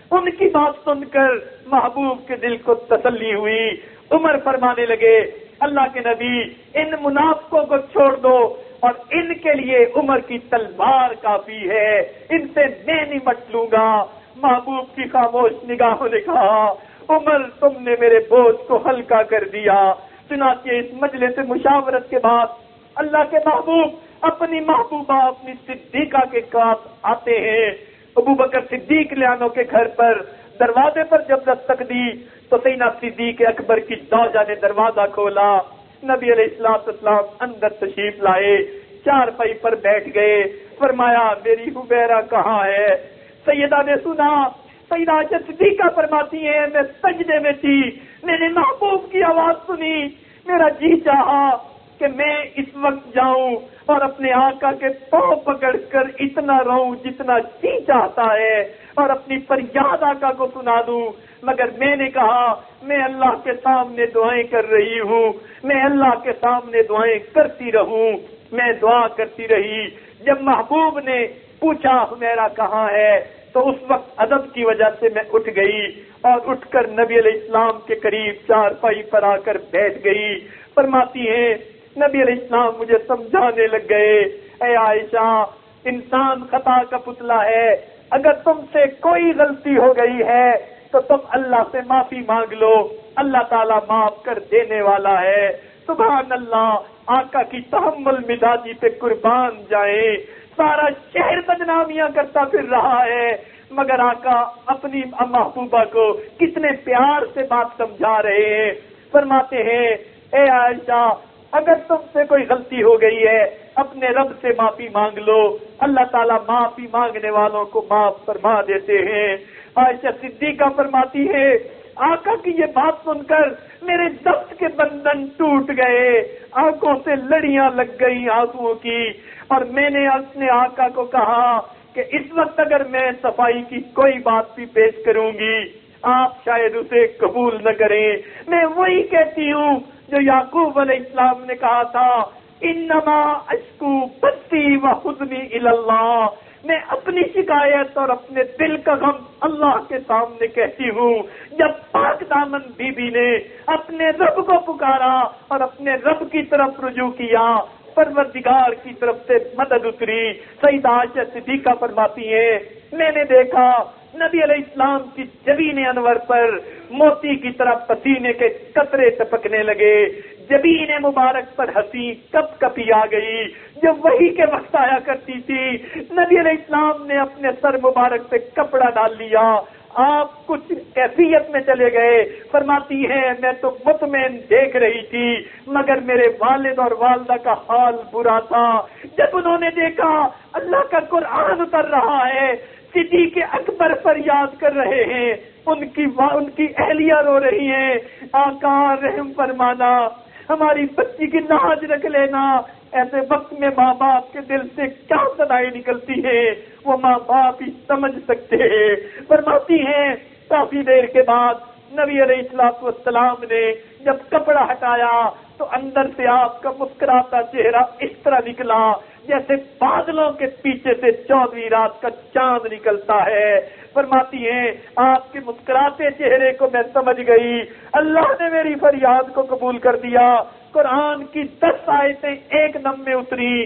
ان کی بات سن کر محبوب کے دل کو تسلی ہوئی. عمر فرمانے لگے اللہ کے نبی ان منافقوں کو چھوڑ دو اور ان کے لیے عمر کی تلوار کافی ہے، ان سے میں نمٹ لوں گا. محبوب کی خاموش نگاہوں نے کہا عمر تم نے میرے بوجھ کو ہلکا کر دیا. چنانچہ اس مجلس مشاورت کے بعد اللہ کے محبوب اپنی محبوبہ اپنی صدیقہ کے پاس آتے ہیں. ابو بکر صدیق لانو کے گھر پر دروازے پر جب دستک دی تو سیدنا صدیق اکبر کی زوجہ نے دروازہ کھولا. نبی علیہ الصلوۃ والسلام اندر تشریف لائے، چارپائی پر بیٹھ گئے. فرمایا میری حبیرہ کہاں ہے؟ سیدہ نے سنا. سیدہ عائشہ صدیقہ فرماتی ہیں میں سجدے میں تھی، میں نے محبوب کی آواز سنی، میرا جی چاہا کہ میں اس وقت جاؤں اور اپنے آقا کے پاؤں پکڑ کر اتنا رہوں جتنا جی چاہتا ہے اور اپنی فریاد آقا کو سنا دوں، مگر میں نے کہا میں اللہ کے سامنے دعائیں کر رہی ہوں، میں اللہ کے سامنے دعائیں کرتی رہوں. میں دعا کرتی رہی. جب محبوب نے پوچھا میرا کہاں ہے تو اس وقت ادب کی وجہ سے میں اٹھ گئی اور اٹھ کر نبی علیہ السلام کے قریب چارپائی پر آ کر بیٹھ گئی. فرماتی ہیں نبی علیہ السلام مجھے سمجھانے لگ گئے اے عائشہ انسان خطا کا پتلا ہے، اگر تم سے کوئی غلطی ہو گئی ہے تو تم اللہ سے معافی مانگ لو، اللہ تعالیٰ معاف کر دینے والا ہے. سبحان اللہ. آقا کی تحمل مزاجی پہ قربان جائیں. سارا شہر بدنامیاں کرتا پھر رہا ہے مگر آقا اپنی محبوبہ کو کتنے پیار سے بات سمجھا رہے ہیں. فرماتے ہیں اے عائشہ اگر تم سے کوئی غلطی ہو گئی ہے اپنے رب سے معافی مانگ لو، اللہ تعالیٰ معافی مانگنے والوں کو معاف فرما دیتے ہیں. عائشہ صدیقہ فرماتی ہے آقا کی یہ بات سن کر میرے دست کے بندھن ٹوٹ گئے، آنکھوں سے لڑیاں لگ گئی آنسوؤں کی، اور میں نے اپنے آقا کو کہا کہ اس وقت اگر میں صفائی کی کوئی بات بھی پیش کروں گی آپ شاید اسے قبول نہ کریں. میں وہی کہتی ہوں جو یعقوب علیہ السلام نے کہا تھا انما اشکو بثی و حزنی الی اللہ، میں اپنی شکایت اور اپنے دل کا غم اللہ کے سامنے کہتی ہوں. جب پاک دامن بی بی نے اپنے رب کو پکارا اور اپنے رب کی طرف رجوع کیا پروردگار کی طرف سے مدد اتری. سیدہ عائشہ صدیقہ فرماتی ہیں میں نے دیکھا نبی علیہ السلام کی جبین انور پر موتی کی طرف پسینے کے قطرے ٹپکنے لگے. جبین مبارک پر ہنسی کپ کپی آ گئی جو وہی کے وقت آیا کرتی تھی. نبی علیہ السلام نے اپنے سر مبارک پہ کپڑا ڈال لیا، آپ کچھ کیفیت میں چلے گئے. فرماتی ہیں میں تو مطمئن دیکھ رہی تھی مگر میرے والد اور والدہ کا حال برا تھا. جب انہوں نے دیکھا اللہ کا قرآن اتر رہا ہے، صدیق اکبر فریاد کر رہے ہیں، ان کی ان کی اہلیہ رو رہی ہیں آقا رحم فرمانا، ہماری بچی کی لاج رکھ لینا. ایسے وقت میں ماں باپ کے دل سے کیا صدائیں نکلتی ہیں وہ ماں باپ ہی سمجھ سکتے ہیں. فرماتی ہیں کافی دیر کے بعد نبی علیہ الصلوۃ والسلام نے جب کپڑا ہٹایا تو اندر سے آپ کا مسکراتا چہرہ اس طرح نکلا جیسے بادلوں کے پیچھے سے چودہویں رات کا چاند نکلتا ہے. فرماتی ہیں آپ کے مسکراتے چہرے کو میں سمجھ گئی اللہ نے میری فریاد کو قبول کر دیا. قرآن کی دس آیتیں ایک دم میں اتری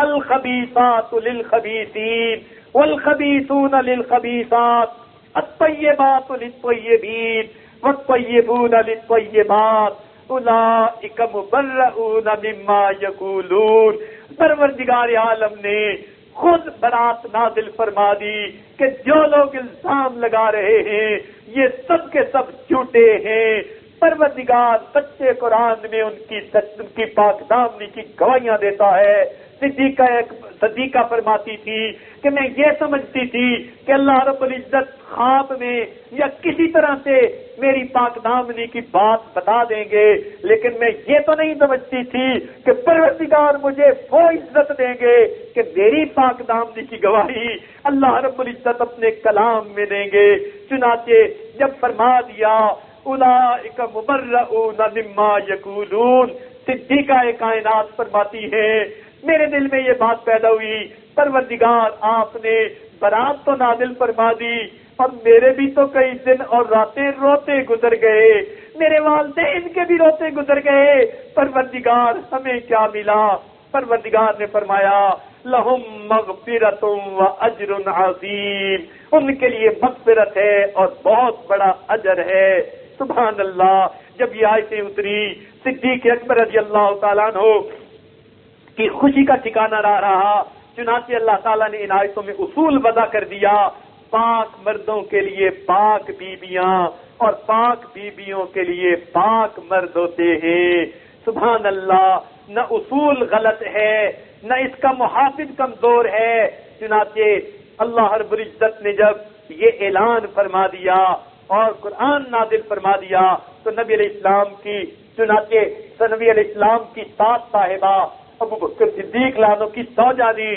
الخبیثات للخبیثین والخبیثون للخبیثات الطیبات للطیبین والطیبون للطیبات اولئک مبرؤون مما یقولون. پروردگار عالم نے خود برات نازل فرما دی کہ جو لوگ الزام لگا رہے ہیں یہ سب کے سب جھوٹے ہیں. پروردگار سچے قرآن میں ان کی ان کی پاک دامنی کی گواہیاں دیتا ہے. صدیقہ صدیقہ فرماتی تھی کہ میں یہ سمجھتی تھی کہ اللہ رب العزت خواب میں یا کسی طرح سے میری پاک دامنی کی بات بتا دیں گے، لیکن میں یہ تو نہیں سمجھتی تھی کہ پروردگار مجھے وہ عزت دیں گے کہ میری پاک دامنی کی گواہی اللہ رب العزت اپنے کلام میں دیں گے. چنانچہ جب فرما دیا اولئک مبرؤون مما یقولون، صدیقہ کائنات فرماتی ہے میرے دل میں یہ بات پیدا ہوئی پروردگار آپ نے برات تو نازل فرما دی اور میرے بھی تو کئی دن اور راتیں روتے گزر گئے، میرے والدین کے بھی روتے گزر گئے، پروردگار ہمیں کیا ملا؟ پروردگار نے فرمایا لہم مغفرۃ و اجر عظیم، ان کے لیے مغفرت ہے اور بہت بڑا اجر ہے۔ سبحان اللہ۔ جب یہ آیتیں اتری، صدیق اکبر رضی اللہ تعالیٰ عنہ کی خوشی کا ٹھکانہ نہ رہا، چنانچہ اللہ تعالیٰ نے ان آیتوں میں اصول وضع کر دیا، پاک مردوں کے لیے پاک بیویاں اور پاک بیویوں کے لیے پاک مرد ہوتے ہیں۔ سبحان اللہ۔ نہ اصول غلط ہے، نہ اس کا محافظ کمزور ہے۔ چنانچہ اللہ رب العزت نے جب یہ اعلان فرما دیا اور قرآن نازل فرما دیا تو نبی علیہ السلام کی چنانچہ نبی علیہ السلام کی سات صاحبہ ابو بکر صدیق لانو کی زوجہ نے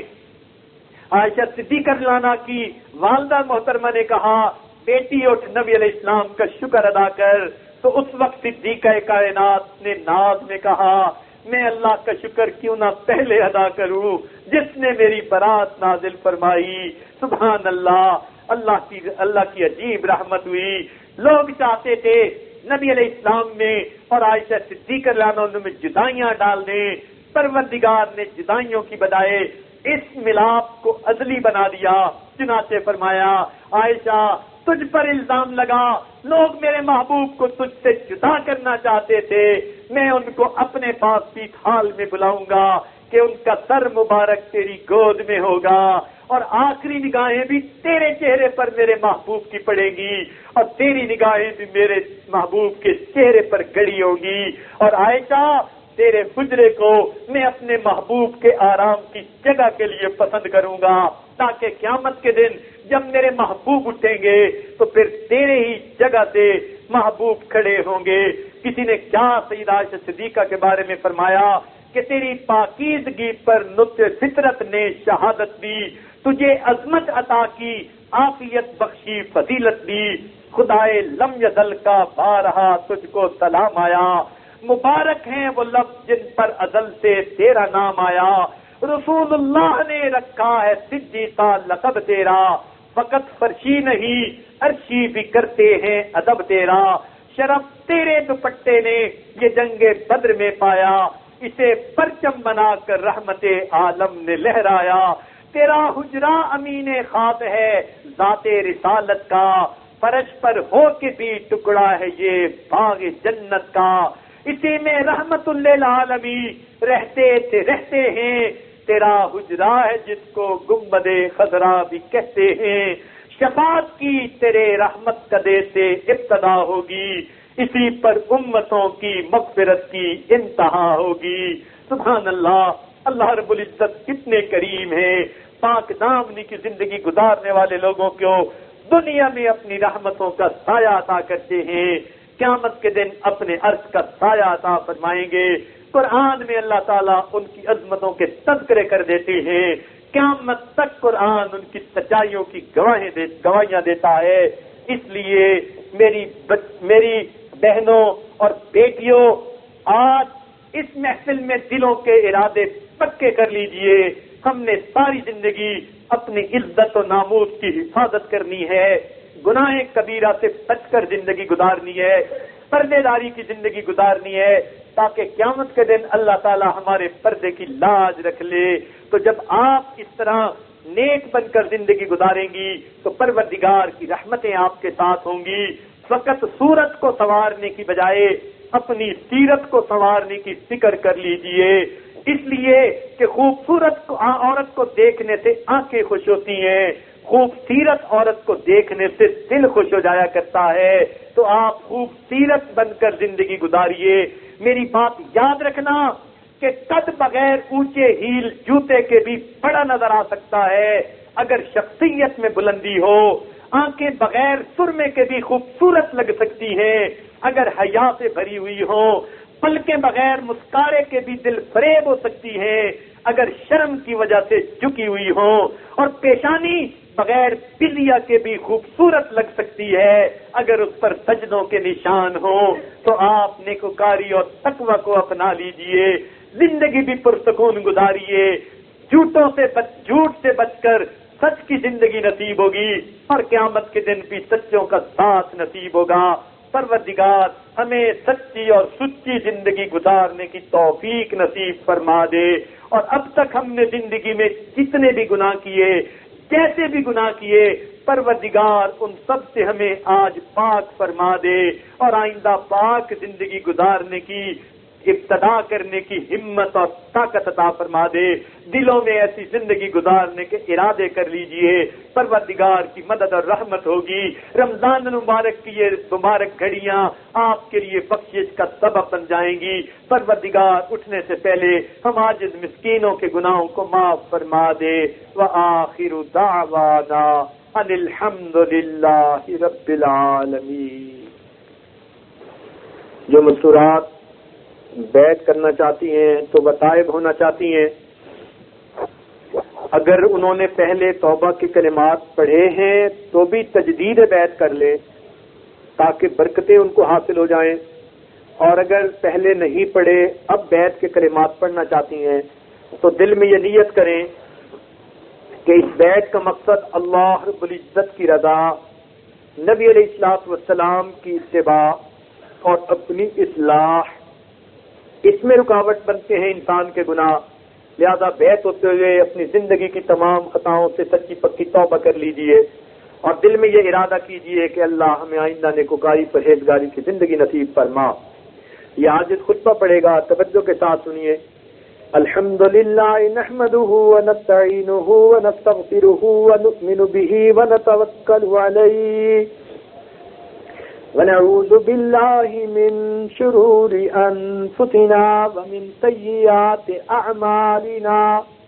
عائشہ صدیقہ لانا کی والدہ محترمہ نے کہا بیٹی اٹھ نبی علیہ السلام کا شکر ادا کر، تو اس وقت صدیقہ کائنات نے ناز میں کہا میں اللہ کا شکر کیوں نہ پہلے ادا کروں جس نے میری برات نازل فرمائی۔ سبحان اللہ۔ اللہ کی اللہ کی عجیب رحمت ہوئی۔ لوگ چاہتے تھے نبی علیہ السلام میں اور عائشہ صدیقہ رضی اللہ میں جدائیاں ڈال دیں، پروردگار نے جدائیوں کی بجائے اس ملاپ کو ازلی بنا دیا۔ چنانچہ فرمایا عائشہ تجھ پر الزام لگا، لوگ میرے محبوب کو تجھ سے جدا کرنا چاہتے تھے، میں ان کو اپنے پاس پیٹ حال میں بلاؤں گا کہ ان کا سر مبارک تیری گود میں ہوگا اور آخری نگاہیں بھی تیرے چہرے پر میرے محبوب کی پڑے گی اور تیری نگاہیں بھی میرے محبوب کے چہرے پر گڑی ہوگی، اور عائشہ تیرے حجرے کو میں اپنے محبوب کے آرام کی جگہ کے لیے پسند کروں گا، تاکہ قیامت کے دن جب میرے محبوب اٹھیں گے تو پھر تیرے ہی جگہ سے محبوب کھڑے ہوں گے۔ کسی نے کیا سیدہ عائشہ صدیقہ کے بارے میں فرمایا کہ تیری پاکیزگی پر نطق فطرت نے شہادت دی، تجھے عظمت عطا کی، عافیت بخشی، فضیلت دی، خدائے لم یزل کا بارہا تجھ کو سلام آیا، مبارک ہیں وہ لفظ جن پر ازل سے تیرا نام آیا، رسول اللہ نے رکھا ہے صدیقہ لقب تیرا، فقط فرشی نہیں عرشی بھی کرتے ہیں ادب تیرا، شرف تیرے دوپٹے نے یہ جنگ بدر میں پایا، اسے پرچم بنا کر رحمت عالم نے لہرایا، تیرا حجرہ امین خاص ہے ذات رسالت کا، فرش پر ہو کے بھی ٹکڑا ہے یہ باغ جنت کا، اسی میں رحمت للعالمین رہتے تھے رہتے ہیں، تیرا حجرہ ہے جس کو گنبد خضرا بھی کہتے ہیں، شفاعت کی تیرے رحمت قدے سے ابتدا ہوگی، اسی پر امتوں کی مغفرت کی انتہا ہوگی۔ سبحان اللہ۔ اللہ رب العزت کتنے کریم ہیں، پاک دامنی کی زندگی گزارنے والے لوگوں کو دنیا میں اپنی رحمتوں کا سایہ عطا کرتے ہیں، قیامت کے دن اپنے عرش کا سایہ عطا فرمائیں گے۔ قرآن میں اللہ تعالیٰ ان کی عظمتوں کے تذکرے کر دیتے ہیں، قیامت تک قرآن ان کی سچائیوں کی گواہیں دے گواہیاں دیتا ہے۔ اس لیے میری بچ میری بہنوں اور بیٹیوں، آج اس محفل میں دلوں کے ارادے پکے کر لیجئے، ہم نے ساری زندگی اپنی عزت و ناموس کی حفاظت کرنی ہے، گناہ کبیرہ سے بچ کر زندگی گزارنی ہے، پردے داری کی زندگی گزارنی ہے، تاکہ قیامت کے دن اللہ تعالی ہمارے پردے کی لاج رکھ لے۔ تو جب آپ اس طرح نیک بن کر زندگی گزاریں گی تو پروردگار کی رحمتیں آپ کے ساتھ ہوں گی۔ فقط صورت کو سنوارنے کی بجائے اپنی سیرت کو سنوارنے کی فکر کر لیجئے، اس لیے کہ خوبصورت کو عورت کو دیکھنے سے آنکھیں خوش ہوتی ہیں، خوبصورت عورت کو دیکھنے سے دل خوش ہو جایا کرتا ہے۔ تو آپ خوبصورت بن کر زندگی گزاریے۔ میری بات یاد رکھنا کہ قد بغیر اونچے ہیل جوتے کے بھی بڑا نظر آ سکتا ہے اگر شخصیت میں بلندی ہو، آنکھیں بغیر سرمے کے بھی خوبصورت لگ سکتی ہیں اگر حیا سے بھری ہوئی ہو، پلکیں بغیر مسکارے کے بھی دل فریب ہو سکتی ہیں اگر شرم کی وجہ سے جھکی ہوئی ہو، اور پیشانی بغیر بلیا کے بھی خوبصورت لگ سکتی ہے اگر اس پر سجدوں کے نشان ہو۔ تو آپ نیکوکاری اور تقوی کو اپنا لیجئے، زندگی بھی پرسکون گزاریے، جھوٹوں سے بچ جھوٹ سے بچ کر سچ کی زندگی نصیب ہوگی اور قیامت کے دن بھی سچوں کا ساتھ نصیب ہوگا۔ پروردگار ہمیں سچی اور سچی زندگی گزارنے کی توفیق نصیب فرما دے، اور اب تک ہم نے زندگی میں جتنے بھی گناہ کیے، جیسے بھی گناہ کیے، پروردگار ان سب سے ہمیں آج پاک فرما دے، اور آئندہ پاک زندگی گزارنے کی ابتدا کرنے کی ہمت اور طاقت عطا فرما دے۔ دلوں میں ایسی زندگی گزارنے کے ارادے کر لیجئے، پروردگار کی مدد اور رحمت ہوگی۔ رمضان المبارک کی یہ مبارک گھڑیاں آپ کے لیے بخشش کا سبب بن جائیں گی۔ پروردگار اٹھنے سے پہلے ہم عاجز مسکینوں کے گناہوں کو معاف فرما دے۔ وآخر دعوانا ان الحمد للہ رب العالمین۔ جو مستورات بیعت کرنا چاہتی ہیں تو بطائب ہونا چاہتی ہیں، اگر انہوں نے پہلے توبہ کے کلمات پڑھے ہیں تو بھی تجدید بیعت کر لیں تاکہ برکتیں ان کو حاصل ہو جائیں، اور اگر پہلے نہیں پڑھے اب بیعت کے کلمات پڑھنا چاہتی ہیں تو دل میں یہ نیت کریں کہ اس بیعت کا مقصد اللہ رب العزت کی رضا، نبی علیہ الصلوۃ والسلام کی اتباع اور اپنی اصلاح، اس میں رکاوٹ بنتے ہیں انسان کے گناہ، لہذا بیعت ہوتے ہوئے اپنی زندگی کی تمام خطاؤں سے سچی پکی توبہ کر لیجئے، اور دل میں یہ ارادہ کیجئے کہ اللہ ہمیں آئندہ نیکوکاری پرہیزگاری کی زندگی نصیب فرما۔ یہ عاجز خطبہ پڑھے گا، توجہ کے ساتھ سنیے۔ الحمدللہ نحمده ونستعینه ونستغفره ونؤمن به ونتوکل علیہ ونعوذ باللہ من شرور انفسنا ومن سیئات اعمالنا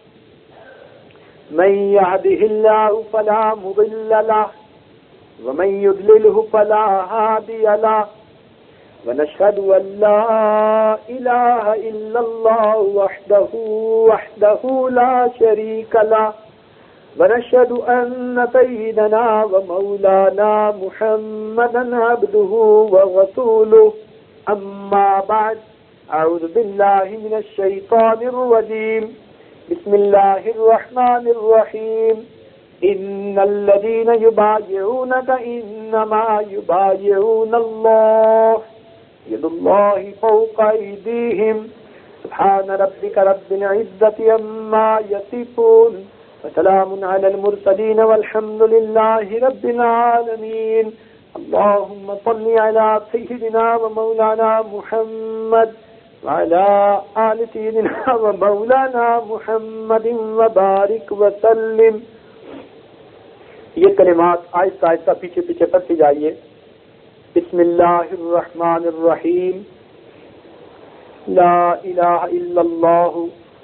من يهده الله فلا مضل له ومن يضلله فلا هادي له ونشهد ان لا اله الا الله وحده وحده لا شريك له ونشهد أن سيدنا ومولانا محمدا عبده ورسوله أما بعد أعوذ بالله من الشيطان الرجيم بسم الله الرحمن الرحيم إن الذين يبايعونك إنما يبايعون الله يد الله فوق أيديهم سبحان ربك رب العزة عما يصفون وسلام على المرسلين والحمد لله رب العالمين اللهم صل على سيدنا ومولانا محمد وعلى آل سيدنا ومولانا محمد وبارك وسلم۔ یہ کلمات آہستہ آہستہ پیچھے پیچھے پڑھتے جائیے۔ بسم اللہ الرحمن الرحیم، لا الہ الا اللہ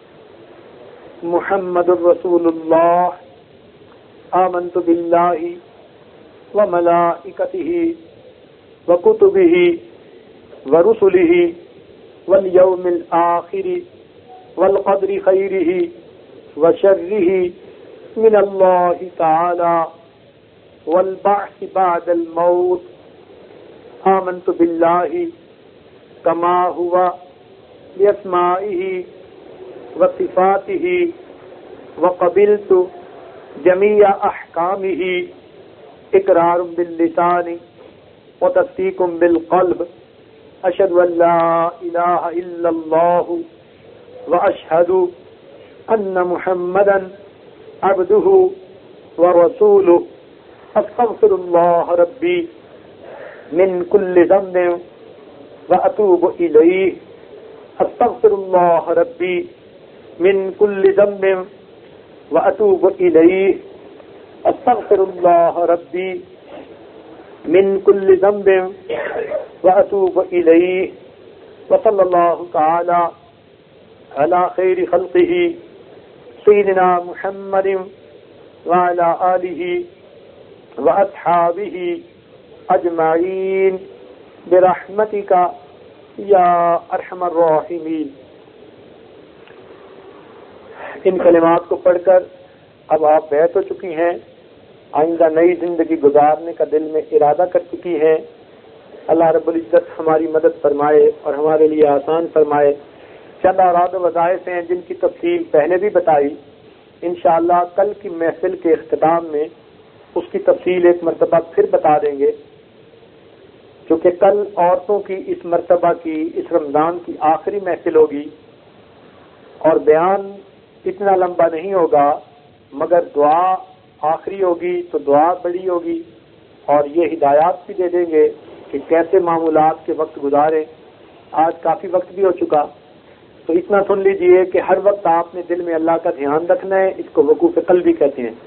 محمد الرسول اللہ آمنت باللہ وملائکتہ وکتبہ ورسلہ والیوم الآخر والقدر خیرہ وشرہ من اللہ تعالی والبعث بعد الموت آمنت باللہ کما ہوا باسمائہ وصفاته وقبلت جميع احکامه اقرار باللسان وتصدیق بالقلب اشهد ان لا اله الا الله واشهد ان محمدا عبده ورسوله استغفر الله ربي من كل ذنب واتوب اليه استغفر الله ربي من كل ذنب وأتوب إليه أستغفر الله ربي من كل ذنب وأتوب إليه وصلى الله تعالى على خير خلقه سيدنا محمد وعلى آله وأصحابه أجمعين برحمتك يا أرحم الراحمين۔ ان کلمات کو پڑھ کر اب آپ بیعت ہو چکی ہیں، آئندہ نئی زندگی گزارنے کا دل میں ارادہ کر چکی ہیں۔ اللہ رب العزت ہماری مدد فرمائے اور ہمارے لیے آسان فرمائے۔ چند اوراد و وظائف ہیں جن کی تفصیل پہلے بھی بتائی، انشاءاللہ کل کی محفل کے اختتام میں اس کی تفصیل ایک مرتبہ پھر بتا دیں گے، چونکہ کل عورتوں کی اس مرتبہ کی اس رمضان کی آخری محفل ہوگی اور بیان اتنا لمبا نہیں ہوگا، مگر دعا آخری ہوگی تو دعا بڑی ہوگی اور یہ ہدایات بھی دے دیں گے کہ کیسے معمولات کے وقت گزاریں۔ آج کافی وقت بھی ہو چکا، تو اتنا سن لیجئے کہ ہر وقت آپ نے دل میں اللہ کا دھیان رکھنا ہے، اس کو وقوف قلبی کہتے ہیں،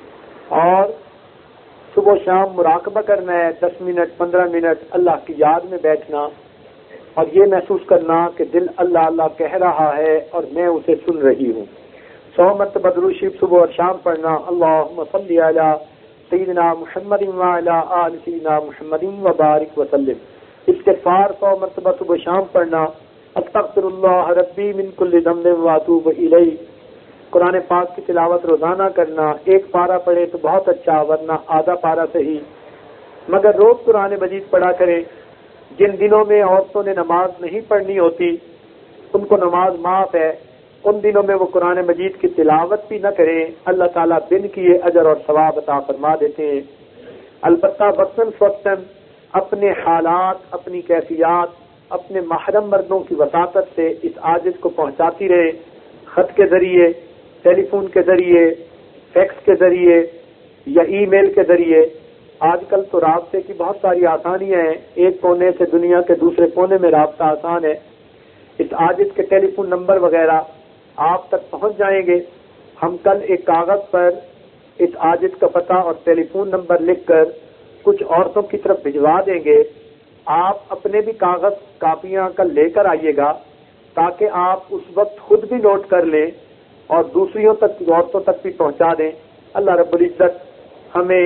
اور صبح و شام مراقبہ کرنا ہے، دس منٹ پندرہ منٹ اللہ کی یاد میں بیٹھنا اور یہ محسوس کرنا کہ دل اللہ اللہ کہہ رہا ہے اور میں اسے سن رہی ہوں۔ سو مرتبہ درود شریف صبح اور شام پڑھنا، اللہم صلی علی سیدنا محمد وعلی آل سیدنا محمد وبارک وسلم۔ استغفار سو مرتبہ صبح شام پڑھنا، استغفر اللہ ربی من کل ذنب واتوب الیہ۔ قرآن پاک کی تلاوت روزانہ کرنا، ایک پارہ پڑھے تو بہت اچھا، ورنہ آدھا پارہ صحیح، مگر روز قرآن مجید پڑھا کرے۔ جن دنوں میں عورتوں نے نماز نہیں پڑھنی ہوتی ان کو نماز معاف ہے، ان دنوں میں وہ قرآن مجید کی تلاوت بھی نہ کریں، اللہ تعالیٰ بن کیے اجر اور ثواب عطا فرما دیتے ہیں۔ البتہ وقتاً فوقتاً اپنے حالات، اپنی کیفیات، اپنے محرم مردوں کی وساطت سے اس عاجز کو پہنچاتی رہے، خط کے ذریعے، ٹیلی فون کے ذریعے، فیکس کے ذریعے یا ای میل کے ذریعے۔ آج کل تو رابطے کی بہت ساری آسانیاں ہیں، ایک کونے سے دنیا کے دوسرے کونے میں رابطہ آسان ہے۔ اس عاجز کے ٹیلی فون نمبر وغیرہ آپ تک پہنچ جائیں گے۔ ہم کل ایک کاغذ پر اس عاجز کا پتہ اور ٹیلی فون نمبر لکھ کر کچھ عورتوں کی طرف بھجوا دیں گے۔ آپ اپنے بھی کاغذ کاپیاں کل لے کر آئیے گا تاکہ آپ اس وقت خود بھی نوٹ کر لیں اور دوسریوں تک، عورتوں تک بھی پہنچا دیں۔ اللہ رب العزت ہمیں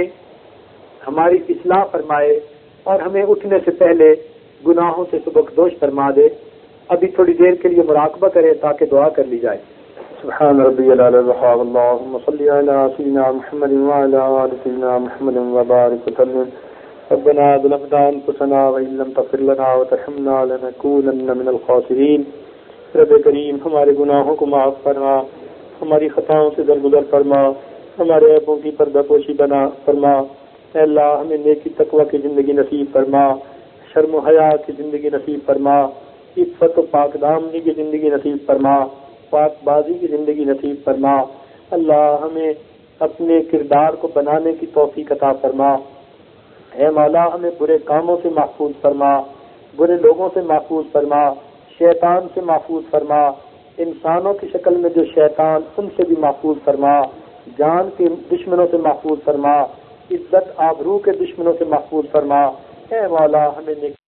ہماری اصلاح فرمائے اور ہمیں اٹھنے سے پہلے گناہوں سے سبکدوش فرما دے۔ ابھی تھوڑی دیر کے لیے مراقبہ کریں تاکہ دعا کر لی جائے۔ سبحان ربی العلی الوہاب، اللہم صلی علی سیدنا محمد وعلی آل سیدنا محمد وبارک وسلم۔ ربنا ظلمنا انفسنا وان لم تغفر لنا وترحمنا لنکونن من الخاسرین۔ رب کریم ہمارے گناہوں کو معاف فرما، ہماری خطاؤں سے درگزر فرما، ہمارے عیبوں کی پردہ پوشی بنا فرما۔ اے اللہ ہمیں نیکی تقوی کی زندگی نصیب فرما، شرم و حیا کی زندگی نصیب فرما، عفت و پاک دامنی کی زندگی نصیب فرما، پاک بازی کی زندگی نصیب فرما۔ اللہ ہمیں اپنے کردار کو بنانے کی توفیق عطا فرما۔ اے مولا ہمیں برے کاموں سے محفوظ فرما، برے لوگوں سے محفوظ فرما، شیطان سے محفوظ فرما، انسانوں کی شکل میں جو شیطان ان سے بھی محفوظ فرما، جان کے دشمنوں سے محفوظ فرما، عزت آبرو کے دشمنوں سے محفوظ فرما۔ اے مولا ہمیں